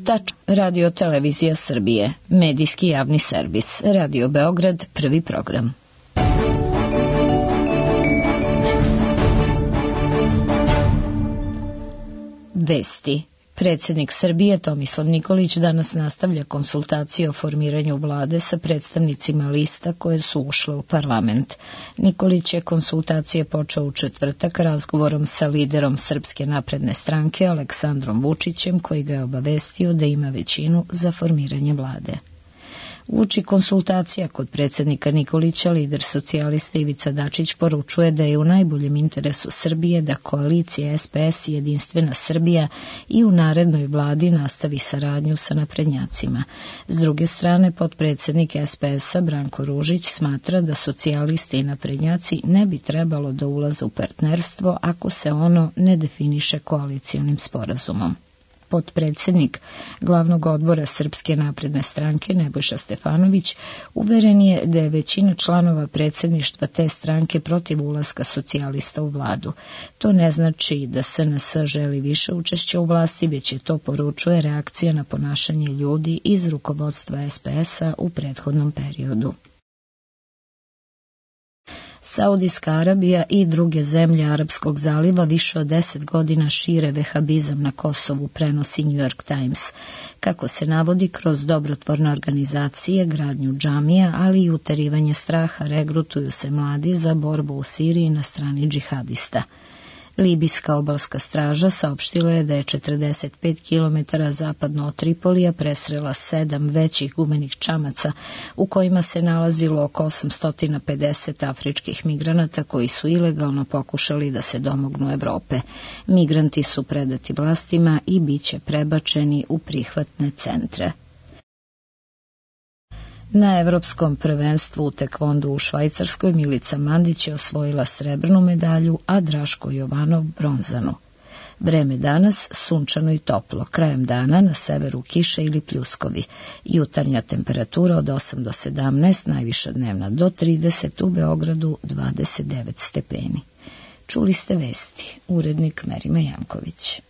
Radio Televizija Srbije, medijski javni servis, Radio Beograd, prvi program. Vesti. Predsjednik Srbije Tomislav Nikolić danas nastavlja konsultacije o formiranju vlade sa predstavnicima lista koje su ušle u parlament. Nikolić je konsultacije počeo u četvrtak razgovorom sa liderom Srpske napredne stranke Aleksandrom Vučićem, koji ga je obavestio da ima većinu za formiranje vlade. Uoči konsultacija kod predsjednika Nikolića, lider socijalista Ivica Dačić poručuje da je u najboljem interesu Srbije da koalicija SPS i Jedinstvena Srbija i u narednoj vladi nastavi saradnju sa naprednjacima. S druge strane, potpredsjednik SPS-a Branko Ružić smatra da socijalisti i naprednjaci ne bi trebalo da ulaze u partnerstvo ako se ono ne definiše koalicionim sporazumom. Potpredsjednik glavnog odbora Srpske napredne stranke Nebojša Stefanović uveren je da je većina članova predsjedništva te stranke protiv ulaska socijalista u vladu. To ne znači da SNS želi više učešća u vlasti, već je to, poručuje, reakcija na ponašanje ljudi iz rukovodstva SPS-a u prethodnom periodu. Saudijska Arabija i druge zemlje Arapskog zaliva više od 10 godina šire vehabizam na Kosovu, prenosi New York Times. Kako se navodi, kroz dobrotvorne organizacije, gradnju džamija, ali i uterivanje straha, regrutuju se mladi za borbu u Siriji na strani džihadista. Libijska obalska straža saopštila je da je 45 km zapadno od Tripolija presrela 7 većih gumenih čamaca u kojima se nalazilo oko 850 afričkih migranata koji su ilegalno pokušali da se domognu Evrope. Migranti su predati vlastima i biće prebačeni u prihvatne centre. Na Evropskom prvenstvu u tekvondu u Švajcarskoj Milica Mandić je osvojila srebrnu medalju, a Draško Jovanov bronzanu. Vreme danas sunčano i toplo, krajem dana na severu kiše ili pljuskovi. Jutarnja temperatura od 8 do 17, najviša dnevna do 30, u Beogradu 29 stepeni. Čuli ste vesti, urednik Merima Janković.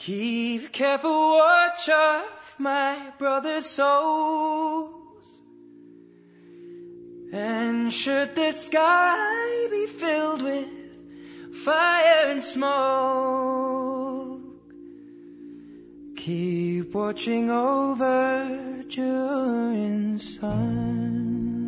Keep careful watch of my brother's souls. And should the sky be filled with fire and smoke, keep watching over during suns.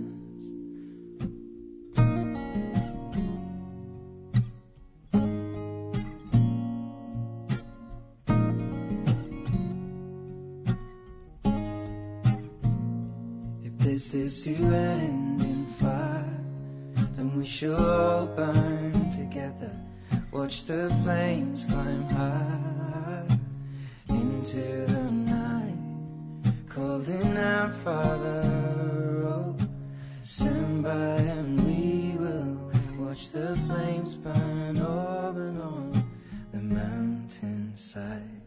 If this is to end in fire, then we shall all burn together. Watch the flames climb high into the night, calling out, Father, oh, stand by and we will watch the flames burn over and on the mountainside.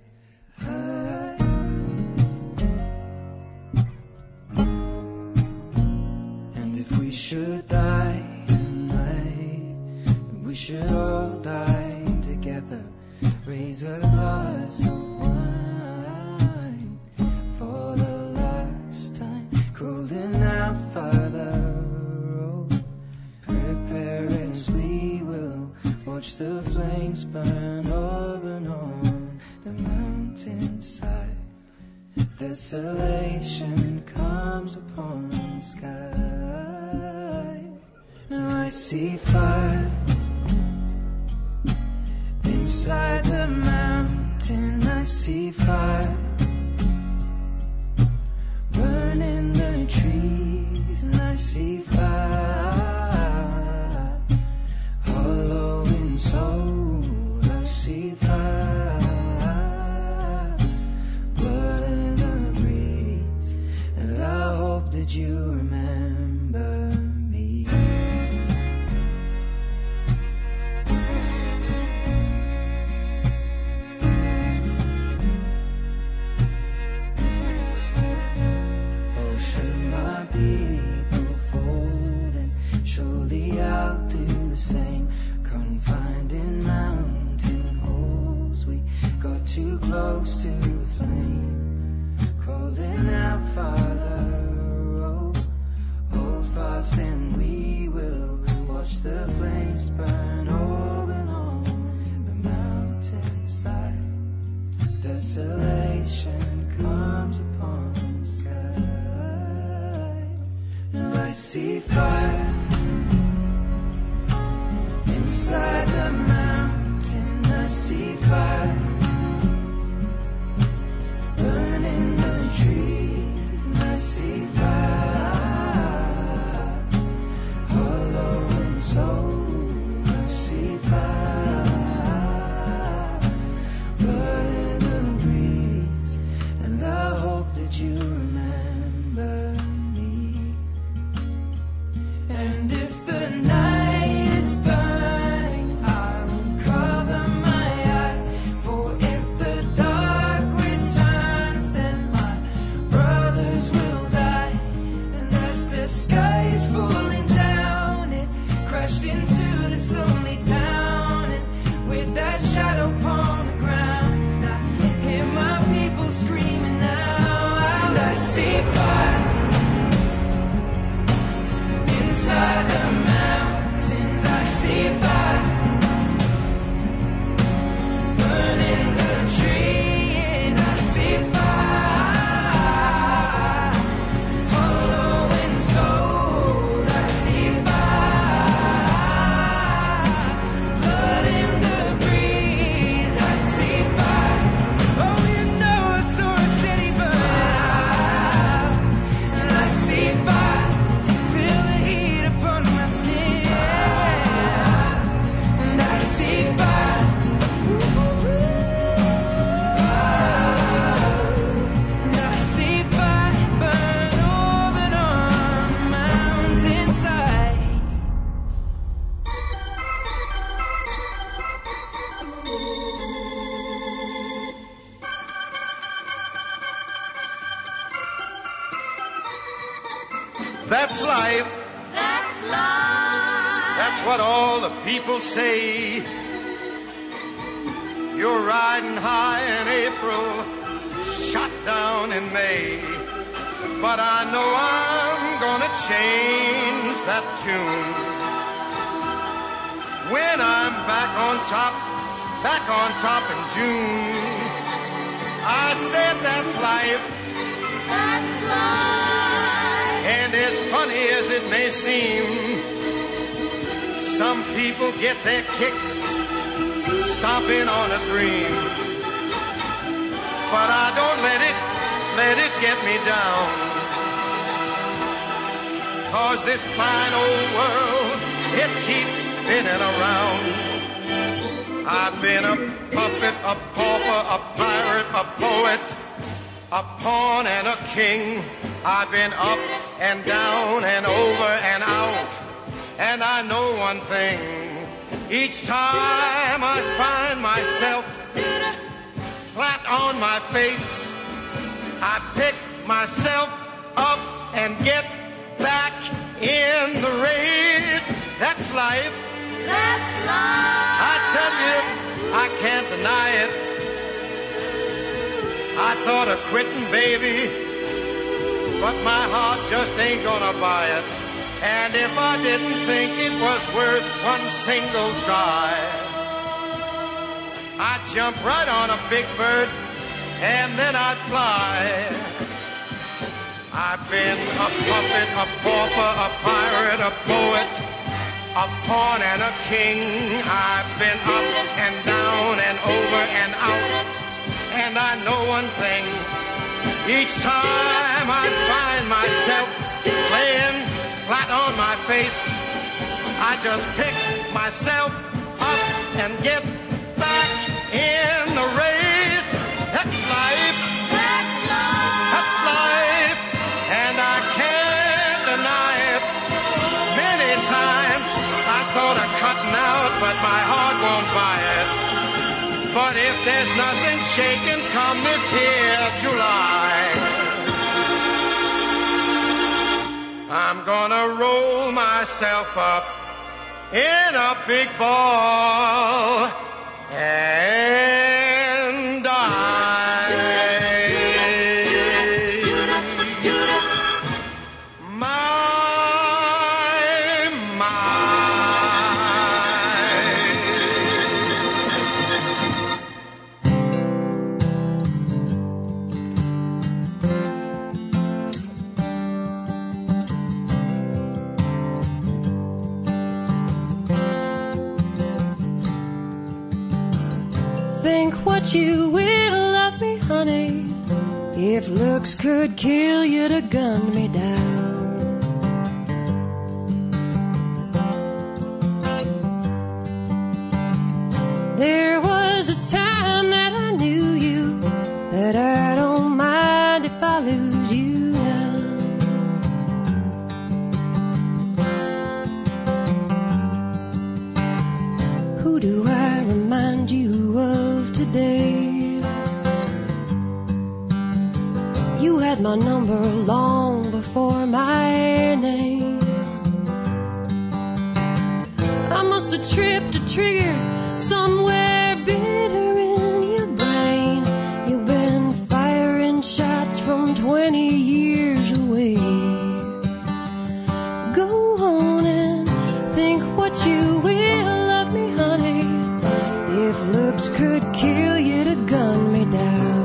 And if we should die tonight, we should all die together. Raise a glass of wine for the last time, calling out, Father, oh, prepare as we will watch the flames burn over and on the mountainside. Desolation comes upon the sky. Now I see fire inside the mountain. I see fire burning the trees, and I see fire hollow in soul. I see fire, blood in the breeze, and I hope that you remember me. People fold and surely I'll do the same. Confined in mountain holes, we got too close to the flame. Calling out, Father, oh, hold fast and we will watch the flames burn over and on the mountainside. Desolation comes upon the sky. Now I see fire inside the mountain. I see fire burning the trees, and I see fire hollow in soul. I see fire, blood in the breeze, and I hope that you remember. And if the night is burning, I will cover my eyes. For if the dark returns, then my brothers will die. And as the sky is falling down, it crashed into this lonely town. And with that shadow upon the ground, I hear my people screaming now. And I see fire inside the mountains. I see fire burning the trees. I see fire hollow in souls. I see fire blood in the breeze. I see fire. Oh, you know I saw a city burn, and I see fire. Feel the heat upon my skin, and I see fire, and I see fire burn over and on the mountainside. That's life. That's life. That's what all the people say. You're riding high in April, shot down in May. But I know I'm gonna change that tune when I'm back on top in June. I said that's life. That's life. And as funny as it may seem, some people get their kicks stomping on a dream. But I don't let it get me down. 'Cause this fine old world, it keeps spinning around. I've been a puppet, a pauper, a pirate, a poet, a pawn and a king. I've been up and down and over and out. And I know one thing, each time I find myself flat on my face, I pick myself up and get back in the race. That's life. That's life. I tell you, I can't deny it. I thought of quitting, baby, but my heart just ain't gonna buy it. And if I didn't think it was worth one single try, I'd jump right on a big bird and then I'd fly. I've been a puppet, a pauper, a pirate, a poet, a pawn and a king. I've been up and down and over and out. And I know one thing, each time I find myself laying flat on my face, I just pick myself up and get back in the race. That's life. That's life. That's life. And I can't deny it. Many times I thought of cutting out, but my heart won't buy it. But if there's nothing shaking come this here July, I'm gonna roll myself up in a big ball and die. Think what you will of me, honey, if looks could kill you to gun me down. There was a time that I knew you, but I don't mind if I lose you now. Who do I remind you of today? You had my number long before my name. I must have tripped a trigger somewhere bitter in your brain. You've been firing shots from 20 years away. Go on and think what you will of me, honey, if looks could kill you to gun me down.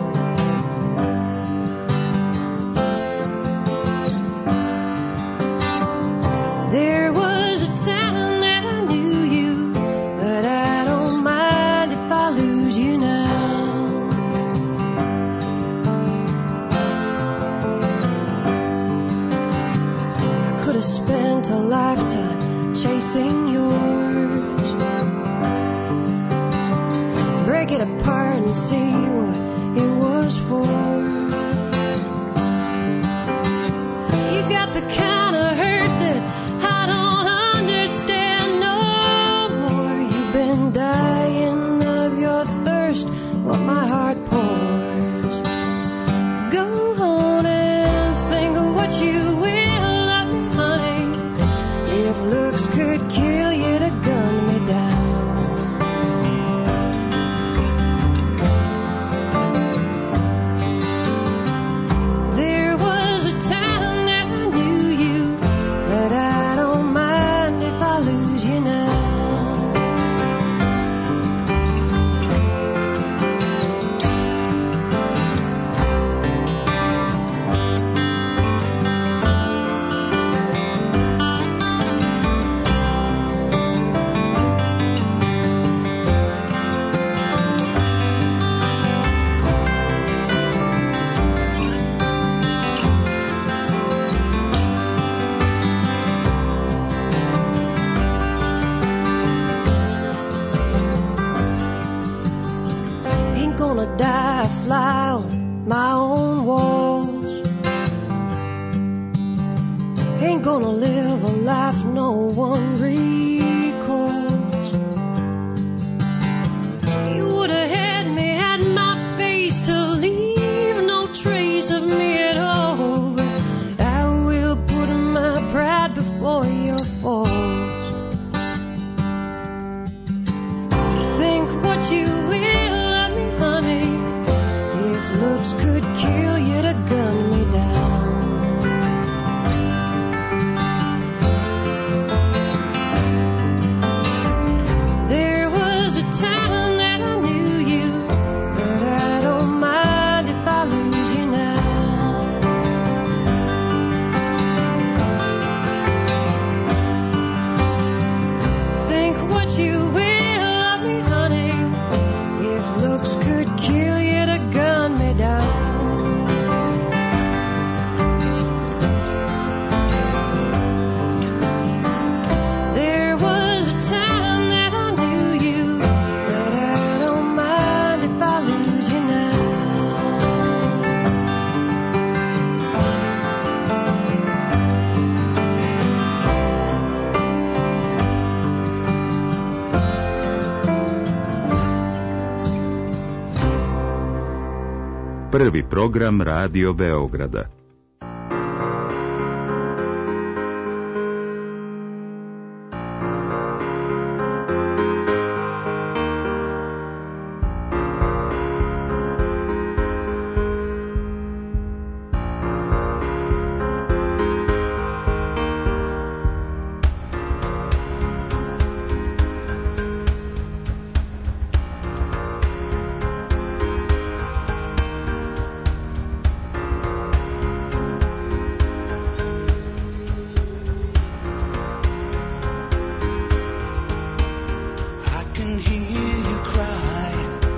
There was a time that I knew you, but I don't mind if I lose you now. I could have spent a lifetime chasing yours. Break it apart and see what it was for. You got the kind of hurt that I don't understand no more. You've been dying of your thirst, what my heart pours. Go on and think of what you will of me, honey, if looks could kill you to gun me down. Ain't gonna die a fly on my own walls. Ain't gonna live a life no one recalls. You would've had me at my face to leave no trace of me at all. But I will put my pride before your falls. Think what you will of me, honey. If looks could kill you to gun me down. There was a time that I knew you, but I don't mind if I lose you now. Think what you will of me, honey. If looks could kill you to gun me down. There was a time that I knew you, but I don't mind if I lose you now. Prvi program Radio Beograda. I can hear you cry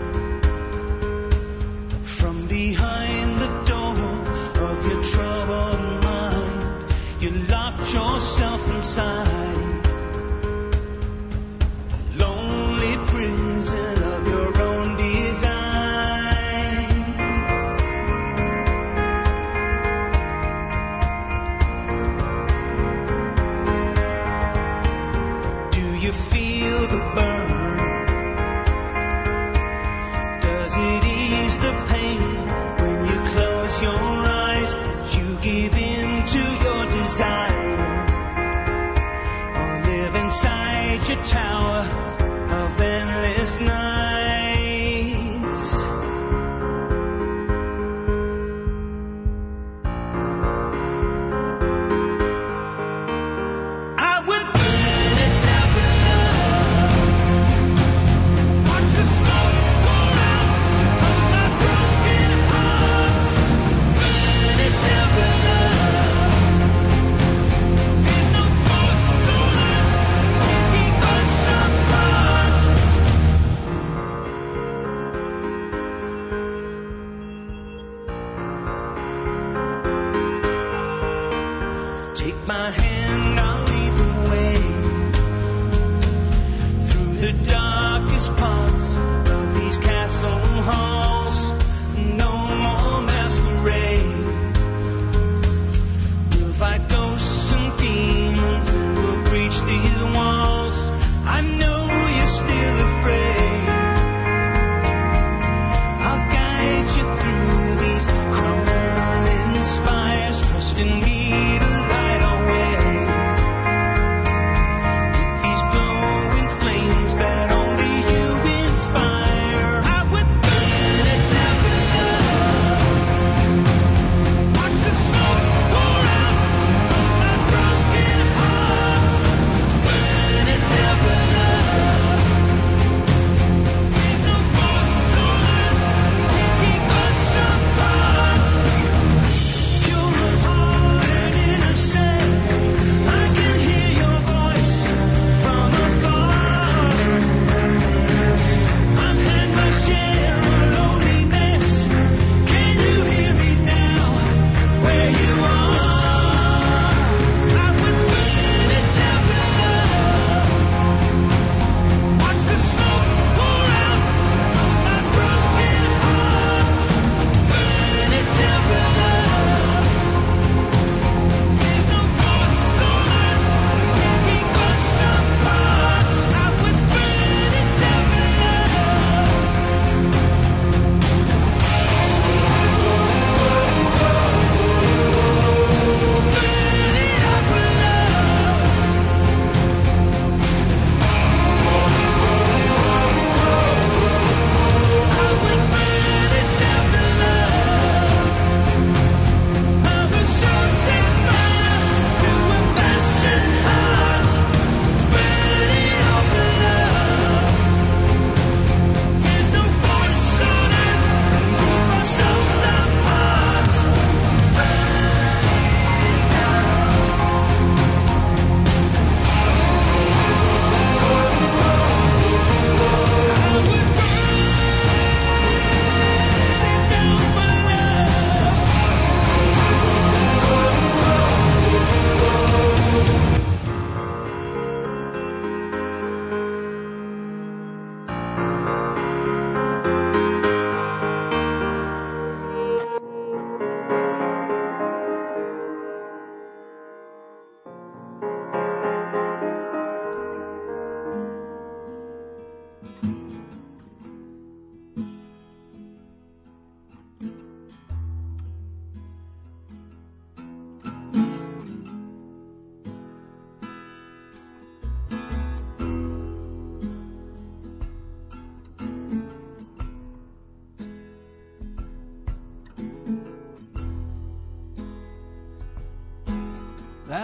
from behind the door of your troubled mind. You locked yourself inside a lonely prison of your own design. Do you feel the burn? Does it ease the pain when you close your eyes? Did you give in to your desire? Or live inside your tower of endless nights? I will burn it down with love. Watch the smoke pour out of my broken heart. Burn it down with love. Ain't no force so last to keep us apart. Take my hand, I'll lead the way through the darkest parts of these castle halls. No more masquerade. We'll fight ghosts and demons and we'll breach these walls. I know you're still afraid. I'll guide you through these crumbling spires, trusting me to light a way with these glowing flames that only you inspire. I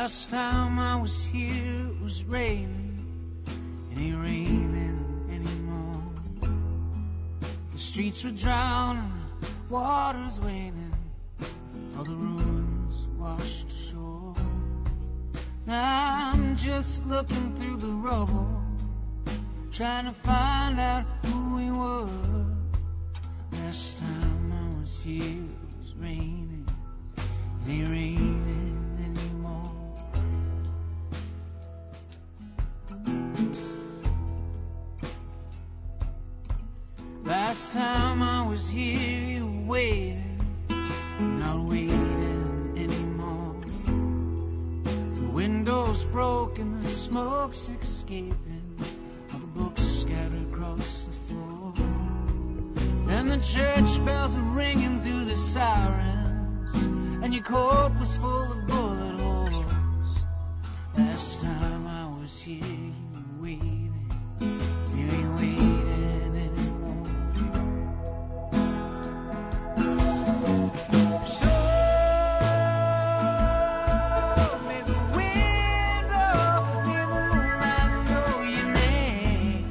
Last time I was here, it was raining. It ain't raining anymore. The streets were drowning, the water's waning, all the ruins washed ashore. Now I'm just looking through the rubble, trying to find out who we were. Last time I was here, it was raining. It ain't raining anymore. Last time I was here, you were waiting, not waiting anymore. The windows broken, the smoke's escaping, all the books scattered across the floor. And the church bells were ringing through the sirens, and your coat was full of bullet holes. Last time I was here, you were waiting, you ain't waiting anymore. So may the window, may the moonlight know your name.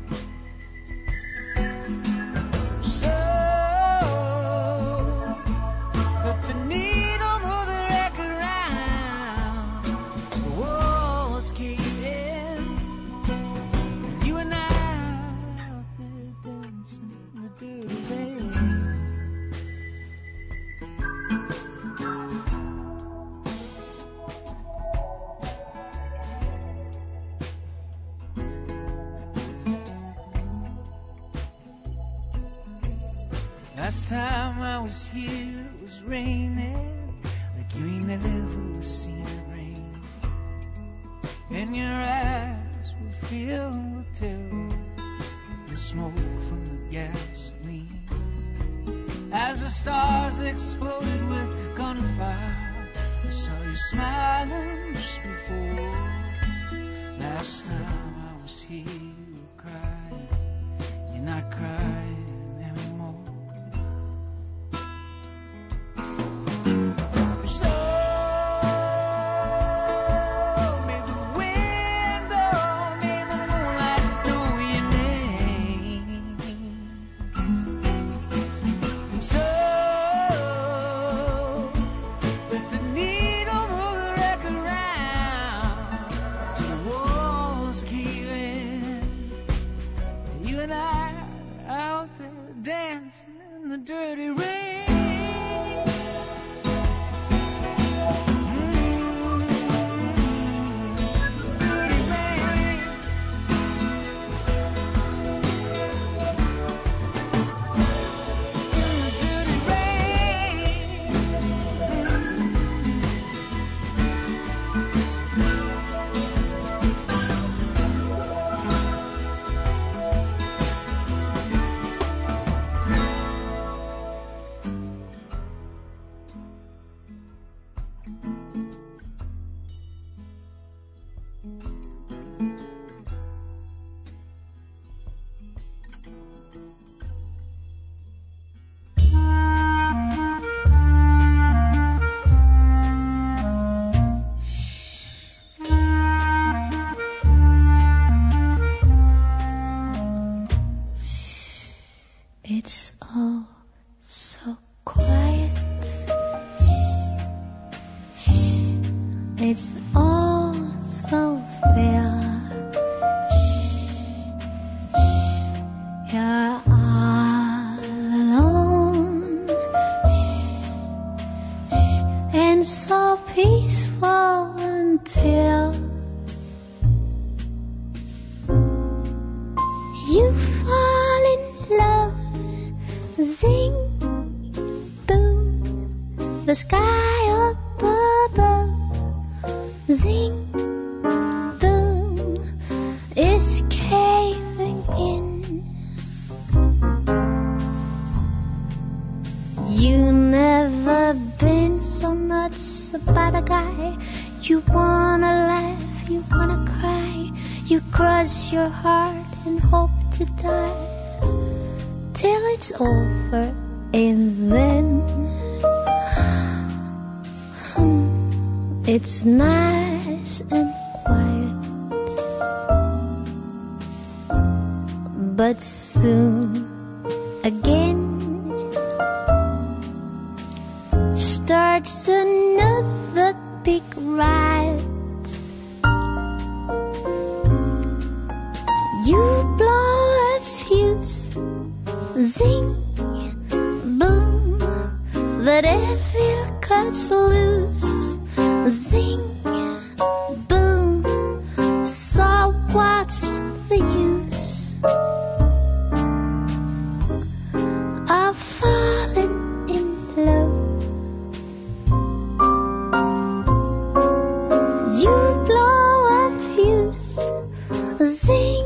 So let the needle move the record round, so the walls cave in, and you and I out there dancing in the dirty rain. Last time I was here, it was raining like you ain't never seen it rain. And your eyes were filled with terror, the smoke from the gasoline. As the stars exploded with gunfire, I saw you smiling just before. Last time I was here, you were crying, you're not crying anymore. So may the window, may the moonlight know your name. And so let the needle move the record round, till the walls cave in, and you and I are out there dancing in the dirty rain. It's all so quiet. It's all so still. You're all alone and so peaceful until you fall in love. Zing, boom, the sky up above. Zing, boom, is caving in. You never been so nuts about a guy. You wanna laugh, you wanna cry. You cross your heart and hope to die till it's over, and then It's nice and quiet, but soon again starts another big riot. You blow a fuse, zing, boom, the devil cuts loose. Zing, boom, so what's the use of falling in love? You blow a fuse, zing,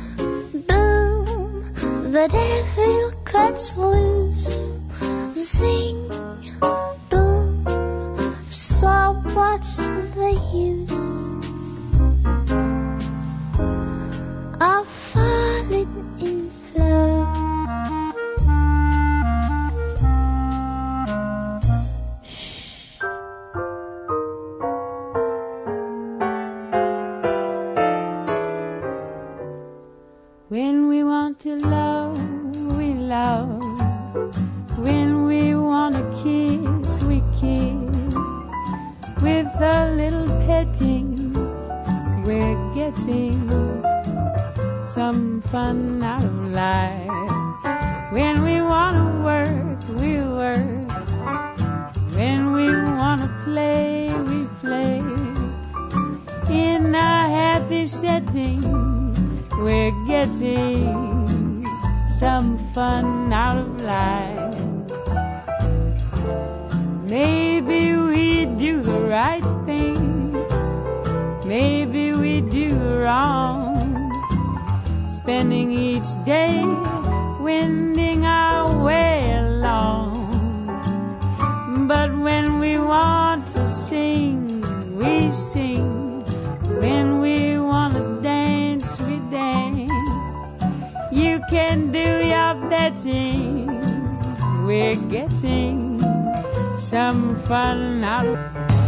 boom, the devil cuts loose. Zing, boom, so what's the use of falling in love? When we want to love, we love. When we want to kiss, we kiss. With a little petting, we're getting some fun out of life. When we want to work, we work. When we want to play, we play. In a happy setting, we're getting some fun out of life. Maybe we do the right thing, maybe we do wrong, spending each day wending our way along. But when we want to sing, we sing. When we want to dance, we dance. You can do your betting, we're getting some fun out of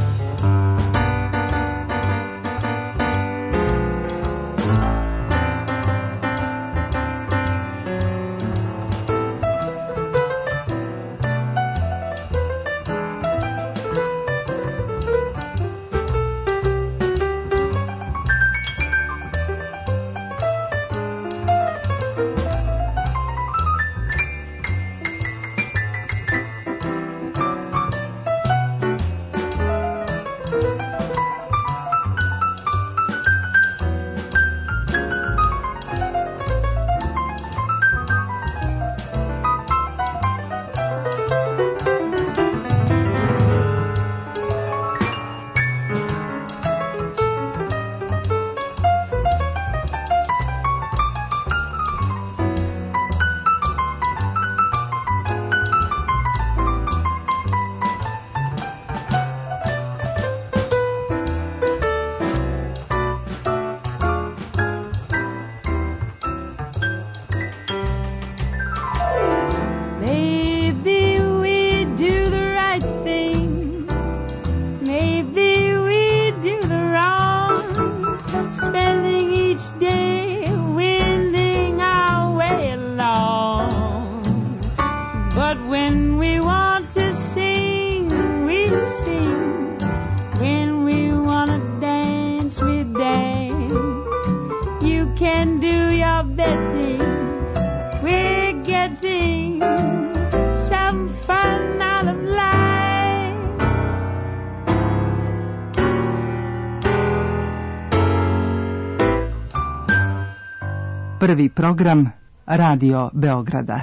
Prvi program Radio Beograda.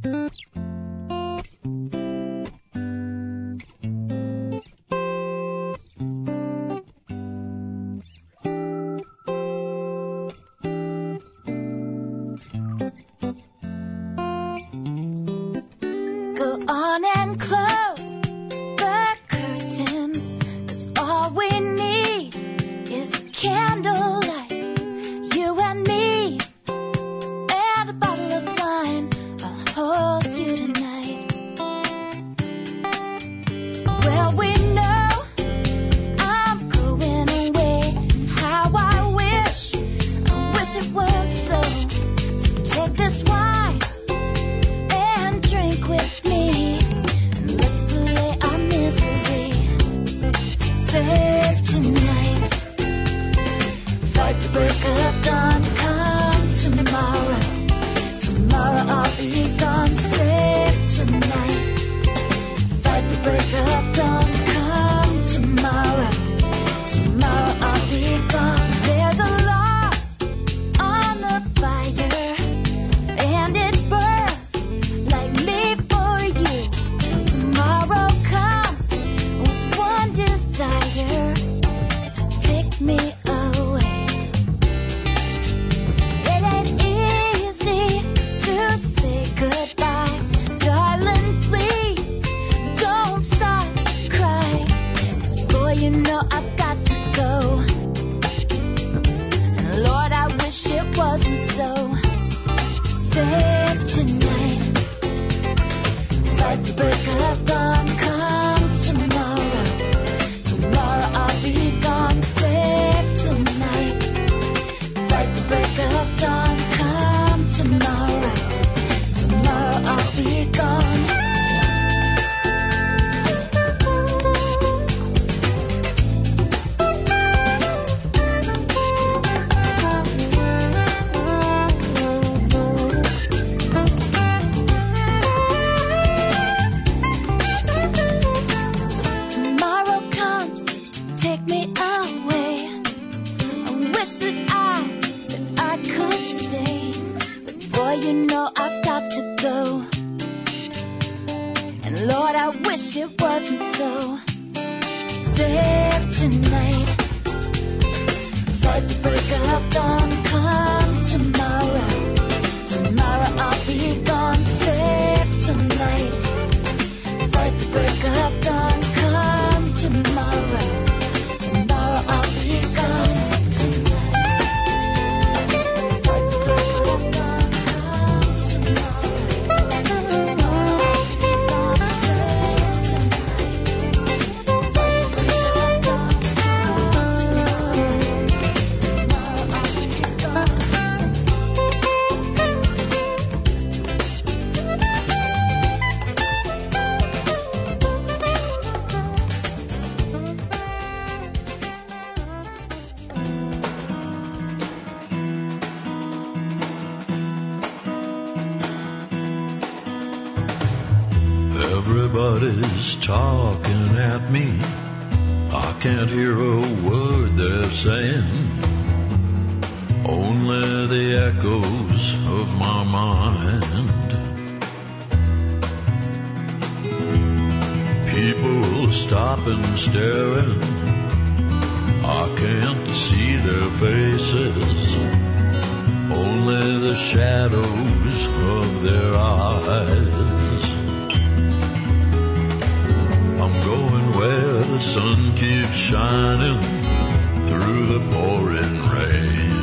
Go on and close the curtains, 'cause all we need is candlelight. You and me and a bottle of wine. I'll hold you tonight. Well, we know our Fight the break of dawn, come tomorrow. Tomorrow I'll be gone, save tonight. Fight the break of dawn, come tomorrow. Tomorrow I'll be gone. It wasn't so. Save tonight. Fight the break of dawn, come tomorrow. Tomorrow I'll be gone. Save tonight. Fight the break of dawn, come tomorrow. Tomorrow I'll be gone. Everybody's talking at me. I can't hear a word they're saying. Only the echoes of my mind. People stop and staring. I can't see their faces. Only the shadows of their eyes. I'm going where the sun keeps shining through the pouring rain.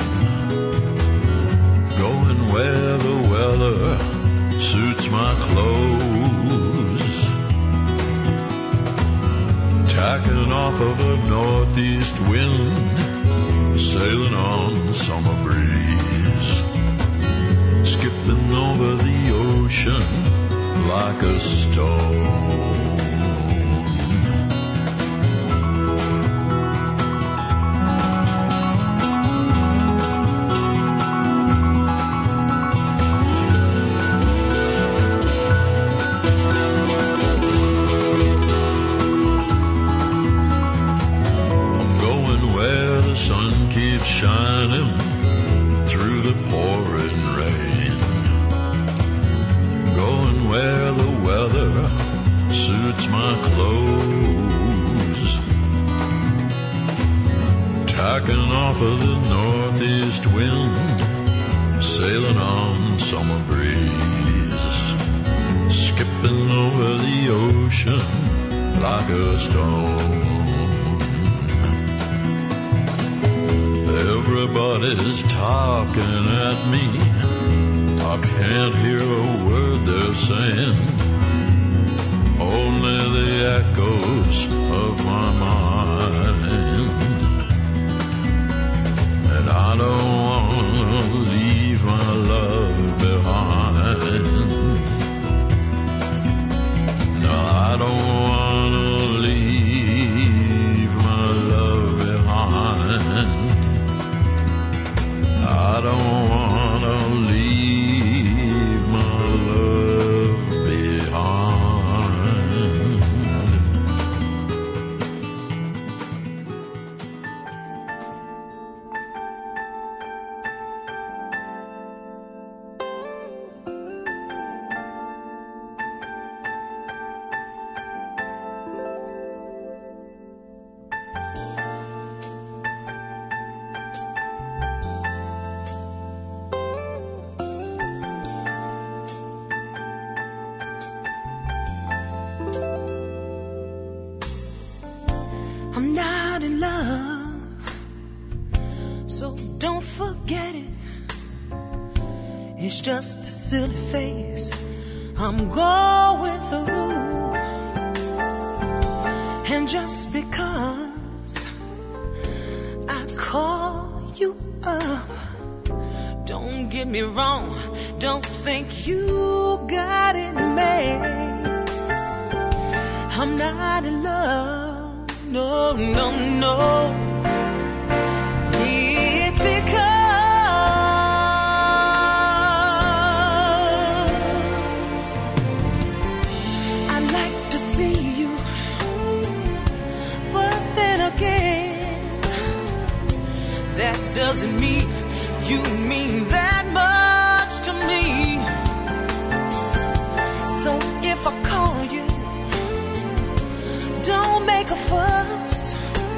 Going where the weather suits my clothes. Tacking off of a northeast wind, sailing on summer breeze. Skipping over the ocean like a stone. Shining through the pouring rain. Going where the weather suits my clothes. Tacking off of the northeast wind, sailing on summer breeze. Skipping over the ocean like a stone. Everybody's talking at me. I can't hear a word they're saying. Only the echoes of my mind. And I don't want to leave my love behind. No, I don't want to leave my love behind. I don't want to leave my love behind. I'm not in love, so don't forget it. It's just a silly phase I'm going through. And just because I call you up, don't get me wrong, don't think you got it made. I'm not in love, no, no, no. It's because I like to see you, but then again, that doesn't mean you mean that much to me. So if I call you, don't make a fuss.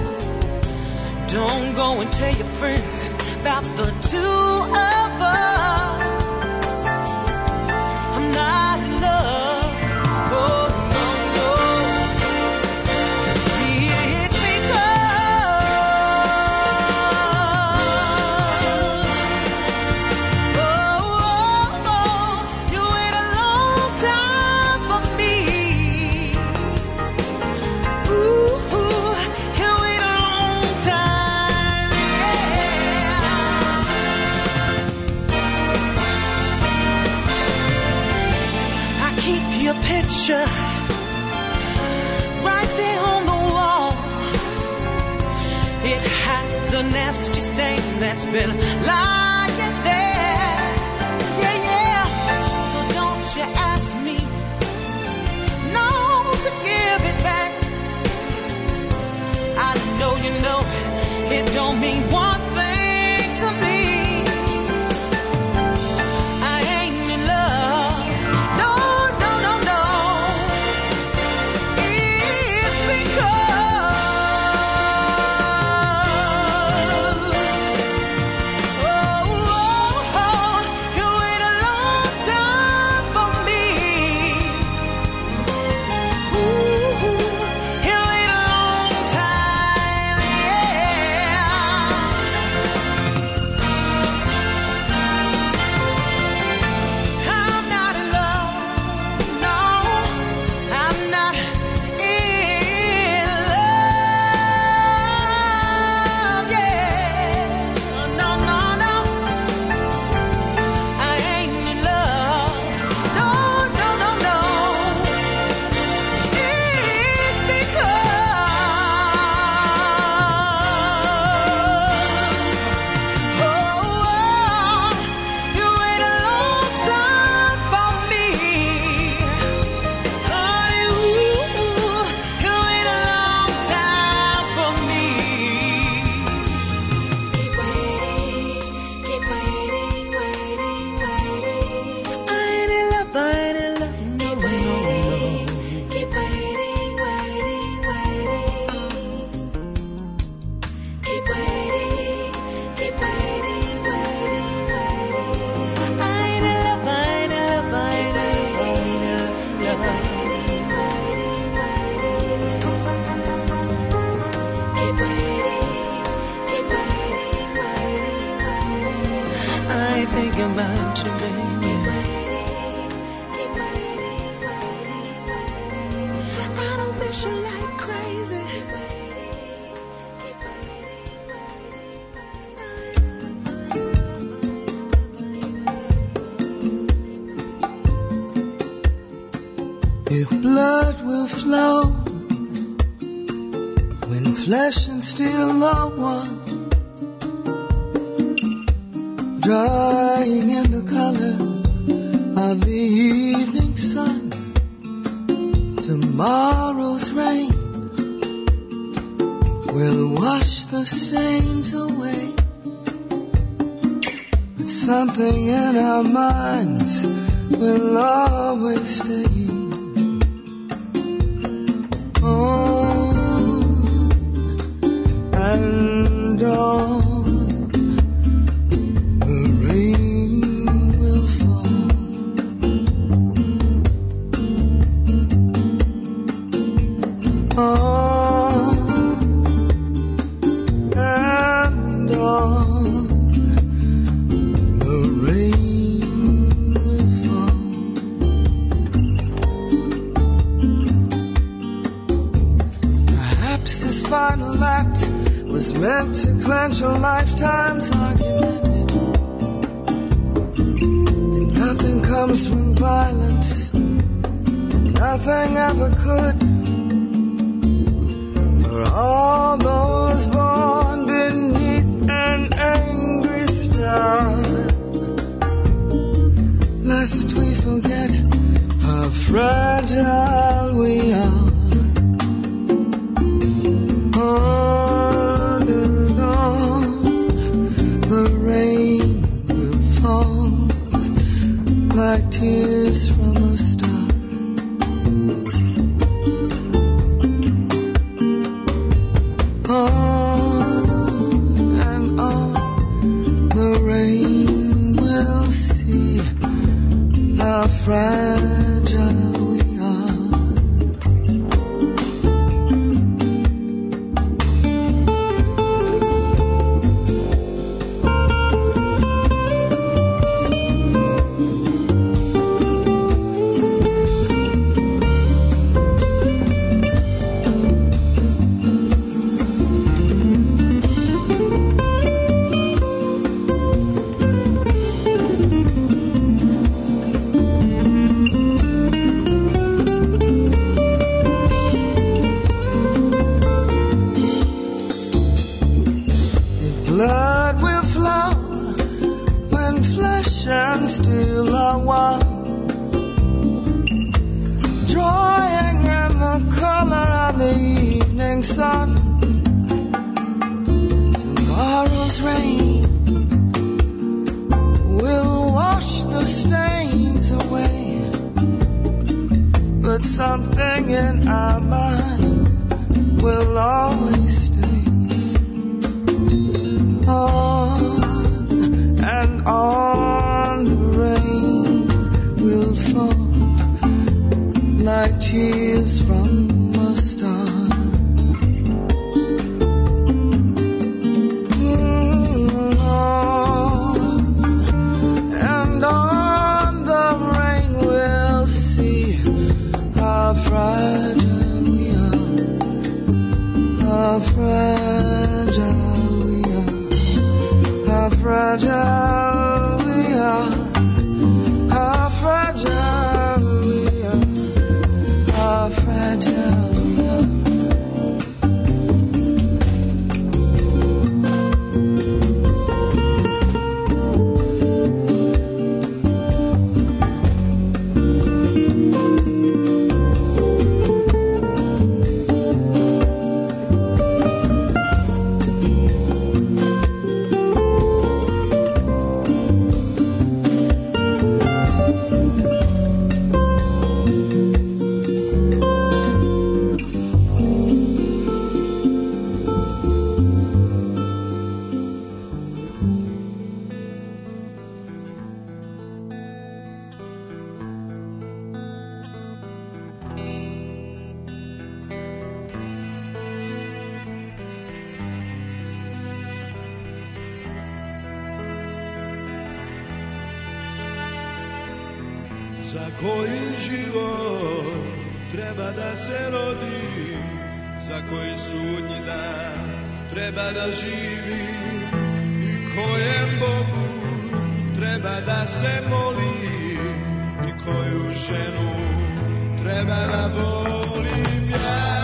Don't go and tell your friends about the two of us. I'm not in love. Oh, no, no. It's because you wait a long time for me. Ooh, you wait a long time, yeah. I keep your picture right there on the wall. It has a nasty stain that's been lying there. Yeah, yeah. So don't you ask me, no, to give it back. I know you know it don't mean one thing to me. I ain't in love. No, no, no, no. It's because you wait a long time for me. Ooh, you wait a long time, yeah. I'm not in love, no, I'm not in love, yeah. No, no, no, I ain't in love, no, no, no, no. It's because you wait a long time for me, honey. Ooh, you wait a long time for me. Keep waiting, waiting. I ain't in love, no, no, no. Keep waiting, waiting. Keep waiting, waiting. I ain't in love, no, no, no. Keep waiting, I ain't thinking about you, baby. I don't miss you like crazy. If blood will flow when flesh and steel are one, drying in the color of the evening sun, tomorrow's rain will wash the stains away, but something in our minds will always stay. On and on, the rain will fall. On and on, the rain will fall. final act was meant to clench a lifetime's argument. And nothing comes from violence, and nothing ever could. For all those born beneath an angry star, lest we forget how fragile we are. On and on, the rain will fall like tears from a star. On and on, the rain will see how fragile we are. Blood will flow when flesh and steel are one, drawing in the color of the evening sun. Tomorrow's rain will wash the stains away, but something in our minds will always stay. On and on, the rain will fall like tears from a star. On and on, the rain will see how fragile we are, how fragile. How fragile we are, how fragile we are, how fragile we are. Za koji život treba da se rodi, za koji sudnji dan treba da živi i kojem Bogu treba da se moli i koju ženu treba da volim ja.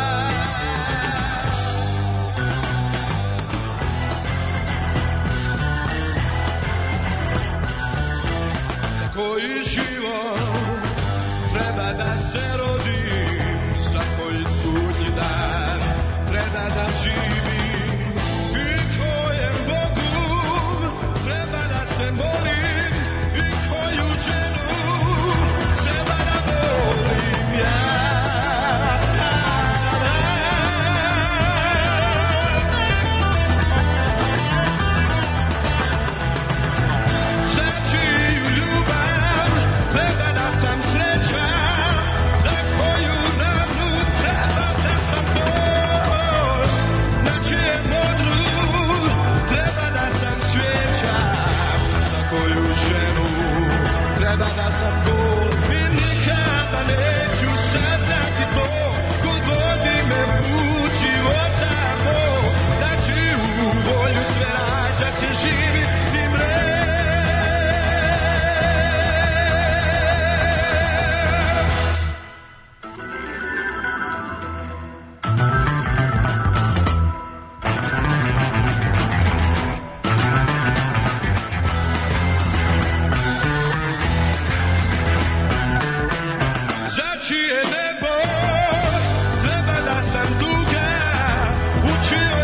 Koji život treba da se rodim, za koji sudnji dan treba da živim i kojem Bogu treba da se molim i koju ženu treba da volim ja. Za čiju ljubav treba da sam srećan, za koju nadu treba da sam to. Na čije nebo, treba da sam duga, učio